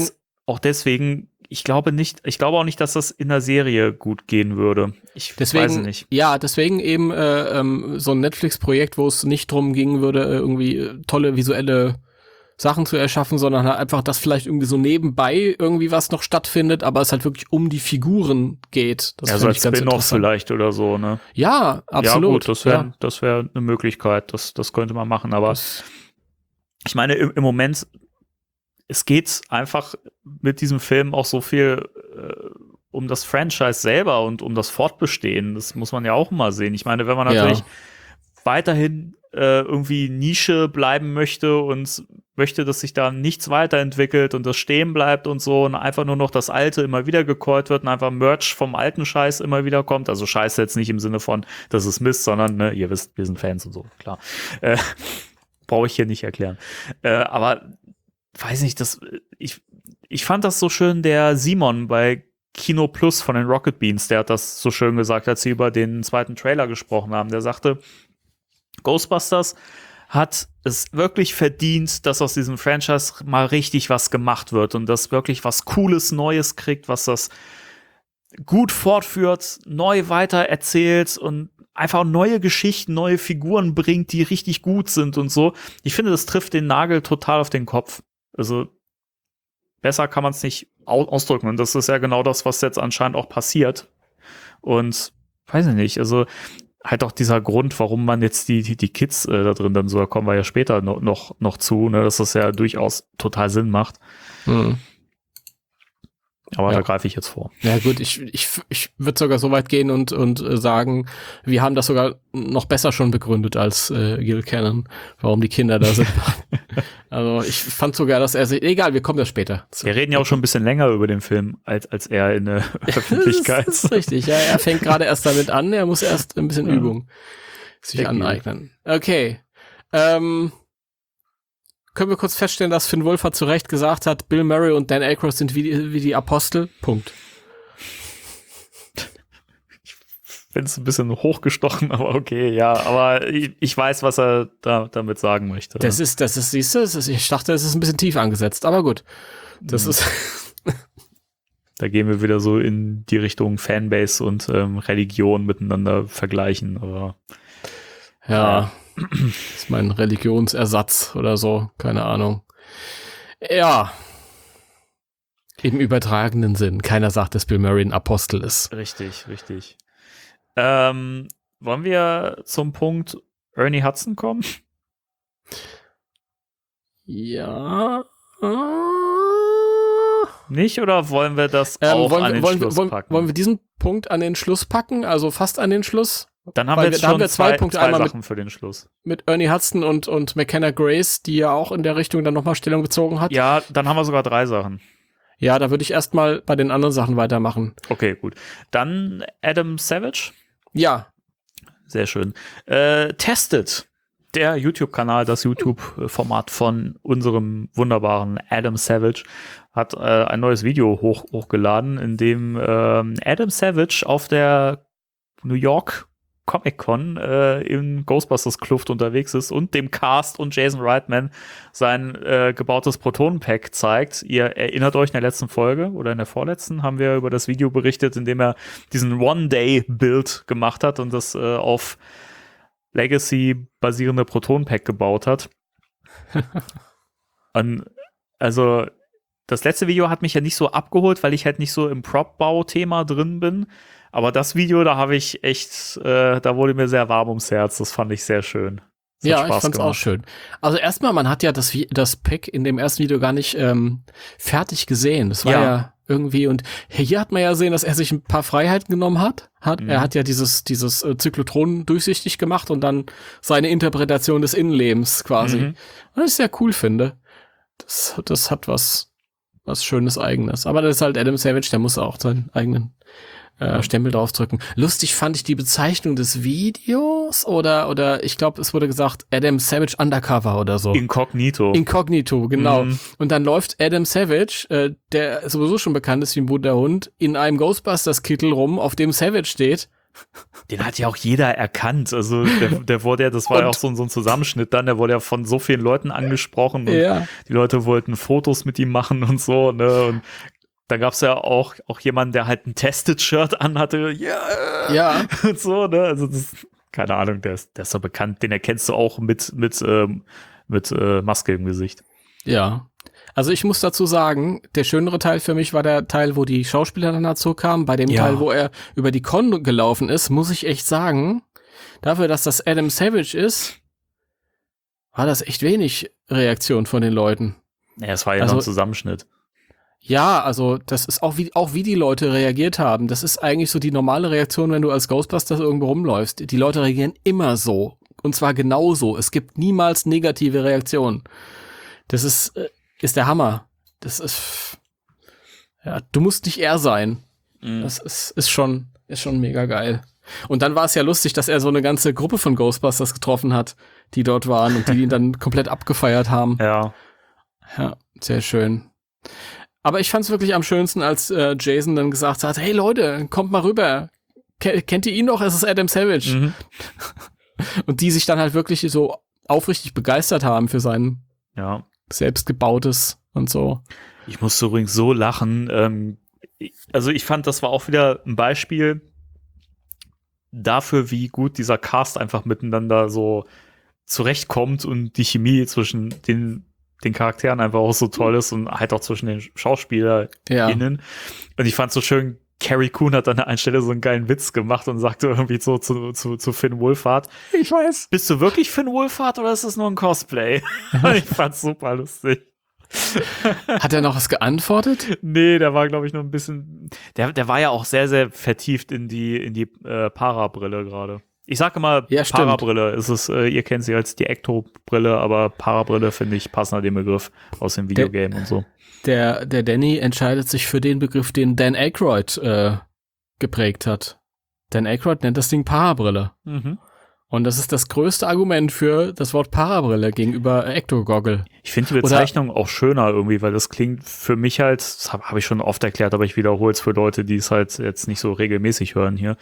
Ich glaube auch nicht, dass das in der Serie gut gehen würde. Weiß nicht. Ja, deswegen eben so ein Netflix-Projekt, wo es nicht drum gehen würde, irgendwie tolle visuelle Sachen zu erschaffen, sondern halt einfach, dass vielleicht irgendwie so nebenbei irgendwie was noch stattfindet, aber es halt wirklich um die Figuren geht. Das so als Spin-off vielleicht oder so, ne? Ja, absolut. Ja gut, das wäre eine Möglichkeit, das könnte man machen, aber ich meine, im Moment, es geht einfach mit diesem Film auch so viel um das Franchise selber und um das Fortbestehen. Das muss man ja auch mal sehen. Ich meine, wenn man natürlich weiterhin irgendwie Nische bleiben möchte und möchte, dass sich da nichts weiterentwickelt und das stehen bleibt und so und einfach nur noch das Alte immer wieder gecallt wird und einfach Merch vom alten Scheiß immer wieder kommt. Also Scheiß jetzt nicht im Sinne von, das ist Mist, sondern, ne, ihr wisst, wir sind Fans und so, klar. Brauche ich hier nicht erklären. Aber weiß nicht, ich fand das so schön, der Simon bei Kino Plus von den Rocket Beans, der hat das so schön gesagt, als sie über den zweiten Trailer gesprochen haben. Der sagte, Ghostbusters hat es wirklich verdient, dass aus diesem Franchise mal richtig was gemacht wird und dass wirklich was Cooles, Neues kriegt, was das gut fortführt, neu weiter erzählt und einfach neue Geschichten, neue Figuren bringt, die richtig gut sind und so. Ich finde, das trifft den Nagel total auf den Kopf. Also besser kann man es nicht ausdrücken. Und das ist ja genau das, was jetzt anscheinend auch passiert. Und weiß ich nicht, also halt auch dieser Grund, warum man jetzt die Kids da drin dann so, da kommen wir ja später noch zu, ne, dass das ja durchaus total Sinn macht. Mhm. Aber da greife ich jetzt vor. Ja gut, ich würde sogar so weit gehen und sagen, wir haben das sogar noch besser schon begründet als Gil Cannon, warum die Kinder da sind. Also ich fand sogar, dass er sich, egal, wir kommen da später. Wir reden ja auch schon ein bisschen länger über den Film, als er in der Öffentlichkeit. Das ist richtig, ja, er fängt gerade erst damit an, er muss erst ein bisschen Übung sich aneignen. Okay. Können wir kurz feststellen, dass Finn Wolfhard zu Recht gesagt hat, Bill Murray und Dan Aykroyd sind wie die Apostel? Punkt. Finde es ein bisschen hochgestochen, aber okay, ja. Aber ich weiß, was er damit sagen möchte. Das ist, siehst du, ich dachte, es ist ein bisschen tief angesetzt, aber gut. Das ist. Da gehen wir wieder so in die Richtung Fanbase und Religion miteinander vergleichen, aber. Ja. Das ist mein Religionsersatz oder so, keine Ahnung. Ja. Im übertragenen Sinn. Keiner sagt, dass Bill Murray ein Apostel ist. Richtig. Wollen wir zum Punkt Ernie Hudson kommen? Ja. Nicht, oder wollen wir das auch an den Schluss packen? Wollen wir diesen Punkt an den Schluss packen? Also fast an den Schluss? Dann haben wir jetzt schon zwei Punkte, zwei einmal Sachen für den Schluss. Mit Ernie Hudson und McKenna Grace, die ja auch in der Richtung dann nochmal Stellung bezogen hat. Ja, dann haben wir sogar 3 Sachen. Ja, da würde ich erstmal bei den anderen Sachen weitermachen. Okay, gut. Dann Adam Savage. Ja. Sehr schön. Tested. Der YouTube-Kanal, das YouTube-Format von unserem wunderbaren Adam Savage, hat ein neues Video hochgeladen, in dem Adam Savage auf der New York Comic-Con im Ghostbusters-Kluft unterwegs ist und dem Cast und Jason Reitman sein gebautes Protonenpack zeigt. Ihr erinnert euch in der letzten Folge oder in der vorletzten haben wir über das Video berichtet, in dem er diesen One-Day-Build gemacht hat und das auf Legacy basierende Protonenpack gebaut hat. Und also das letzte Video hat mich ja nicht so abgeholt, weil ich halt nicht so im Prop-Bau-Thema drin bin. Aber das Video, da habe ich echt, da wurde mir sehr warm ums Herz. Das fand ich sehr schön. Ja, ich fand's auch schön. Also erstmal, man hat ja das Pack in dem ersten Video gar nicht fertig gesehen. Das war ja irgendwie, und hier hat man ja gesehen, dass er sich ein paar Freiheiten genommen hat. Er hat ja dieses Zyklotron durchsichtig gemacht und dann seine Interpretation des Innenlebens quasi. Was ich sehr cool finde. Das hat was Schönes Eigenes. Aber das ist halt Adam Savage, der muss auch seinen eigenen Stempel draufdrücken. Lustig fand ich die Bezeichnung des Videos oder ich glaube, es wurde gesagt Adam Savage Undercover oder so. Incognito, genau. Und dann läuft Adam Savage, der sowieso schon bekannt ist wie ein bunter Hund, in einem Ghostbusters-Kittel rum, auf dem Savage steht. Den hat ja auch jeder erkannt. Also der wurde ja, das war ja auch so ein Zusammenschnitt dann, der wurde ja von so vielen Leuten angesprochen und die Leute wollten Fotos mit ihm machen und so, ne, und da gab es ja auch jemanden, der halt ein Tested-Shirt anhatte. Ja. Und so, ne? Also das, keine Ahnung, der ist so bekannt. Den erkennst du auch mit Maske im Gesicht. Ja. Also ich muss dazu sagen, der schönere Teil für mich war der Teil, wo die Schauspieler dann dazu kamen. Bei dem Teil, wo er über die Con gelaufen ist, muss ich echt sagen, dafür, dass das Adam Savage ist, war das echt wenig Reaktion von den Leuten. Ja, es war ja noch ein Zusammenschnitt. Ja, also das ist auch wie die Leute reagiert haben. Das ist eigentlich so die normale Reaktion, wenn du als Ghostbusters irgendwo rumläufst. Die Leute reagieren immer so. Und zwar genauso. Es gibt niemals negative Reaktionen. Das ist der Hammer. Das ist, ja, du musst nicht er sein. Das ist schon mega geil. Und dann war es ja lustig, dass er so eine ganze Gruppe von Ghostbusters getroffen hat, die dort waren und die ihn dann komplett abgefeiert haben. Ja. Ja, sehr schön. Aber ich fand es wirklich am schönsten, als Jason dann gesagt hat, hey Leute, kommt mal rüber. Kennt ihr ihn noch? Es ist Adam Savage. Und die sich dann halt wirklich so aufrichtig begeistert haben für sein selbstgebautes und so. Ich musste übrigens so lachen. Also ich fand, das war auch wieder ein Beispiel dafür, wie gut dieser Cast einfach miteinander so zurechtkommt und die Chemie zwischen den Charakteren einfach auch so toll ist und halt auch zwischen den SchauspielerInnen. Und ich fand so schön, Carrie Coon hat an der einen Stelle so einen geilen Witz gemacht und sagte irgendwie so zu Finn Wolfhard, ich weiß. Bist du wirklich Finn Wolfhard oder ist das nur ein Cosplay? Ich fand's super lustig. Hat er noch was geantwortet? Nee, der war, glaube ich, noch ein bisschen, der war ja auch sehr, sehr vertieft in die Parabrille gerade. Ich sage immer, Parabrille ist es, ihr kennt sie als die Ecto-Brille, aber Parabrille finde ich passender den Begriff aus dem Videogame und so. Der Danny entscheidet sich für den Begriff, den Dan Aykroyd geprägt hat. Dan Aykroyd nennt das Ding Parabrille. Und das ist das größte Argument für das Wort Parabrille gegenüber Ecto-Goggle. Ich finde die Bezeichnung auch schöner irgendwie, weil das klingt für mich halt, das habe ich schon oft erklärt, aber ich wiederhole es für Leute, die es halt jetzt nicht so regelmäßig hören hier.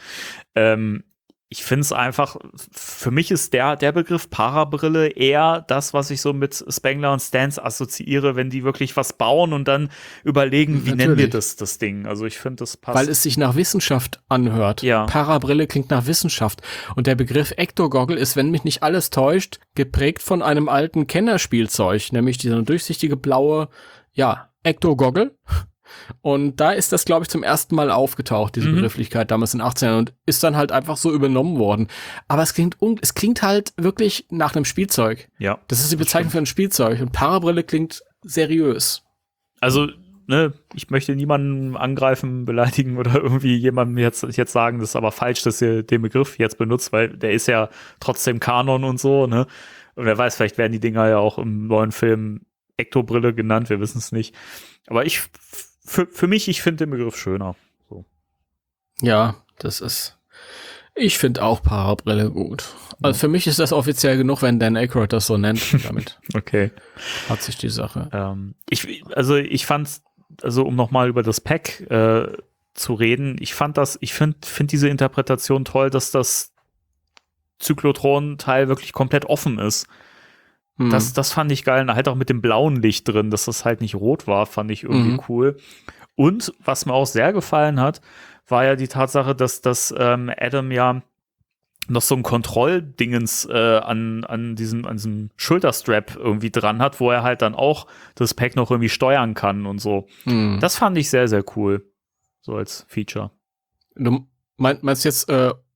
Ich finde es einfach, für mich ist der Begriff Parabrille eher das, was ich so mit Spengler und Stans assoziiere, wenn die wirklich was bauen und dann überlegen, wie nennen wir das Ding. Also ich finde, das passt. Weil es sich nach Wissenschaft anhört. Ja. Parabrille klingt nach Wissenschaft. Und der Begriff Ecto-Goggle ist, wenn mich nicht alles täuscht, geprägt von einem alten Kennerspielzeug, nämlich dieser durchsichtige blaue, Ecto-Goggle. Und da ist das, glaube ich, zum ersten Mal aufgetaucht, diese Begrifflichkeit damals in den 80ern und ist dann halt einfach so übernommen worden. Aber es klingt halt wirklich nach einem Spielzeug. Ja. Das ist die Bezeichnung für ein Spielzeug und Parabrille klingt seriös. Also, ne, ich möchte niemanden angreifen, beleidigen oder irgendwie jemandem jetzt sagen, das ist aber falsch, dass ihr den Begriff jetzt benutzt, weil der ist ja trotzdem Kanon und so, ne? Und wer weiß, vielleicht werden die Dinger ja auch im neuen Film Ektobrille genannt, wir wissen es nicht. Aber für mich, ich finde den Begriff schöner. So. Ja, ich finde auch Parabrille gut. Also für mich ist das offiziell genug, wenn Dan Aykroyd das so nennt. Damit Okay. hat sich die Sache. Ich fand, um nochmal über das Pack zu reden, ich finde diese Interpretation toll, dass das Zyklotron-Teil wirklich komplett offen ist. Das fand ich geil. Und halt auch mit dem blauen Licht drin, dass das halt nicht rot war, fand ich irgendwie cool. Und was mir auch sehr gefallen hat, war ja die Tatsache, dass Adam ja noch so ein Kontrolldingens an diesem Schulterstrap irgendwie dran hat, wo er halt dann auch das Pack noch irgendwie steuern kann und so. Das fand ich sehr, sehr cool. So als Feature. Du meinst jetzt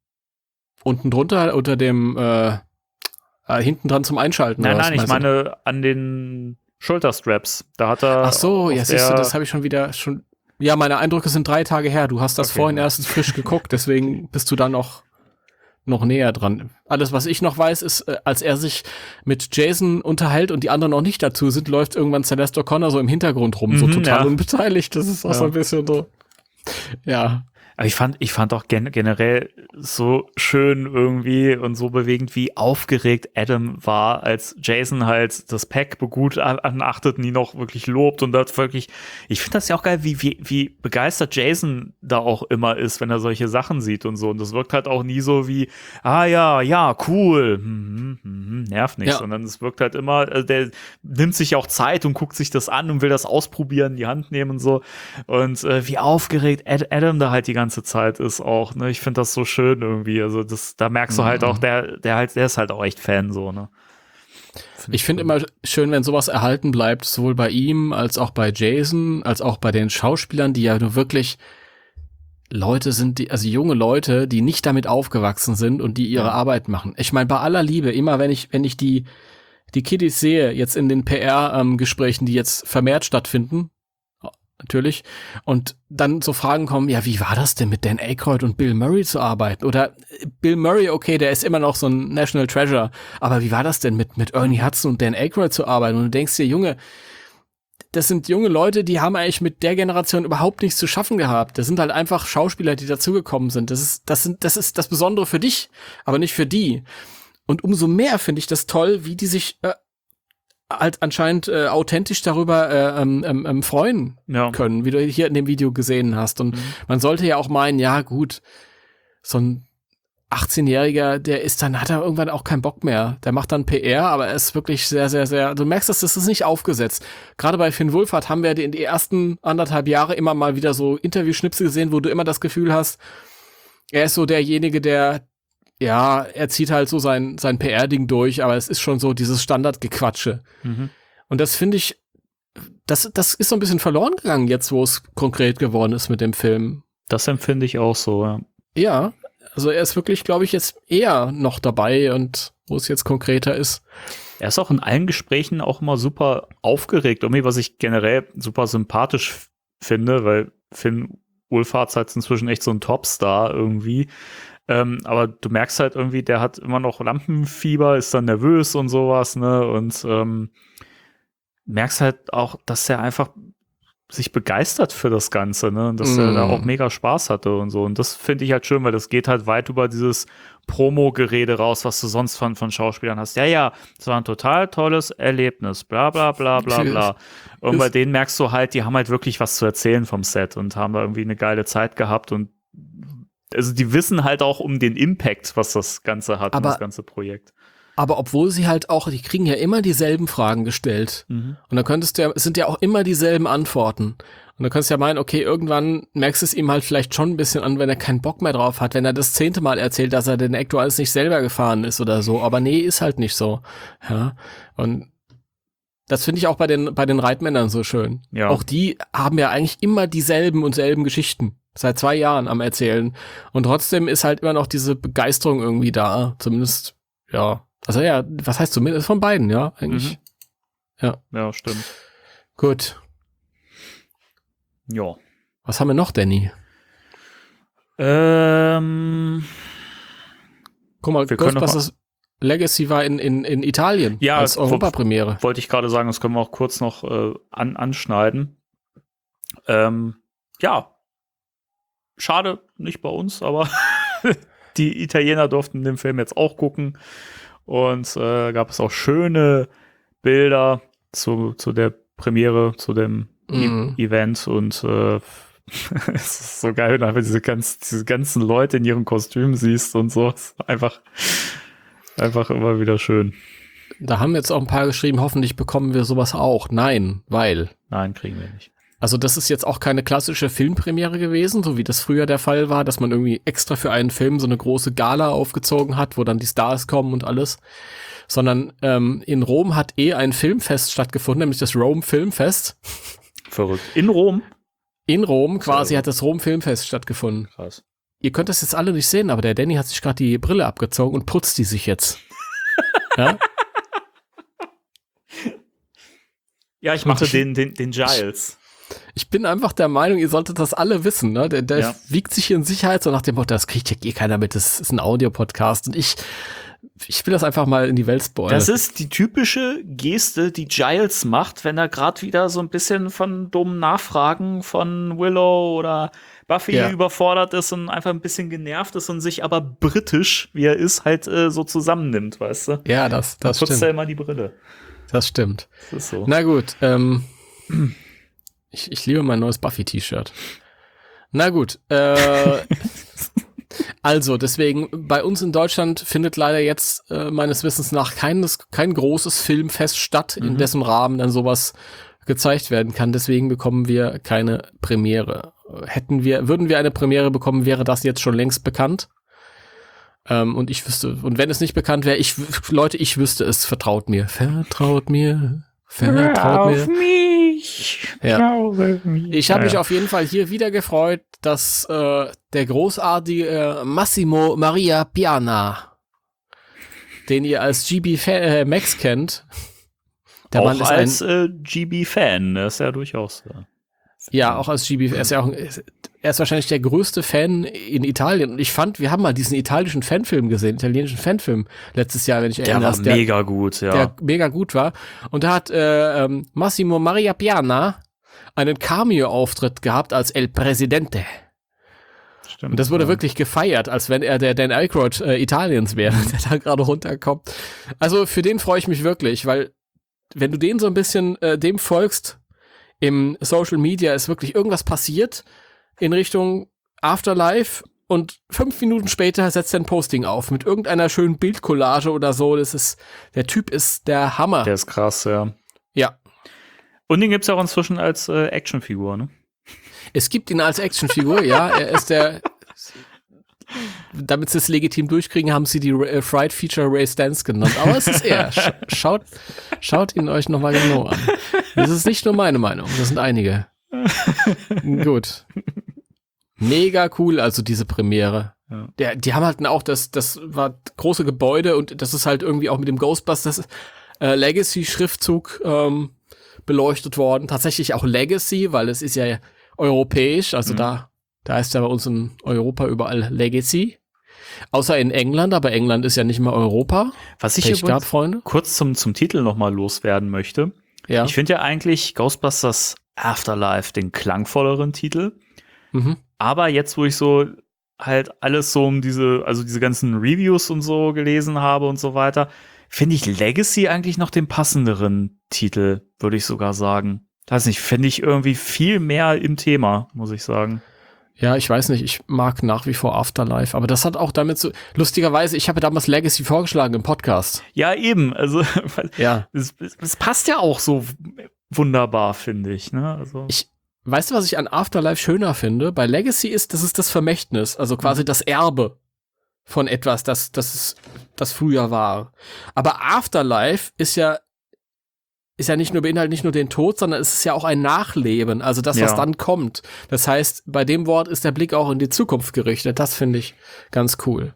unten drunter unter dem hinten dran zum Einschalten? Nein, ich meine an den Schulterstraps. Da hat er. Ach so, ja, siehst du, das habe ich schon. Ja, meine Eindrücke sind 3 Tage her. Du hast das vorhin erst frisch geguckt, deswegen bist du da noch näher dran. Alles, was ich noch weiß, ist, als er sich mit Jason unterhält und die anderen noch nicht dazu sind, läuft irgendwann Celeste O'Connor so im Hintergrund rum, so total unbeteiligt. Das ist auch so ein bisschen so. Ja. Aber ich fand auch generell so schön irgendwie und so bewegend, wie aufgeregt Adam war, als Jason halt das Pack begutachtet und ihn auch wirklich lobt und das wirklich, ich finde das ja auch geil, wie begeistert Jason da auch immer ist, wenn er solche Sachen sieht und so. Und das wirkt halt auch nie so wie, ja, cool, nervt nicht, sondern es wirkt halt immer, der nimmt sich auch Zeit und guckt sich das an und will das ausprobieren, in die Hand nehmen und so. Und wie aufgeregt Adam da halt die ganze Zeit ist auch, ne? Ich finde das so schön irgendwie. Also da merkst du halt auch, der ist halt auch echt Fan so, ne? Ich finde immer schön, wenn sowas erhalten bleibt, sowohl bei ihm als auch bei Jason, als auch bei den Schauspielern, die ja nur wirklich Leute sind, also junge Leute, die nicht damit aufgewachsen sind und die ihre Arbeit machen. Ich meine, bei aller Liebe, immer wenn ich die Kiddies sehe, jetzt in den PR-Gesprächen, die jetzt vermehrt stattfinden, natürlich, und dann so Fragen kommen, ja, wie war das denn mit Dan Aykroyd und Bill Murray zu arbeiten? Oder Bill Murray, okay, der ist immer noch so ein National Treasure, aber wie war das denn mit Ernie Hudson und Dan Aykroyd zu arbeiten? Und du denkst dir, Junge, das sind junge Leute, die haben eigentlich mit der Generation überhaupt nichts zu schaffen gehabt. Das sind halt einfach Schauspieler, die dazugekommen sind. Das ist das Besondere für dich, aber nicht für die. Und umso mehr finde ich das toll, wie die sich halt anscheinend authentisch darüber freuen können, wie du hier in dem Video gesehen hast. Und man sollte ja auch meinen, ja gut, so ein 18-Jähriger, hat er irgendwann auch keinen Bock mehr. Der macht dann PR, aber er ist wirklich sehr, sehr, sehr, du merkst, das ist nicht aufgesetzt. Gerade bei Finn Wolfhard haben wir in die ersten 1,5 Jahre immer mal wieder so Interviewschnipsel gesehen, wo du immer das Gefühl hast, er ist so derjenige, der er zieht halt so sein PR-Ding durch, aber es ist schon so dieses Standardgequatsche. Und das finde ich, das ist so ein bisschen verloren gegangen jetzt, wo es konkret geworden ist mit dem Film. Das empfinde ich auch so, ja. Ja, also er ist wirklich, glaube ich, jetzt eher noch dabei und wo es jetzt konkreter ist. Er ist auch in allen Gesprächen auch immer super aufgeregt, irgendwie, was ich generell super sympathisch finde, weil Finn Wolfhard ist halt inzwischen echt so ein Topstar irgendwie. Aber du merkst halt irgendwie, der hat immer noch Lampenfieber, ist dann nervös und sowas, ne? Und merkst halt auch, dass er einfach sich begeistert für das Ganze, ne? Und dass er da auch mega Spaß hatte und so. Und das finde ich halt schön, weil das geht halt weit über dieses Promo-Gerede raus, was du sonst von Schauspielern hast. Ja, es war ein total tolles Erlebnis, bla bla bla bla bla. Und bei denen merkst du halt, die haben halt wirklich was zu erzählen vom Set und haben da irgendwie eine geile Zeit gehabt und also die wissen halt auch um den Impact, was das Ganze hat, das ganze Projekt. Aber obwohl sie halt auch, die kriegen ja immer dieselben Fragen gestellt. Und dann sind ja auch immer dieselben Antworten. Und dann könntest du ja meinen, okay, irgendwann merkst du es ihm halt vielleicht schon ein bisschen an, wenn er keinen Bock mehr drauf hat, wenn er das 10. Mal erzählt, dass er den Actuals nicht selber gefahren ist oder so. Aber nee, ist halt nicht so. Ja. Und das finde ich auch bei den Reitmännern so schön. Ja. Auch die haben ja eigentlich immer dieselben und selben Geschichten. Seit 2 Jahren am Erzählen. Und trotzdem ist halt immer noch diese Begeisterung irgendwie da. Zumindest, ja. Also ja, was heißt zumindest von beiden, ja, eigentlich. Ja, stimmt. Gut. Ja. Was haben wir noch, Danny? Guck mal, Ghostbusters Legacy war in Italien als Europapremiere. Wollte ich gerade sagen, das können wir auch kurz noch anschneiden. Ja. Schade, nicht bei uns, aber die Italiener durften den Film jetzt auch gucken. Und gab es auch schöne Bilder zu der Premiere, zu dem Event. Und es ist so geil, wenn du einfach diese ganzen Leute in ihren Kostümen siehst und so. Es ist einfach immer wieder schön. Da haben jetzt auch ein paar geschrieben, hoffentlich bekommen wir sowas auch. Nein, kriegen wir nicht. Also das ist jetzt auch keine klassische Filmpremiere gewesen, so wie das früher der Fall war, dass man irgendwie extra für einen Film so eine große Gala aufgezogen hat, wo dann die Stars kommen und alles. Sondern in Rom hat ein Filmfest stattgefunden, nämlich das Rome Filmfest. Verrückt. In Rom? In Rom quasi hat das Rom Filmfest stattgefunden. Krass. Ihr könnt das jetzt alle nicht sehen, aber der Danny hat sich gerade die Brille abgezogen und putzt die sich jetzt. Ja? Ja, ich mache den Giles. Ich bin einfach der Meinung, ihr solltet das alle wissen, ne? Der wiegt sich hier in Sicherheit so nach dem Motto, das kriegt ja eh keiner mit, das ist ein Audio-Podcast und ich will das einfach mal in die Welt spoilern. Das ist die typische Geste, die Giles macht, wenn er gerade wieder so ein bisschen von dummen Nachfragen von Willow oder Buffy überfordert ist und einfach ein bisschen genervt ist und sich aber britisch, wie er ist, halt so zusammennimmt, weißt du? Ja, das stimmt. Putzt er immer die Brille. Das stimmt. Das ist so. Na gut, ich liebe mein neues Buffy-T-Shirt. Na gut, also deswegen, bei uns in Deutschland findet leider jetzt meines Wissens nach kein großes Filmfest statt, in dessen Rahmen dann sowas gezeigt werden kann. Deswegen bekommen wir keine Premiere. Würden wir eine Premiere bekommen, wäre das jetzt schon längst bekannt. Und wenn es nicht bekannt wäre, ich wüsste es, vertraut mir. Vertraut mir. Auf mich. Ja. Ich habe mich auf jeden Fall hier wieder gefreut, dass der großartige Massimo Maria Piana, den ihr als GB Max kennt, der auch Mann ist als GB-Fan, das ist ja durchaus. Ja, auch als GB. Er ist wahrscheinlich der größte Fan in Italien. Und ich fand, wir haben mal diesen italienischen Fanfilm gesehen, italienischen Fanfilm letztes Jahr, wenn ich erinnere. Der war mega gut, ja. Der mega gut war. Und da hat Massimo Maria Piana einen Cameo-Auftritt gehabt als El Presidente. Stimmt. Und das wurde wirklich gefeiert, als wenn er der Dan Aykroyd Italiens wäre, der da gerade runterkommt. Also für den freue ich mich wirklich, weil wenn du den so ein bisschen dem folgst, im Social Media ist wirklich irgendwas passiert in Richtung Afterlife und 5 Minuten später setzt er ein Posting auf mit irgendeiner schönen Bildcollage oder so. Der Typ ist der Hammer. Der ist krass, ja. Ja. Und den gibt's auch inzwischen als Actionfigur, ne? Es gibt ihn als Actionfigur, ja. Er ist damit sie es legitim durchkriegen, haben sie die Fried Feature Ray Stantz genannt. Aber es ist er. Schaut ihn euch nochmal genau an. Das ist nicht nur meine Meinung, das sind einige. Gut. Mega cool, also diese Premiere. Ja. Die haben halt auch das war große Gebäude und das ist halt irgendwie auch mit dem Ghostbusters Legacy-Schriftzug beleuchtet worden. Tatsächlich auch Legacy, weil es ist ja europäisch, also da ist ja bei uns in Europa überall Legacy. Außer in England, aber England ist ja nicht mehr Europa. Was ich kurz zum Titel nochmal loswerden möchte. Ja. Ich finde ja eigentlich Ghostbusters Afterlife den klangvolleren Titel. Mhm. Aber jetzt, wo ich so halt alles so diese ganzen Reviews und so gelesen habe und so weiter, finde ich Legacy eigentlich noch den passenderen Titel, würde ich sogar sagen. Weiß nicht, finde ich irgendwie viel mehr im Thema, muss ich sagen. Ja, ich weiß nicht, ich mag nach wie vor Afterlife, aber das hat auch damit so, lustigerweise, ich habe damals Legacy vorgeschlagen im Podcast. Ja, eben, also Ja. es passt ja auch so wunderbar, finde ich, ne? Also Weißt du, was ich an Afterlife schöner finde? Bei Legacy das ist das Vermächtnis, also quasi das Erbe von etwas, das früher war. Aber Afterlife ist ja beinhaltet nicht nur den Tod, sondern es ist ja auch ein Nachleben, also das, was dann kommt. Das heißt, bei dem Wort ist der Blick auch in die Zukunft gerichtet. Das finde ich ganz cool.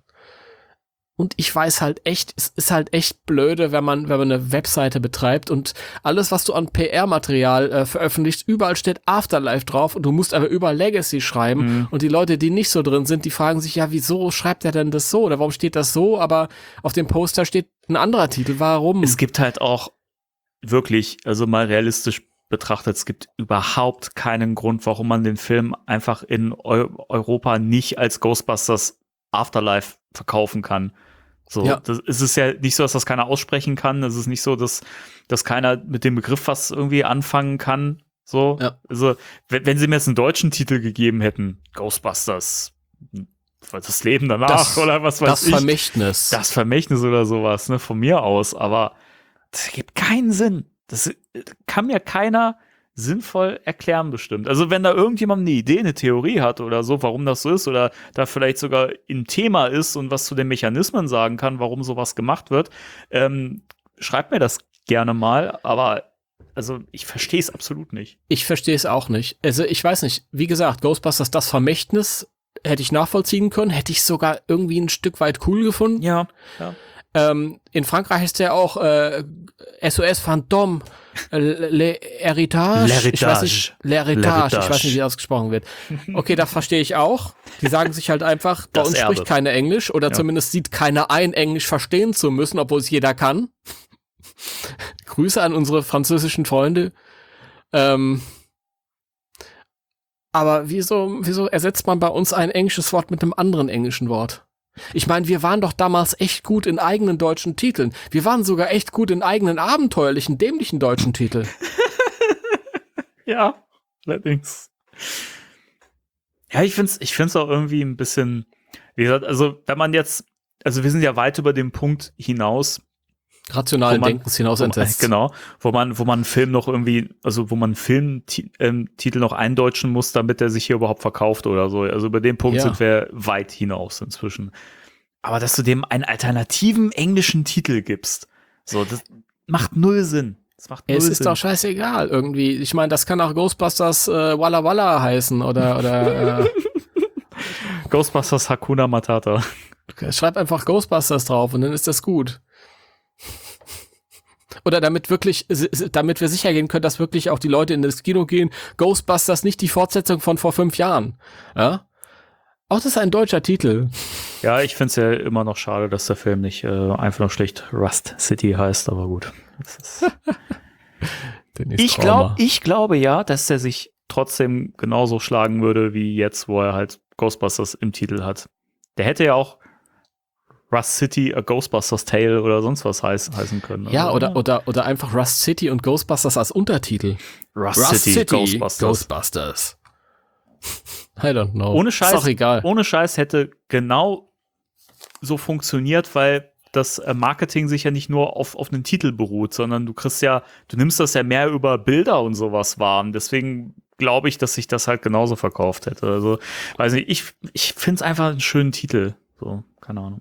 Und ich weiß halt echt, es ist halt echt blöde, wenn man eine Webseite betreibt und alles, was du an PR-Material veröffentlicht, überall steht Afterlife drauf und du musst aber überall Legacy schreiben. Und die Leute, die nicht so drin sind, die fragen sich, ja, wieso schreibt er denn das so? Oder warum steht das so? Aber auf dem Poster steht ein anderer Titel. Warum? Es gibt halt auch wirklich, also mal realistisch betrachtet, es gibt überhaupt keinen Grund, warum man den Film einfach in Europa nicht als Ghostbusters Afterlife verkaufen kann. So, Ja. Es ist ja nicht so, dass das keiner aussprechen kann. Es ist nicht so, dass keiner mit dem Begriff was irgendwie anfangen kann. So, Ja. also wenn sie mir jetzt einen deutschen Titel gegeben hätten, Ghostbusters, das Leben danach oder was weiß ich. Vermächtnis. Das Vermächtnis oder sowas, ne, von mir aus, aber das gibt keinen Sinn. Das kann mir keiner sinnvoll erklären bestimmt. Also wenn da irgendjemand eine Idee, eine Theorie hat oder so, warum das so ist oder da vielleicht sogar im Thema ist und was zu den Mechanismen sagen kann, warum sowas gemacht wird, schreibt mir das gerne mal, aber also ich verstehe es absolut nicht. Ich verstehe es auch nicht. Also ich weiß nicht, wie gesagt, Ghostbusters, das Vermächtnis hätte ich nachvollziehen können, hätte ich sogar irgendwie ein Stück weit cool gefunden. Ja. In Frankreich ist der auch SOS Phantom, L'Héritage. Ich weiß nicht, L'Héritage. Ich weiß nicht, wie ausgesprochen wird. Okay, das verstehe ich auch. Die sagen sich halt einfach, bei Das uns Erbe. spricht keiner Englisch oder zumindest sieht keiner ein, Englisch verstehen zu müssen, obwohl es jeder kann. Grüße an unsere französischen Freunde. Aber wieso ersetzt man bei uns ein englisches Wort mit einem anderen englischen Wort? Ich meine, wir waren doch damals echt gut in eigenen deutschen Titeln. Wir waren sogar echt gut in eigenen abenteuerlichen, dämlichen deutschen Titeln. Ja, allerdings. Ja, ich find's auch irgendwie ein bisschen, wie gesagt, also wenn man jetzt, also wir sind ja weit über den Punkt hinaus, Rationalen Denkens hinaus entsetzt. Genau, wo man einen Film noch irgendwie, also wo man einen Filmtitel noch eindeutschen muss, damit er sich hier überhaupt verkauft oder so. Also über den Punkt sind wir weit hinaus inzwischen. Aber dass du dem einen alternativen englischen Titel gibst, so, das macht null Sinn. Das macht null Es Sinn. ist doch scheißegal irgendwie. Ich meine, das kann auch Ghostbusters Walla Walla heißen oder Ghostbusters Hakuna Matata. schreib einfach Ghostbusters drauf und dann ist das gut. Oder damit wir sicher gehen können, dass wirklich auch die Leute in das Kino gehen, Ghostbusters nicht die Fortsetzung von vor 5 Jahren. Ja? Auch das ist ein deutscher Titel. Ja, ich find's ja immer noch schade, dass der Film nicht einfach noch schlicht Rust City heißt, aber gut. Ich glaube ja, dass der sich trotzdem genauso schlagen würde, wie jetzt, wo er halt Ghostbusters im Titel hat. Der hätte ja auch Rust City, a Ghostbusters Tale oder sonst was heißen können. Ja, also, oder einfach Rust City und Ghostbusters als Untertitel. Rust City Ghostbusters. I don't know. Ohne Scheiß, ist doch egal. Ohne Scheiß hätte genau so funktioniert, weil das Marketing sich ja nicht nur auf einen Titel beruht, sondern du nimmst das ja mehr über Bilder und sowas wahr. Und deswegen glaube ich, dass sich das halt genauso verkauft hätte. Also, weiß nicht, ich finde es einfach einen schönen Titel. So, keine Ahnung.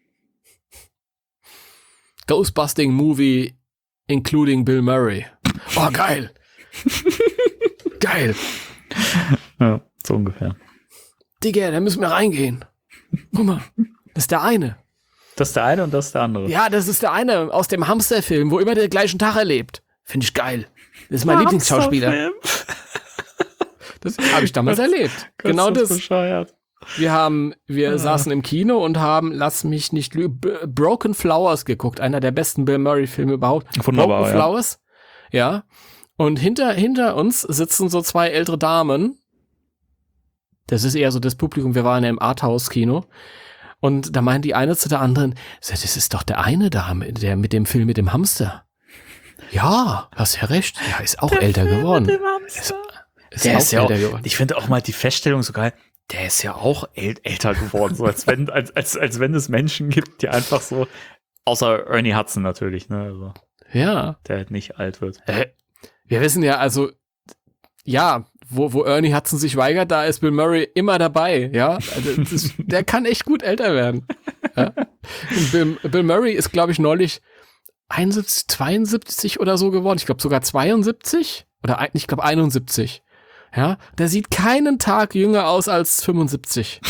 Ghostbusting Movie including Bill Murray. Oh, geil. Geil. Ja, so ungefähr. Digga, da müssen wir reingehen. Guck mal, das ist der eine. Das ist der eine und das ist der andere. Ja, das ist der eine aus dem Hamsterfilm, wo immer der gleichen Tag erlebt. Finde ich geil. Das ist mein Lieblingsschauspieler. Das habe ich damals erlebt. Genau das. Bescheuert. Wir saßen im Kino und haben, lass mich nicht lügen, Broken Flowers geguckt. Einer der besten Bill Murray Filme überhaupt. Wunderbar, Broken Flowers. Ja. Und hinter uns sitzen so zwei ältere Damen. Das ist eher so das Publikum, wir waren ja im Arthouse-Kino. Und da meint die eine zu der anderen, das ist doch der eine da, der mit dem Film mit dem Hamster. Ja, hast ja recht. Ja, ist auch älter geworden. Mit dem Hamster. Ist auch älter geworden. Ich finde auch mal die Feststellung so geil, der ist ja auch älter geworden, so als wenn es Menschen gibt, die einfach so, außer Ernie Hudson natürlich, ne, also, Ja. der halt nicht alt wird. Wir wissen ja, also, ja, wo Ernie Hudson sich weigert, da ist Bill Murray immer dabei, ja. Also, der kann echt gut älter werden. Ja? Und Bill Murray ist, glaube ich, neulich 71, 72 oder so geworden. Ich glaube sogar 72 oder ich glaube 71. Ja, der sieht keinen Tag jünger aus als 75.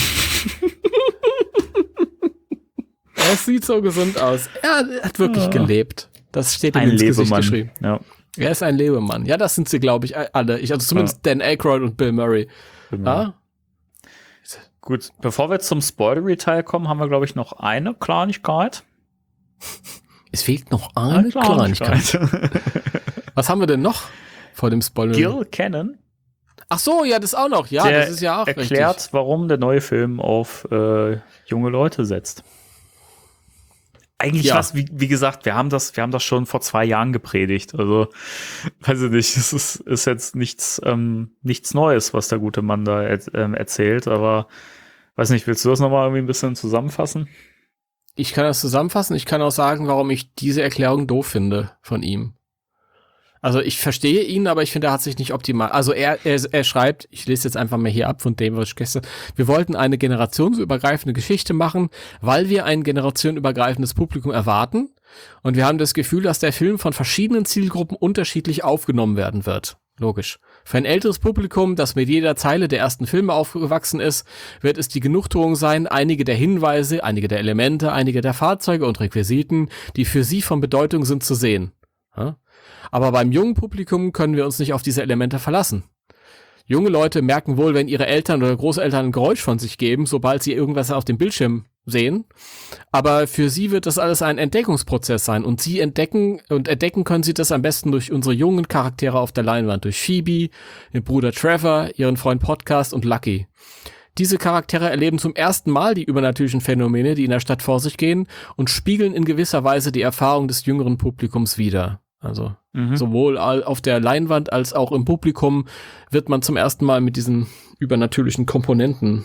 Er sieht so gesund aus. Er hat wirklich gelebt. Das steht ihm ins Gesicht geschrieben. Ja. Er ist ein Lebemann. Ja, das sind sie, glaube ich, alle. Also zumindest Dan Aykroyd und Bill Murray. Genau. Ja? Gut, bevor wir zum Spoilery-Teil kommen, haben wir, glaube ich, noch eine Kleinigkeit. Es fehlt noch eine Kleinigkeit. Was haben wir denn noch vor dem Spoiler? Gil Cannon. Ach so, ja, das auch noch. Ja, der das ist ja auch erklärt, richtig. warum der neue Film auf junge Leute setzt. Eigentlich wie gesagt, wir haben das schon vor 2 Jahren gepredigt. Also, weiß ich nicht, es ist jetzt nichts Neues, was der gute Mann da erzählt, aber weiß nicht, willst du das nochmal irgendwie ein bisschen zusammenfassen? Ich kann das zusammenfassen. Ich kann auch sagen, warum ich diese Erklärung doof finde von ihm. Also ich verstehe ihn, aber ich finde, er hat sich nicht optimal. Also er schreibt, ich lese jetzt einfach mal hier ab von dem, was ich gestern. Wir wollten eine generationsübergreifende Geschichte machen, weil wir ein generationenübergreifendes Publikum erwarten. Und wir haben das Gefühl, dass der Film von verschiedenen Zielgruppen unterschiedlich aufgenommen werden wird. Logisch. Für ein älteres Publikum, das mit jeder Zeile der ersten Filme aufgewachsen ist, wird es die Genugtuung sein, einige der Hinweise, einige der Elemente, einige der Fahrzeuge und Requisiten, die für sie von Bedeutung sind, zu sehen. Ja? Aber beim jungen Publikum können wir uns nicht auf diese Elemente verlassen. Junge Leute merken wohl, wenn ihre Eltern oder Großeltern ein Geräusch von sich geben, sobald sie irgendwas auf dem Bildschirm sehen. Aber für sie wird das alles ein Entdeckungsprozess sein. Und sie entdecken können sie das am besten durch unsere jungen Charaktere auf der Leinwand. Durch Phoebe, den Bruder Trevor, ihren Freund Podcast und Lucky. Diese Charaktere erleben zum ersten Mal die übernatürlichen Phänomene, die in der Stadt vor sich gehen, und spiegeln in gewisser Weise die Erfahrung des jüngeren Publikums wider. Also sowohl auf der Leinwand als auch im Publikum wird man zum ersten Mal mit diesen übernatürlichen Komponenten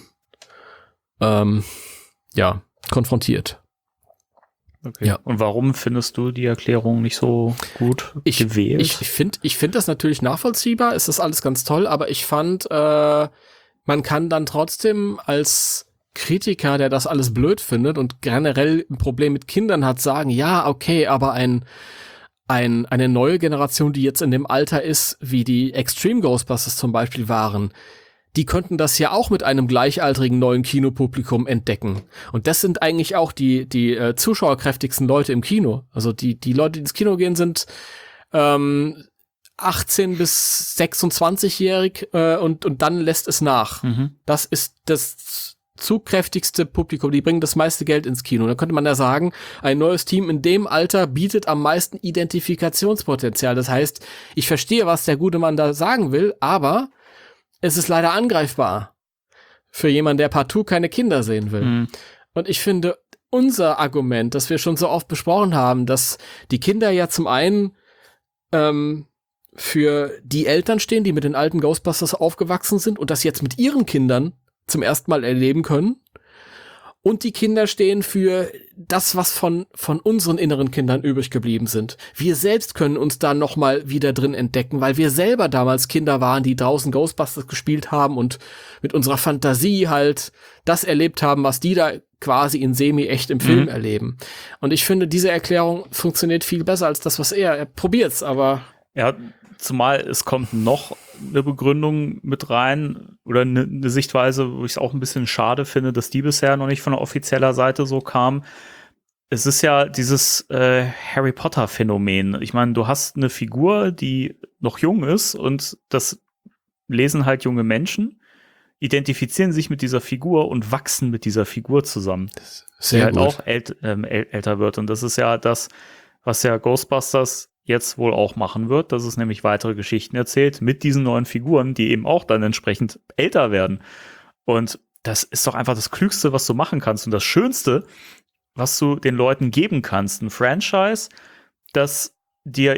konfrontiert. Okay. Ja. Und warum findest du die Erklärung nicht so gut gewählt? Ich finde das natürlich nachvollziehbar, es ist alles ganz toll, aber ich fand, man kann dann trotzdem als Kritiker, der das alles blöd findet und generell ein Problem mit Kindern hat, sagen, ja, okay, aber eine neue Generation, die jetzt in dem Alter ist, wie die Extreme Ghostbusters zum Beispiel waren, die könnten das ja auch mit einem gleichaltrigen neuen Kinopublikum entdecken. Und das sind eigentlich auch die zuschauerkräftigsten Leute im Kino. Also die Leute, die ins Kino gehen, sind 18 bis 26-jährig und dann lässt es nach. Das ist das zugkräftigste Publikum, die bringen das meiste Geld ins Kino. Da könnte man ja sagen, ein neues Team in dem Alter bietet am meisten Identifikationspotenzial. Das heißt, ich verstehe, was der gute Mann da sagen will, aber es ist leider angreifbar für jemanden, der partout keine Kinder sehen will. Und ich finde, unser Argument, das wir schon so oft besprochen haben, dass die Kinder ja zum einen für die Eltern stehen, die mit den alten Ghostbusters aufgewachsen sind und das jetzt mit ihren Kindern zum ersten Mal erleben können. Und die Kinder stehen für das, was von unseren inneren Kindern übrig geblieben sind. Wir selbst können uns da noch mal wieder drin entdecken, weil wir selber damals Kinder waren, die draußen Ghostbusters gespielt haben und mit unserer Fantasie halt das erlebt haben, was die da quasi in semi-echt im Film erleben. Und ich finde, diese Erklärung funktioniert viel besser als das, was er probiert's, aber ja, zumal es kommt noch eine Begründung mit rein oder eine Sichtweise, wo ich es auch ein bisschen schade finde, dass die bisher noch nicht von der offizieller Seite so kam. Es ist ja dieses Harry Potter Phänomen. Ich meine, du hast eine Figur, die noch jung ist und das lesen halt junge Menschen, identifizieren sich mit dieser Figur und wachsen mit dieser Figur zusammen. sehr die halt gut. auch älter wird. Und das ist ja das, was ja Ghostbusters jetzt wohl auch machen wird, dass es nämlich weitere Geschichten erzählt mit diesen neuen Figuren, die eben auch dann entsprechend älter werden. Und das ist doch einfach das Klügste, was du machen kannst und das Schönste, was du den Leuten geben kannst. Ein Franchise, das dir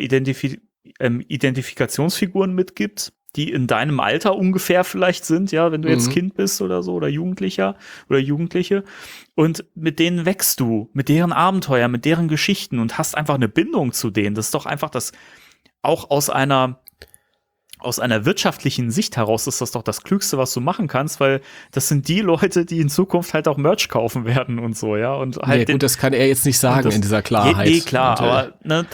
Identifikationsfiguren mitgibt, die in deinem Alter ungefähr vielleicht sind, ja, wenn du jetzt Kind bist oder so oder Jugendlicher oder Jugendliche. Und mit denen wächst du, mit deren Abenteuer, mit deren Geschichten und hast einfach eine Bindung zu denen. Das ist doch einfach das, auch aus einer wirtschaftlichen Sicht heraus ist das doch das Klügste, was du machen kannst, weil das sind die Leute, die in Zukunft halt auch Merch kaufen werden und so, ja. Und halt gut, das kann er jetzt nicht sagen in dieser Klarheit. Nee, klar, aber ne,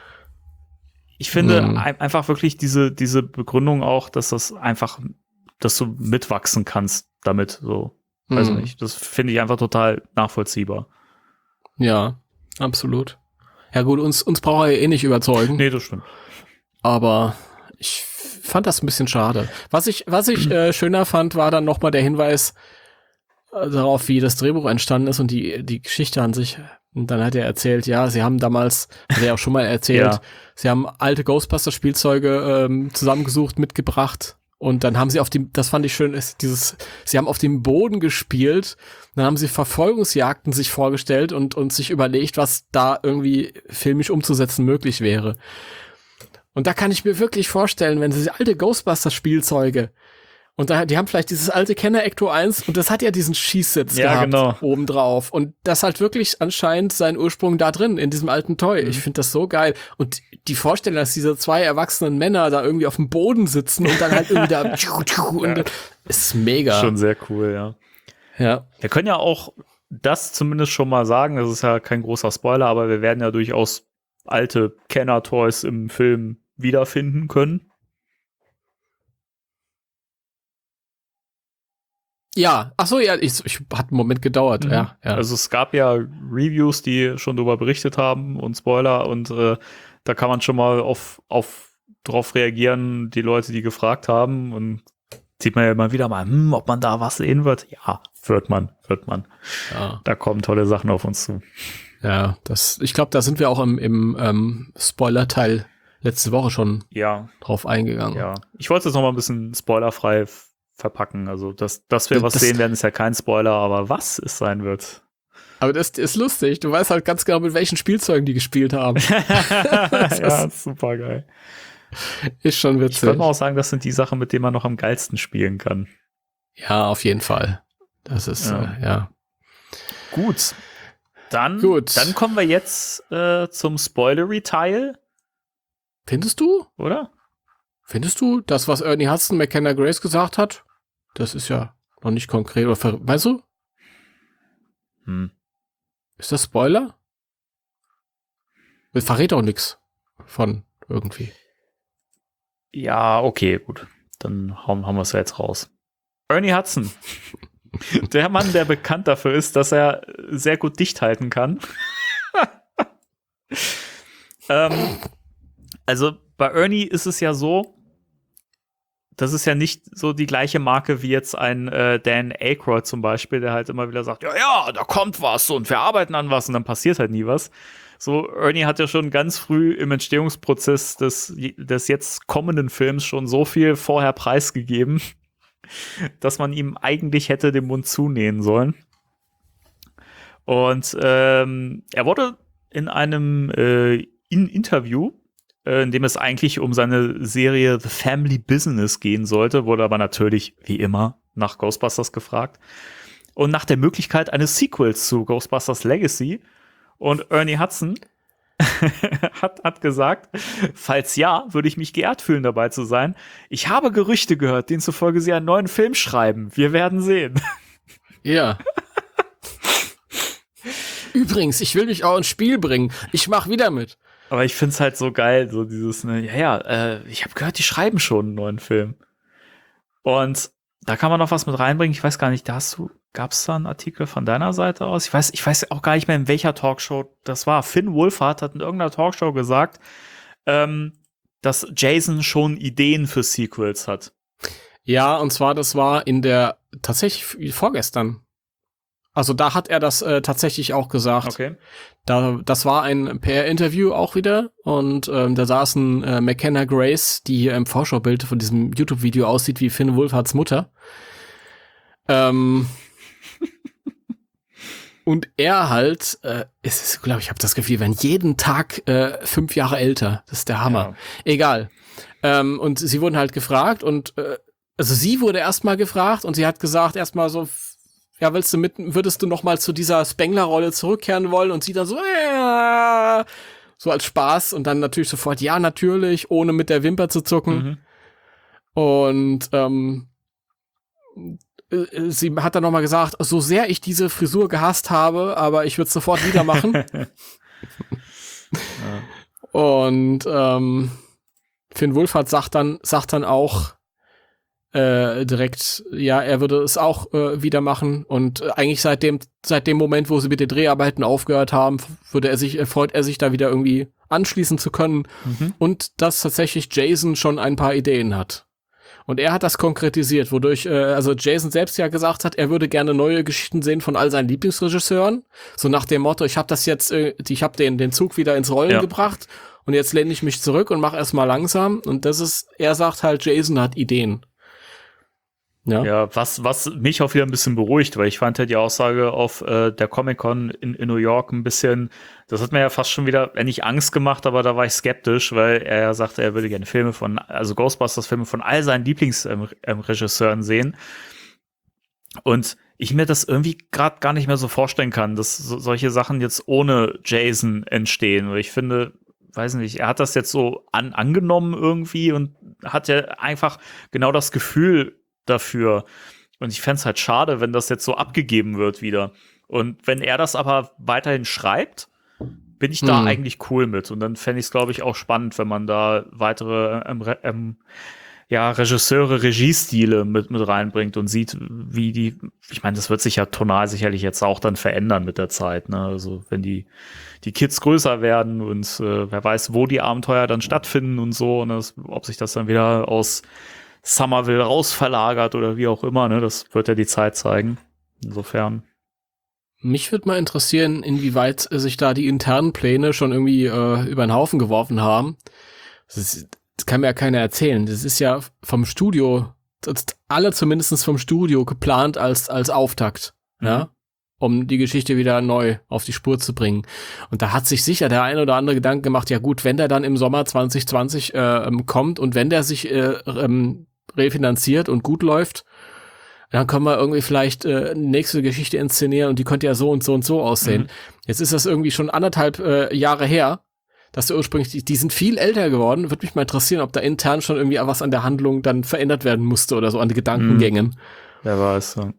ich finde einfach wirklich diese Begründung auch, dass das einfach, dass du mitwachsen kannst damit, so. Weiß nicht. Das finde ich einfach total nachvollziehbar. Ja, absolut. Ja gut, uns braucht er nicht überzeugen. Nee, das stimmt. Aber ich fand das ein bisschen schade. Was ich schöner fand, war dann nochmal der Hinweis darauf, wie das Drehbuch entstanden ist und die Geschichte an sich. Und dann hat er erzählt, ja, sie haben damals, hat er auch schon mal erzählt, sie haben alte Ghostbusters-Spielzeuge zusammengesucht, mitgebracht. Und dann haben sie das fand ich schön, sie haben auf dem Boden gespielt, dann haben sie Verfolgungsjagden sich vorgestellt und sich überlegt, was da irgendwie filmisch umzusetzen möglich wäre. Und da kann ich mir wirklich vorstellen, wenn sie alte Ghostbusters-Spielzeuge und die haben vielleicht dieses alte Kenner Ecto 1 und das hat ja diesen Schießsitz gehabt obendrauf. Und das halt wirklich anscheinend seinen Ursprung da drin, in diesem alten Toy. Ich finde das so geil. Und die Vorstellung, dass diese zwei erwachsenen Männer da irgendwie auf dem Boden sitzen und dann halt irgendwie da und ist mega. Schon sehr cool, ja. Ja. Wir können ja auch das zumindest schon mal sagen, das ist ja kein großer Spoiler, aber wir werden ja durchaus alte Kenner-Toys im Film wiederfinden können. Ja, ach so, ja, ich hat einen Moment gedauert, ja. Also es gab ja Reviews, die schon darüber berichtet haben und Spoiler und da kann man schon mal drauf reagieren, die Leute, die gefragt haben und sieht man ja immer wieder mal, ob man da was sehen wird. Ja, wird man. Ja. Da kommen tolle Sachen auf uns zu. Ja, ich glaube, da sind wir auch im Spoiler-Teil letzte Woche schon drauf eingegangen. Ja, ich wollte es noch mal ein bisschen spoilerfrei verpacken. Also, dass wir was sehen werden, ist ja kein Spoiler, aber was es sein wird. Aber das ist lustig. Du weißt halt ganz genau, mit welchen Spielzeugen die gespielt haben. Ja, super geil. Ist schon witzig. Ich würde mal auch sagen, das sind die Sachen, mit denen man noch am geilsten spielen kann. Ja, auf jeden Fall. Das ist, ja. Gut. Dann kommen wir jetzt zum Spoilery-Teil. Findest du? Oder? Findest du, das, was Ernie Hudson McKenna Grace gesagt hat, das ist ja noch nicht konkret, oder weißt du? Ist das Spoiler? Das verrät auch nichts von irgendwie. Ja, okay, gut. Dann haben wir es ja jetzt raus. Ernie Hudson. Der Mann, der bekannt dafür ist, dass er sehr gut dicht halten kann. Also bei Ernie ist es ja so, das ist ja nicht so die gleiche Marke wie jetzt ein Dan Aykroyd zum Beispiel, der halt immer wieder sagt, ja, da kommt was und wir arbeiten an was und dann passiert halt nie was. So, Ernie hat ja schon ganz früh im Entstehungsprozess des jetzt kommenden Films schon so viel vorher preisgegeben, dass man ihm eigentlich hätte den Mund zunähen sollen. Und er wurde in einem Interview, in dem es eigentlich um seine Serie The Family Business gehen sollte, wurde aber natürlich, wie immer, nach Ghostbusters gefragt und nach der Möglichkeit eines Sequels zu Ghostbusters Legacy. Und Ernie Hudson hat gesagt, falls ja, würde ich mich geehrt fühlen, dabei zu sein. Ich habe Gerüchte gehört, denen zufolge sie einen neuen Film schreiben. Wir werden sehen. Ja. Übrigens, ich will mich auch ins Spiel bringen. Ich mach wieder mit. Aber ich find's halt so geil, so dieses, ich habe gehört, die schreiben schon einen neuen Film. Und da kann man noch was mit reinbringen. Ich weiß gar nicht, gab's da einen Artikel von deiner Seite aus? Ich weiß auch gar nicht mehr, in welcher Talkshow das war. Finn Wolfhard hat in irgendeiner Talkshow gesagt, dass Jason schon Ideen für Sequels hat. Ja, und zwar, das war tatsächlich vorgestern. Also da hat er das tatsächlich auch gesagt. Okay. Das war ein PR-Interview auch wieder und da saßen McKenna Grace, die im Vorschaubild von diesem YouTube-Video aussieht wie Finn Wolfhards Mutter. Und er halt, es ist, glaube ich, habe das Gefühl, wir werden jeden Tag 5 Jahre älter. Das ist der Hammer. Ja. Egal. Und sie wurden halt gefragt und also sie wurde erstmal gefragt und sie hat gesagt erstmal so, ja, würdest du noch mal zu dieser Spengler-Rolle zurückkehren wollen? Und sie dann so, so als Spaß und dann natürlich sofort, ja, natürlich, ohne mit der Wimper zu zucken. Und sie hat dann noch mal gesagt, so sehr ich diese Frisur gehasst habe, aber ich würde es sofort wieder machen. Und Finn Wolfhard sagt dann auch direkt, ja, er würde es auch wieder machen und eigentlich seit dem Moment, wo sie mit den Dreharbeiten aufgehört haben, freut er sich da wieder irgendwie anschließen zu können und dass tatsächlich Jason schon ein paar Ideen hat. Und er hat das konkretisiert, wodurch also Jason selbst ja gesagt hat, er würde gerne neue Geschichten sehen von all seinen Lieblingsregisseuren, so nach dem Motto, ich habe den Zug wieder ins Rollen gebracht und jetzt lehne ich mich zurück und mache erstmal langsam und er sagt halt, Jason hat Ideen. Ja, was mich auch wieder ein bisschen beruhigt, weil ich fand ja die Aussage auf der Comic-Con in New York ein bisschen, das hat mir ja fast schon wieder, nicht Angst gemacht, aber da war ich skeptisch, weil er ja sagte, er würde gerne Ghostbusters-Filme von all seinen Lieblingsregisseuren sehen. Und ich mir das irgendwie gerade gar nicht mehr so vorstellen kann, dass solche Sachen jetzt ohne Jason entstehen. Weil ich finde, weiß nicht, er hat das jetzt so angenommen irgendwie und hat ja einfach genau das Gefühl dafür. Und ich fände es halt schade, wenn das jetzt so abgegeben wird wieder. Und wenn er das aber weiterhin schreibt, bin ich da eigentlich cool mit. Und dann fände ich es, glaube ich, auch spannend, wenn man da weitere Regisseure, Regiestile mit reinbringt und sieht, wie ich meine, das wird sich ja tonal sicherlich jetzt auch dann verändern mit der Zeit, ne? Also wenn die Kids größer werden und wer weiß, wo die Abenteuer dann stattfinden und so, und ob sich das dann wieder aus Somerville raus verlagert oder wie auch immer, ne? Das wird ja die Zeit zeigen. Insofern. Mich würde mal interessieren, inwieweit sich da die internen Pläne schon irgendwie über den Haufen geworfen haben. Das kann mir ja keiner erzählen. Das ist ja vom Studio, alle zumindest vom Studio geplant als Auftakt, ja, um die Geschichte wieder neu auf die Spur zu bringen. Und da hat sich sicher der ein oder andere Gedanke gemacht, ja gut, wenn der dann im Sommer 2020 kommt und wenn der sich refinanziert und gut läuft, dann können wir irgendwie vielleicht nächste Geschichte inszenieren und die könnte ja so und so und so aussehen. Jetzt ist das irgendwie schon 1,5 Jahre her, dass der ursprünglich, die sind viel älter geworden. Würde mich mal interessieren, ob da intern schon irgendwie was an der Handlung dann verändert werden musste oder so, an den Gedankengängen. Wer weiß. Ja.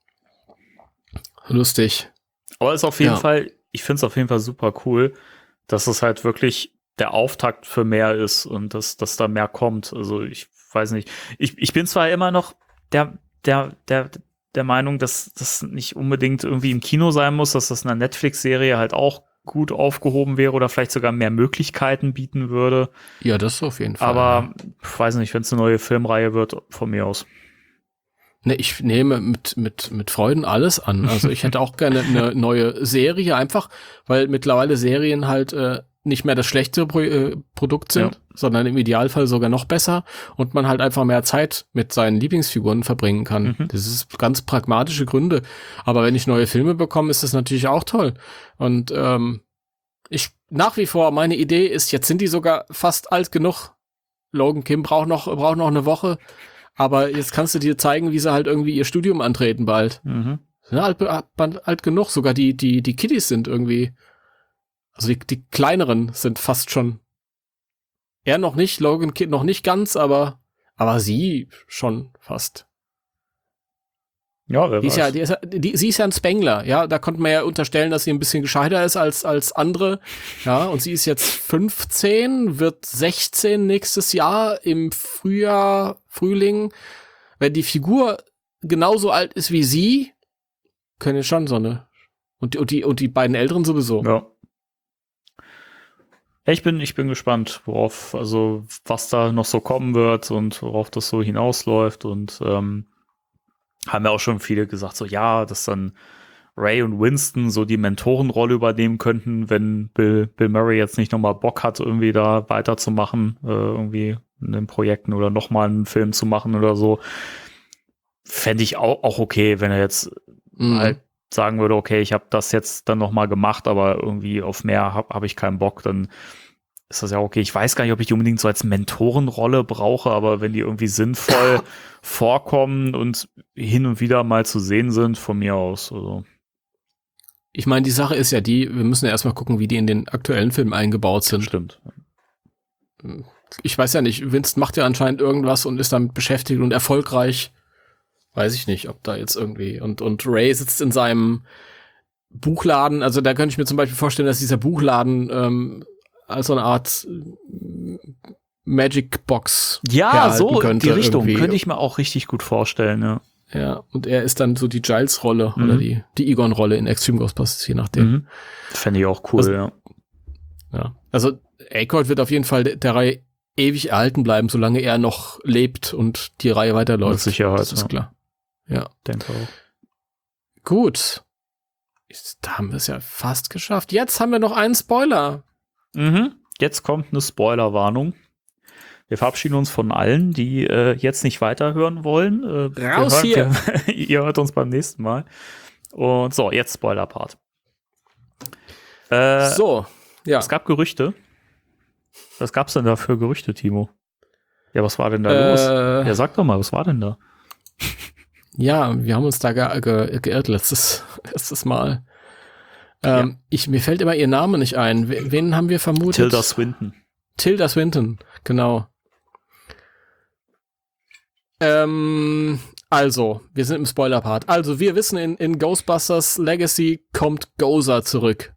Lustig. Aber ist auf jeden Fall, ich finde es auf jeden Fall super cool, dass es halt wirklich der Auftakt für mehr ist und dass da mehr kommt. Also ich weiß nicht. Ich bin zwar immer noch der Meinung, dass das nicht unbedingt irgendwie im Kino sein muss, dass das in einer Netflix-Serie halt auch gut aufgehoben wäre oder vielleicht sogar mehr Möglichkeiten bieten würde. Ja, das auf jeden Fall. Aber ich weiß nicht, wenn es eine neue Filmreihe wird, von mir aus. Ne, ich nehme mit Freuden alles an. Also ich hätte auch gerne eine neue Serie, einfach, weil mittlerweile Serien halt nicht mehr das schlechte Produkt sind, sondern im Idealfall sogar noch besser und man halt einfach mehr Zeit mit seinen Lieblingsfiguren verbringen kann. Das ist ganz pragmatische Gründe. Aber wenn ich neue Filme bekomme, ist das natürlich auch toll. Und ich nach wie vor, meine Idee ist, jetzt sind die sogar fast alt genug. Logan Kim braucht noch eine Woche. Aber jetzt kannst du dir zeigen, wie sie halt irgendwie ihr Studium antreten bald. Sind alt genug. Sogar die Kiddies sind irgendwie, also die kleineren sind fast schon. Er noch nicht, Logan Kim noch nicht ganz, aber sie schon fast. Ja, wer weiß. Sie ist ja ein Spengler, ja, da konnte man ja unterstellen, dass sie ein bisschen gescheiter ist als andere, ja, und sie ist jetzt 15, wird 16 nächstes Jahr im Frühling. Wenn die Figur genauso alt ist wie sie, können schon so eine, und die beiden Älteren sowieso. Ja. Ich bin gespannt, was da noch so kommen wird und worauf das so hinausläuft und haben ja auch schon viele gesagt, so ja, dass dann Ray und Winston so die Mentorenrolle übernehmen könnten, wenn Bill Murray jetzt nicht nochmal Bock hat, irgendwie da weiterzumachen, irgendwie in den Projekten oder nochmal einen Film zu machen oder so. Fände ich auch okay, wenn er jetzt halt sagen würde, okay, ich habe das jetzt dann nochmal gemacht, aber irgendwie auf mehr hab ich keinen Bock, dann ist das ja okay. Ich weiß gar nicht, ob ich die unbedingt so als Mentorenrolle brauche, aber wenn die irgendwie sinnvoll vorkommen und hin und wieder mal zu sehen sind, von mir aus. Also. Ich meine, die Sache ist ja wir müssen ja erstmal gucken, wie die in den aktuellen Filmen eingebaut sind. Stimmt. Ich weiß ja nicht, Winston macht ja anscheinend irgendwas und ist damit beschäftigt und erfolgreich. Weiß ich nicht, ob da jetzt irgendwie und Ray sitzt in seinem Buchladen, also da könnte ich mir zum Beispiel vorstellen, dass dieser Buchladen als so eine Art Magic Box so könnte, die Richtung irgendwie. könnte ich mir auch richtig gut vorstellen, ja. Ja, und er ist dann so die Giles-Rolle oder die Egon-Rolle in Extreme Ghostbusters, je nachdem. Fände ich auch cool, Ja. Also Aykroyd wird auf jeden Fall der Reihe ewig erhalten bleiben, solange er noch lebt und die Reihe weiterläuft. Mit Sicherheit, das ist klar. Ja. Denke auch. Gut. Da haben wir es ja fast geschafft. Jetzt haben wir noch einen Spoiler. Jetzt kommt eine Spoilerwarnung. Wir verabschieden uns von allen, die jetzt nicht weiterhören wollen. Raus hier! Ihr hört uns beim nächsten Mal. Und so, jetzt Spoiler-Part. Ja. Es gab Gerüchte. Was gab's denn da für Gerüchte, Timo? Ja, was war denn da los? Ja, sag doch mal, was war denn da? Ja, wir haben uns da geirrt letztes Mal. Mir fällt immer ihr Name nicht ein. Wen haben wir vermutet? Tilda Swinton. Tilda Swinton, genau. Also, wir sind im Spoiler-Part. Also, wir wissen, in Ghostbusters Legacy kommt Gozer zurück.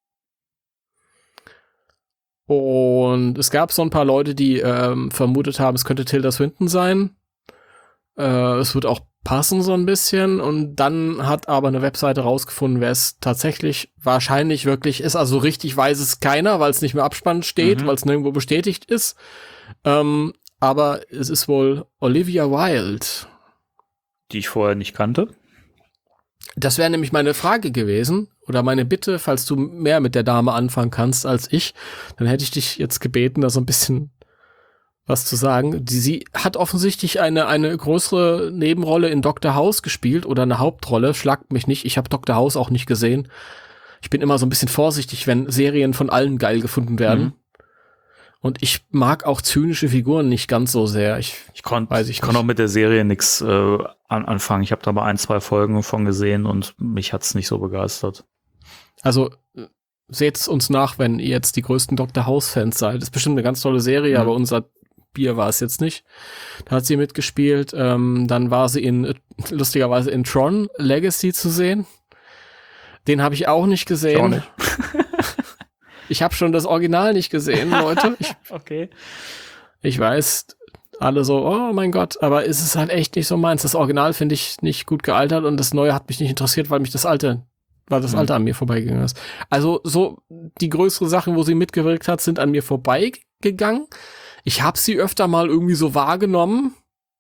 Und es gab so ein paar Leute, die vermutet haben, es könnte Tilda Swinton sein. Es wird auch passen so ein bisschen. Und dann hat aber eine Webseite rausgefunden, wer es tatsächlich wahrscheinlich wirklich ist. Also richtig weiß es keiner, weil es nicht mehr Abspann steht, weil es nirgendwo bestätigt ist. Aber es ist wohl Olivia Wilde. Die ich vorher nicht kannte. Das wäre nämlich meine Frage gewesen oder meine Bitte, falls du mehr mit der Dame anfangen kannst als ich, dann hätte ich dich jetzt gebeten, da so ein bisschen was zu sagen. Sie hat offensichtlich eine größere Nebenrolle in Dr. House gespielt oder eine Hauptrolle. Schlagt mich nicht, ich habe Dr. House auch nicht gesehen. Ich bin immer so ein bisschen vorsichtig, wenn Serien von allen geil gefunden werden. Und ich mag auch zynische Figuren nicht ganz so sehr. Ich konnte auch mit der Serie nichts anfangen. Ich habe da mal 1, 2 Folgen von gesehen und mich hat's nicht so begeistert. Also seht's uns nach, wenn ihr jetzt die größten Dr. House-Fans seid. Das ist bestimmt eine ganz tolle Serie, aber unser Bier war es jetzt nicht. Da hat sie mitgespielt. Dann war sie lustigerweise in Tron Legacy zu sehen. Den habe ich auch nicht gesehen. Auch nicht. Ich habe schon das Original nicht gesehen, Leute. Okay. Ich weiß, alle so, oh mein Gott, aber es ist halt echt nicht so meins. Das Original finde ich nicht gut gealtert und das Neue hat mich nicht interessiert, weil das Alte an mir vorbeigegangen ist. Also so die größeren Sachen, wo sie mitgewirkt hat, sind an mir vorbeigegangen. Ich habe sie öfter mal irgendwie so wahrgenommen.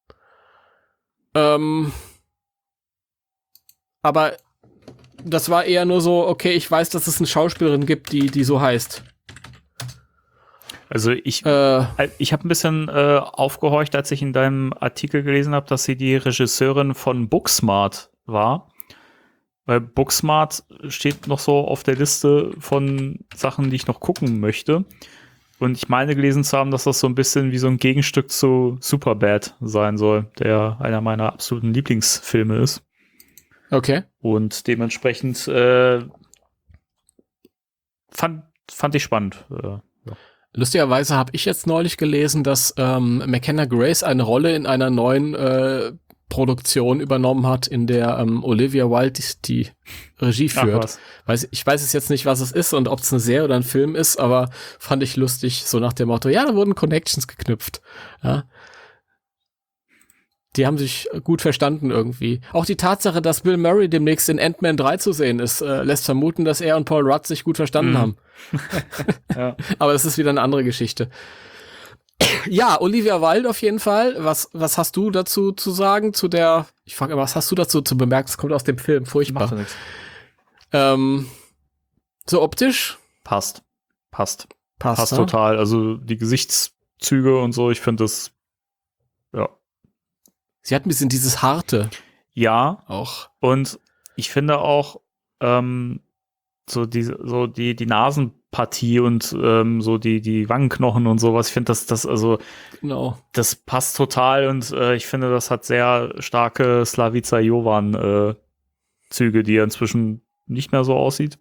Aber das war eher nur so, okay, ich weiß, dass es eine Schauspielerin gibt, die so heißt. Also ich habe ein bisschen aufgehorcht, als ich in deinem Artikel gelesen habe, dass sie die Regisseurin von Booksmart war. Weil Booksmart steht noch so auf der Liste von Sachen, die ich noch gucken möchte. Und ich meine gelesen zu haben, dass das so ein bisschen wie so ein Gegenstück zu Superbad sein soll, der einer meiner absoluten Lieblingsfilme ist. Okay. Und dementsprechend fand ich spannend. Ja. Lustigerweise habe ich jetzt neulich gelesen, dass McKenna Grace eine Rolle in einer neuen Produktion übernommen hat, in der Olivia Wilde die Regie führt. Ich weiß es jetzt nicht, was es ist und ob es eine Serie oder ein Film ist, aber fand ich lustig, so nach dem Motto, ja, da wurden Connections geknüpft. Ja. Die haben sich gut verstanden irgendwie. Auch die Tatsache, dass Bill Murray demnächst in Ant-Man 3 zu sehen ist, lässt vermuten, dass er und Paul Rudd sich gut verstanden haben. Ja. Aber das ist wieder eine andere Geschichte. Ja, Olivia Wilde auf jeden Fall. Was hast du dazu zu sagen? Ich frage immer, was hast du dazu zu bemerken? Das kommt aus dem Film, furchtbar. Macht nichts. So optisch Passt passt ne? total. Also die Gesichtszüge und so, ich finde das, ja. Sie hat ein bisschen dieses Harte Ja, auch. und ich finde auch so die Nasenpartie und so die Wangenknochen und sowas, ich finde das also Genau. das passt total und ich finde, das hat sehr starke Slavica Jovan Züge, die er inzwischen nicht mehr so aussieht.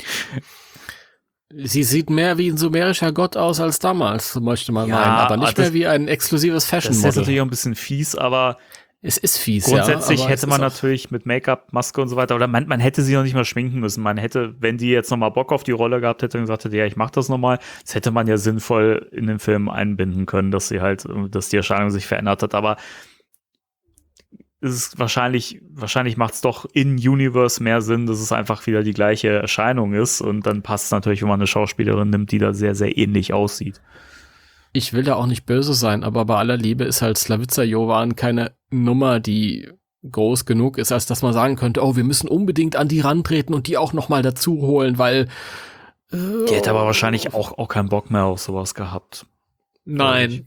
Sie sieht mehr wie ein sumerischer Gott aus als damals, möchte man Ja, meinen, aber nicht das- mehr wie ein exklusives Das ist Fashion-Model. jetzt natürlich auch ein bisschen fies, aber Es ist fies, grundsätzlich ja. aber hätte es man ist auch- natürlich mit Make-up, Maske und so weiter, oder man hätte sie noch nicht mal schminken müssen. Man hätte, wenn die jetzt nochmal Bock auf die Rolle gehabt hätte und gesagt hätte, ja, ich mach das nochmal, das hätte man ja sinnvoll in den Film einbinden können, dass die Erscheinung sich verändert hat. Aber es ist wahrscheinlich macht es doch in Universe mehr Sinn, dass es einfach wieder die gleiche Erscheinung ist. Und dann passt es natürlich, wenn man eine Schauspielerin nimmt, die da sehr, sehr ähnlich aussieht. Ich will da auch nicht böse sein, aber bei aller Liebe ist halt Slavica Jovan keine Nummer, die groß genug ist, als dass man sagen könnte, oh, wir müssen unbedingt an die rantreten und die auch noch mal dazu holen, weil Die hätte aber wahrscheinlich auch keinen Bock mehr auf sowas gehabt. Nein.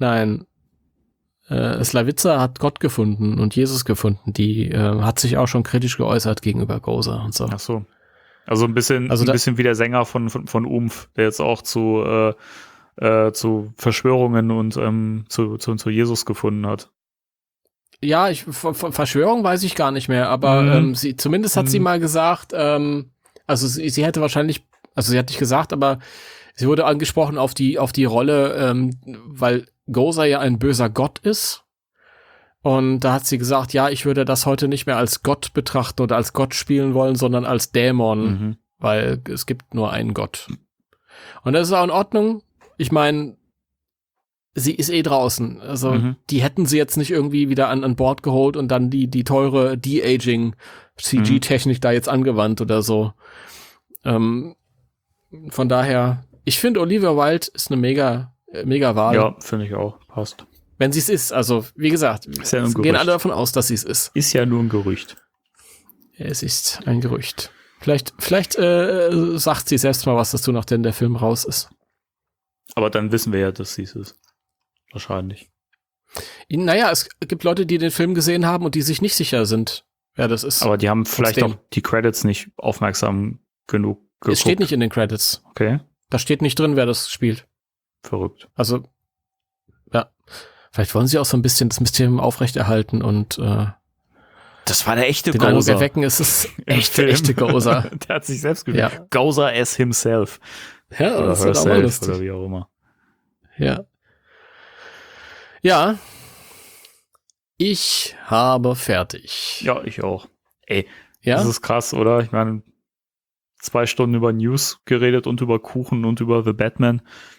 Slavica hat Gott gefunden und Jesus gefunden. Die hat sich auch schon kritisch geäußert gegenüber Gozer und so. Ach so. Also ein bisschen wie der Sänger von Umf, der jetzt auch zu Verschwörungen und zu Jesus gefunden hat. Ja, Verschwörung weiß ich gar nicht mehr, aber sie zumindest hat sie mal gesagt, also sie hätte wahrscheinlich, also sie hat nicht gesagt, aber sie wurde angesprochen auf die Rolle, weil Gozer ja ein böser Gott ist. Und da hat sie gesagt, ja, ich würde das heute nicht mehr als Gott betrachten oder als Gott spielen wollen, sondern als Dämon, weil es gibt nur einen Gott. Und das ist auch in Ordnung. Ich meine, sie ist eh draußen. Also die hätten sie jetzt nicht irgendwie wieder an Bord geholt und dann die teure De-Aging CG-Technik da jetzt angewandt oder so. Von daher, ich finde Olivia Wilde ist eine mega Wahl. Ja, finde ich auch. Passt. Wenn sie es ist. Also, wie gesagt, Ist ja nur ein gehen Gerücht. alle davon aus, dass sie es ist. Ist ja nur ein Gerücht. Es ist ein Gerücht. Vielleicht sagt sie selbst mal was dazu, nachdem der Film raus ist. Aber dann wissen wir ja, dass sie es ist. Wahrscheinlich. Naja, es gibt Leute, die den Film gesehen haben und die sich nicht sicher sind, wer das ist. Aber die haben vielleicht Trotzdem. auch die Credits nicht aufmerksam genug geguckt. Es steht nicht in den Credits. Okay, Da steht nicht drin, wer das spielt. verrückt. Also, ja. Vielleicht wollen sie auch so ein bisschen das Mysterium aufrechterhalten und Das war der echte den Eindruck Gozer. erwecken, es ist Im Film. echte Gozer. Der hat sich selbst gespielt. Ja. Gozer as himself. Ja, Oder das wird auch mal herself lustig. oder wie auch immer. Ja. Ja. Ich habe fertig. Ja, ich auch. Ey, Ja? das ist krass, oder? Ich meine, 2 Stunden über News geredet und über Kuchen und über The Batman.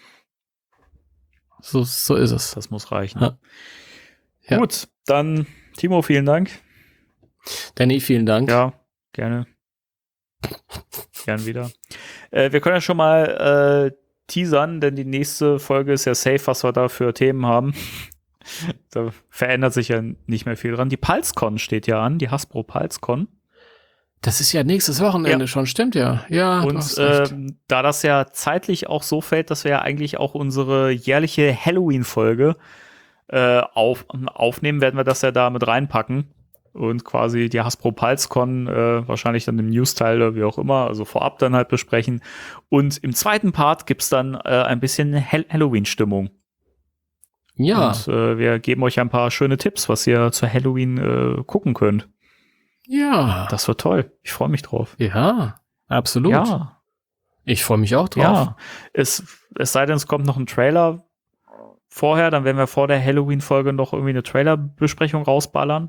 So ist es. Das muss reichen. Ja. Ja. Gut, dann Timo, vielen Dank. Danny, vielen Dank. Ja, gerne. Gern wieder. Wir können ja schon mal teasern, denn die nächste Folge ist ja safe, was wir da für Themen haben. Da verändert sich ja nicht mehr viel dran. Die PulseCon steht ja an, die Hasbro PulseCon. Das ist ja nächstes Wochenende schon, stimmt ja. Ja, du Und hast recht. da das ja zeitlich auch so fällt, dass wir ja eigentlich auch unsere jährliche Halloween-Folge aufnehmen, werden wir das ja da mit reinpacken und quasi die Hasbro PulseCon wahrscheinlich dann im News-Teil oder wie auch immer, also vorab dann halt besprechen. Und im zweiten Part gibt's dann ein bisschen Halloween-Stimmung. Ja, Und wir geben euch ein paar schöne Tipps, was ihr zu Halloween gucken könnt. ja. Das wird toll. Ich freue mich drauf. Ja, absolut. Ja. Ich freue mich auch drauf. Ja, es sei denn, es kommt noch ein Trailer vorher, dann werden wir vor der Halloween-Folge noch irgendwie eine Trailer-Besprechung rausballern.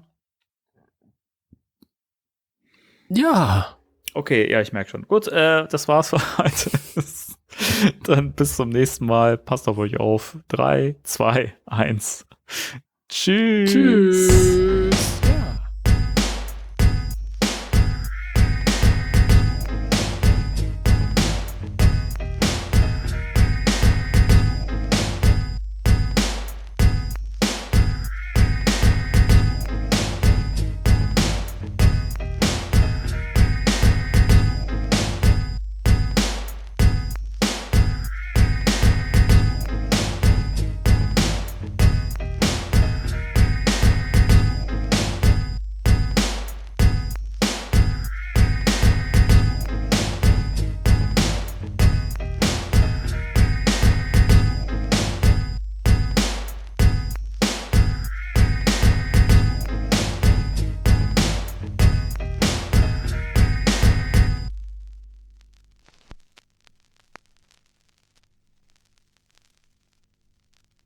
Ja. Okay, ja, ich merke schon. Gut, das war's für heute. Dann bis zum nächsten Mal. Passt auf euch auf. 3, 2, 1. Tschüss. Tschüss.